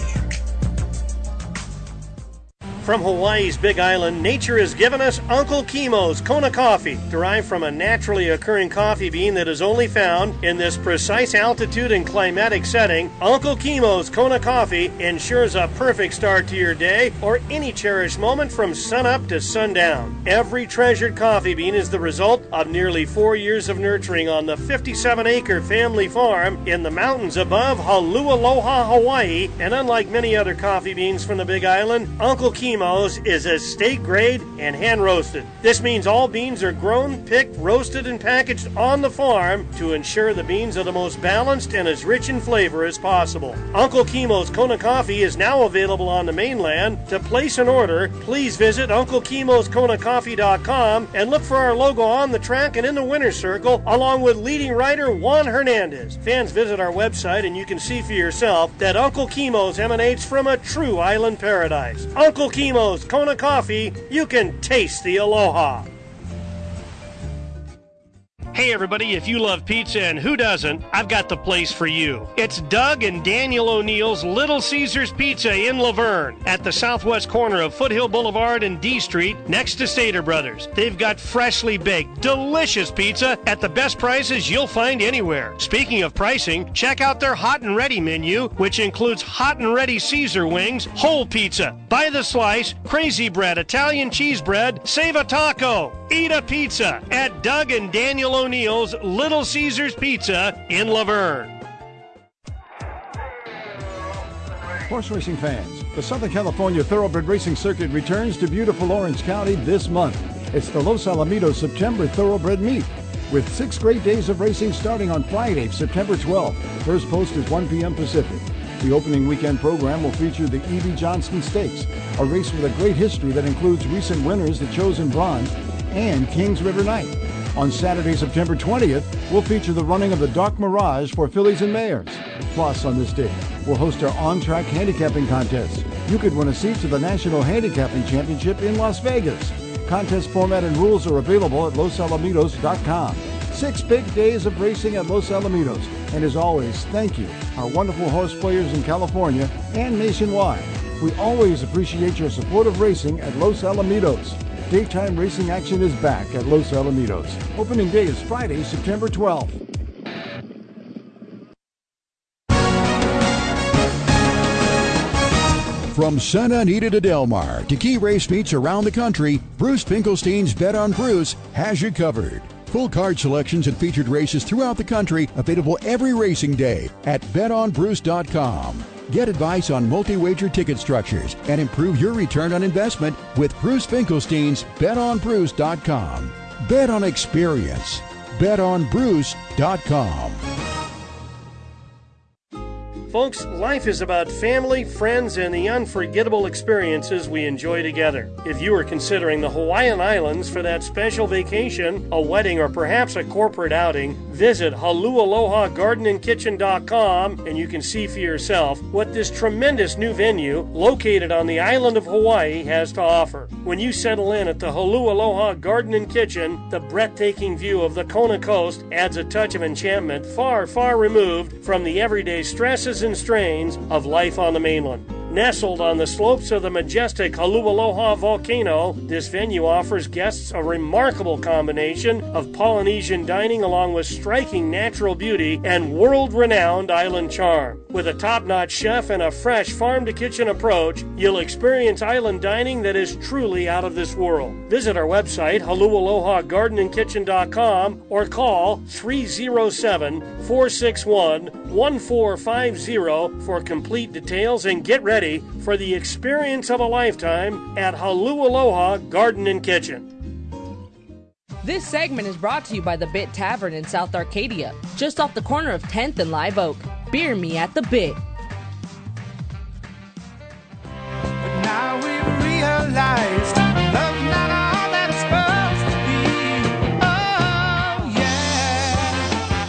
From Hawaii's Big Island, nature has given us Uncle Kimo's Kona coffee, derived from a naturally occurring coffee bean that is only found in this precise altitude and climatic setting. Uncle Kimo's Kona coffee ensures a perfect start to your day or any cherished moment from sunup to sundown. Every treasured coffee bean is the result of nearly four years of nurturing on the fifty-seven acre family farm in the mountains above Holualoha, Hawaii, and unlike many other coffee beans from the Big Island, Uncle Kimo's is estate grade and hand roasted. This means all beans are grown, picked, roasted, and packaged on the farm to ensure the beans are the most balanced and as rich in flavor as possible. Uncle Kimo's Kona coffee is now available on the mainland. To place an order, please visit Uncle Kimo's Kona Coffee dot com and look for our logo on the track and in the winner's circle, along with leading writer Juan Hernandez. Fans, visit our website and you can see for yourself that Uncle Kimo's emanates from a true island paradise. Uncle Kimo's Kona Coffee, you can taste the aloha. Hey everybody, if you love pizza, and who doesn't, I've got the place for you. It's Doug and Daniel O'Neill's Little Caesars Pizza in Laverne at the southwest corner of Foothill Boulevard and D Street next to Stater Brothers. They've got freshly baked, delicious pizza at the best prices you'll find anywhere. Speaking of pricing, check out their hot and ready menu, which includes hot and ready Caesar wings, whole pizza, by the slice, crazy bread, Italian cheese bread, save a taco, eat a pizza at Doug and Daniel O'Neill's Little Caesars Pizza in Laverne. Horse racing fans, the Southern California Thoroughbred Racing Circuit returns to beautiful Orange County this month. It's the Los Alamitos September Thoroughbred Meet, with six great days of racing starting on Friday, September twelfth. First post is one p.m. Pacific. The opening weekend program will feature the E B. Johnston Stakes, a race with a great history that includes recent winners, the Chosen Bronze, and Kings River Night. On Saturday, September twentieth, we'll feature the running of the Dark Mirage for fillies and mares. Plus, on this day, we'll host our on-track handicapping contest. You could win a seat to the National Handicapping Championship in Las Vegas. Contest format and rules are available at los alamitos dot com. Six big days of racing at Los Alamitos. And as always, thank you, our wonderful horse players in California and nationwide. We always appreciate your support of racing at Los Alamitos. Daytime racing action is back at Los Alamitos. Opening day is Friday, September twelfth. From Santa Anita to Del Mar to key race meets around the country, Bruce Finkelstein's Bet on Bruce has you covered. Full card selections and featured races throughout the country available every racing day at bet on bruce dot com. Get advice on multi-wager ticket structures and improve your return on investment with Bruce Finkelstein's bet on bruce dot com. Bet on experience. bet on bruce dot com. Folks, life is about family, friends, and the unforgettable experiences we enjoy together. If you are considering the Hawaiian Islands for that special vacation, a wedding, or perhaps a corporate outing, visit halu aloha garden and kitchen dot com and you can see for yourself what this tremendous new venue located on the island of Hawaii has to offer. When you settle in at the Halu Aloha Garden and Kitchen, the breathtaking view of the Kona coast adds a touch of enchantment far, far removed from the everyday stresses and strains of life on the mainland. Nestled on the slopes of the majestic Halu Aloha volcano, this venue offers guests a remarkable combination of Polynesian dining along with striking natural beauty and world-renowned island charm. With a top-notch chef and a fresh farm-to-kitchen approach, you'll experience island dining that is truly out of this world. Visit our website, halu aloha garden and kitchen dot com, or call three oh seven, four six one, one four five zero for complete details and get ready for the experience of a lifetime at Halu Aloha Garden and Kitchen. This segment is brought to you by the Bit Tavern in South Arcadia, just off the corner of tenth and Live Oak. Beer me at the Bit. But now we realized love's not all that it's supposed to be. Oh, yeah.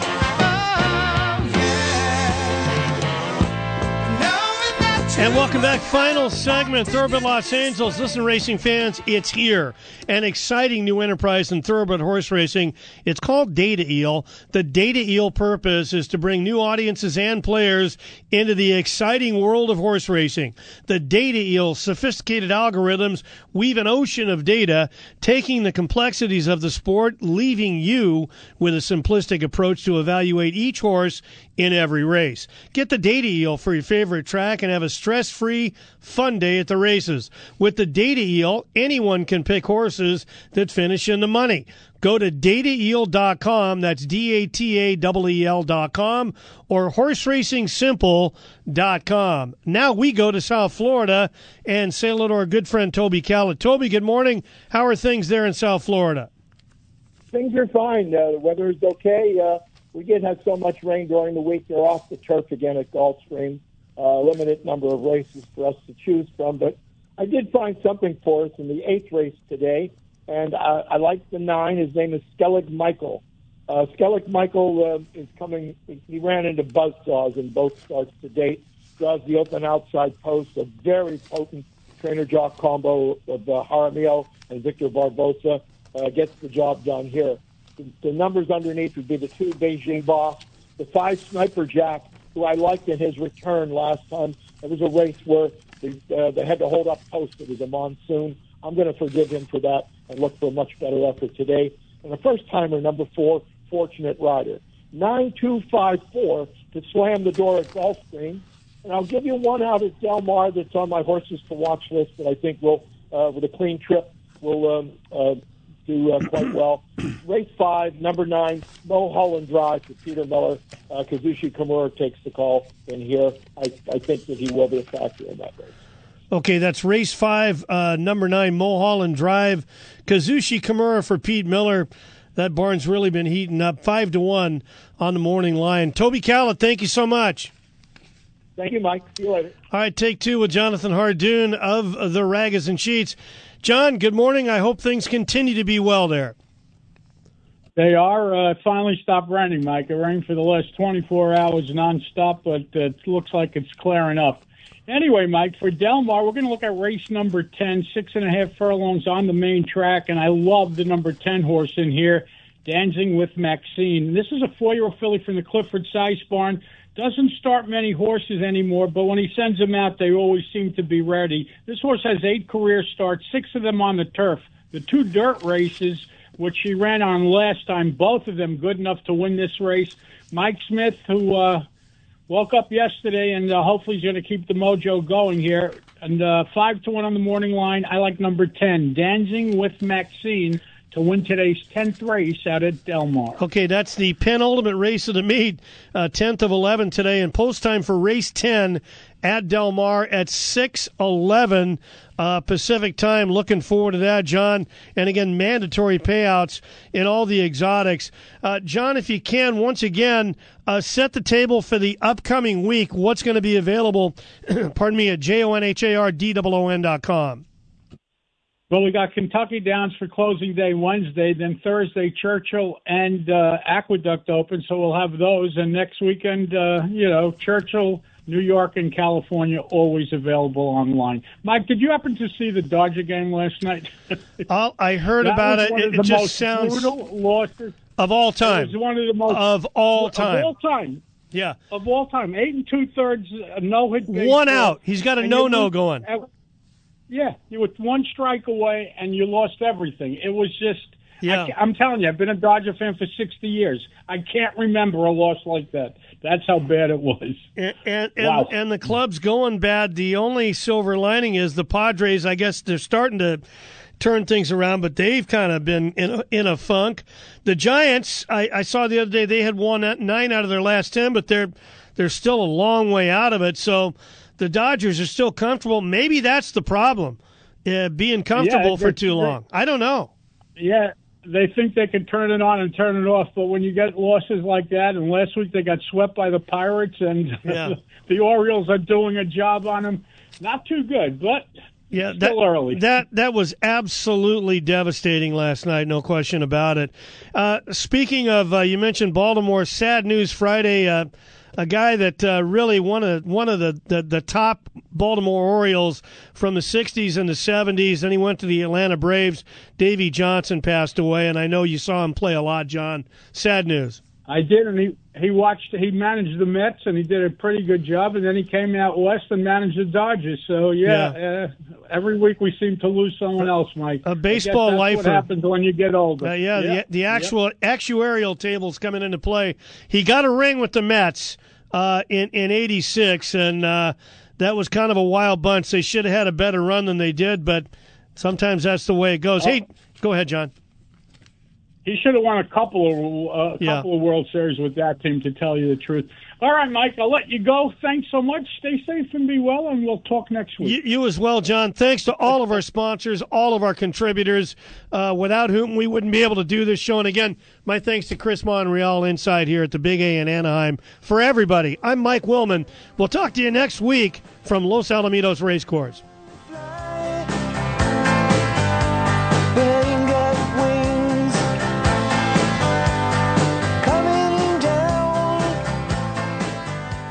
Oh, yeah. And welcome back. Final segment, Thoroughbred Los Angeles. Listen, racing fans, it's here. An exciting new enterprise in thoroughbred horse racing. It's called Data Eel. The Data Eel purpose is to bring new audiences and players into the exciting world of horse racing. The Data Eel sophisticated algorithms weave an ocean of data, taking the complexities of the sport, leaving you with a simplistic approach to evaluate each horse in every race. Get the Data Eel for your favorite track and have a stress-free, fun day at the races. With the Data Eel, anyone can pick horses that finish in the money. Go to data eel dot com, that's D A T A E E L dot com, or horse racing simple dot com. Now we go to South Florida and say hello to our good friend Toby Callett. Toby, good morning. How are things there in South Florida? Things are fine. Uh, the weather is okay. Uh, we did have so much rain during the week. They're off the turf again at Gulfstream. Uh, limited number of races for us to choose from, but I did find something for us in the eighth race today, and uh, I like the nine. His name is Skellig Michael. Uh, Skellig Michael uh, is coming. He ran into buzzsaws in both starts to date. Draws the open outside post, a very potent trainer-jaw combo of uh, Jaramillo and Victor Barbosa. Uh, gets the job done here. The, the numbers underneath would be the two Beijing Boss, the five Sniper Jack, who I liked in his return last time. It was a race where they, uh, they had to hold up post. It was a monsoon. I'm going to forgive him for that and look for a much better effort today. And the first-timer, number four, Fortunate Rider. nine two five four to slam the door at Gulfstream. And I'll give you one out at Del Mar that's on my horses to watch list that I think will, uh, with a clean trip, will um, uh, do uh, quite well. Race five, number nine, Mulholland Drive for Peter Miller. Uh, Kazushi Kimura takes the call in here. I, I think that he will be a factor in that race. Okay, that's race five, uh, number nine, Mulholland Drive. Kazushi Kimura for Pete Miller. That barn's really been heating up. Five to one on the morning line. Toby Callett, thank you so much. Thank you, Mike. See you later. All right, take two with Jonathan Hardoon of the Ragas and Sheets. John, good morning. I hope things continue to be well there. They are. Uh, finally stopped raining, Mike. It rained for the last twenty-four hours nonstop, but uh, it looks like it's clearing up. Anyway, Mike, for Del Mar, we're going to look at race number ten, six and a half furlongs on the main track, and I love the number ten horse in here, Dancing with Maxine. This is a four-year-old filly from the Clifford Size Barn. Doesn't start many horses anymore, but when he sends them out, they always seem to be ready. This horse has eight career starts, six of them on the turf. The two dirt races, which she ran on last time, both of them good enough to win this race. Mike Smith, who uh, woke up yesterday, and uh, hopefully he's going to keep the mojo going here. And uh, five to one on the morning line. I like number ten, Dancing with Maxine, to win today's tenth race out at Del Mar. Okay, that's the penultimate race of the meet, uh, tenth of eleven today, and post time for race ten at Del Mar at six eleven uh, Pacific time. Looking forward to that, John. And again, mandatory payouts in all the exotics. Uh, John, if you can, once again, uh, set the table for the upcoming week. What's going to be available, pardon me, at J O N H A R D O O N dot com. Well, we got Kentucky Downs for closing day Wednesday, then Thursday Churchill and uh, Aqueduct Open, so we'll have those. And next weekend, uh, you know, Churchill, New York, and California always available online. Mike, did you happen to see the Dodger game last night? oh, I heard that about was it. One It, of it the just most sounds brutal losses of all time. It was one of the most of all time. Of all time. Yeah, of all time. Eight and two thirds, a no hit. One out. He's got a no no going. Yeah, you were one strike away, and you lost everything. It was just, yeah. I, I'm telling you, I've been a Dodger fan for sixty years. I can't remember a loss like that. That's how bad it was. And and, wow. and, and the club's going bad. The only silver lining is the Padres, I guess they're starting to turn things around, but they've kind of been in a, in a funk. The Giants, I, I saw the other day, they had won nine out of their last ten, but they're they're still a long way out of it. So the Dodgers are still comfortable. Maybe that's the problem, uh, being comfortable yeah, for too long. I don't know. Yeah, they think they can turn it on and turn it off, but when you get losses like that, and last week they got swept by the Pirates, and yeah. the Orioles are doing a job on them, not too good, but yeah, still that, early. That, that was absolutely devastating last night, no question about it. Uh, speaking of, uh, you mentioned Baltimore, sad news Friday, uh, a guy that uh, really one of one of the, the, the top Baltimore Orioles from the sixties and the seventies, and he went to the Atlanta Braves. Davey Johnson passed away, and I know you saw him play a lot, John. Sad news. I did, and he, he watched, he managed the Mets, and he did a pretty good job, and then he came out west and managed the Dodgers. So, yeah, yeah. Uh, every week we seem to lose someone else, Mike. A baseball I guess that's lifer. what happens when you get older. Uh, yeah, yep. the, the actual yep. actuarial table's coming into play. He got a ring with the Mets uh, in, in eighty-six, and uh, that was kind of a wild bunch. They should have had a better run than they did, but sometimes that's the way it goes. Oh. Hey, go ahead, John. He should have won a couple of uh, yeah. couple of World Series with that team, to tell you the truth. All right, Mike, I'll let you go. Thanks so much. Stay safe and be well, and we'll talk next week. You, you as well, John. Thanks to all of our sponsors, all of our contributors, uh, without whom we wouldn't be able to do this show. And again, my thanks to Chris Monreal inside here at the Big A in Anaheim. For everybody, I'm Mike Willman. We'll talk to you next week from Los Alamitos Racecourse.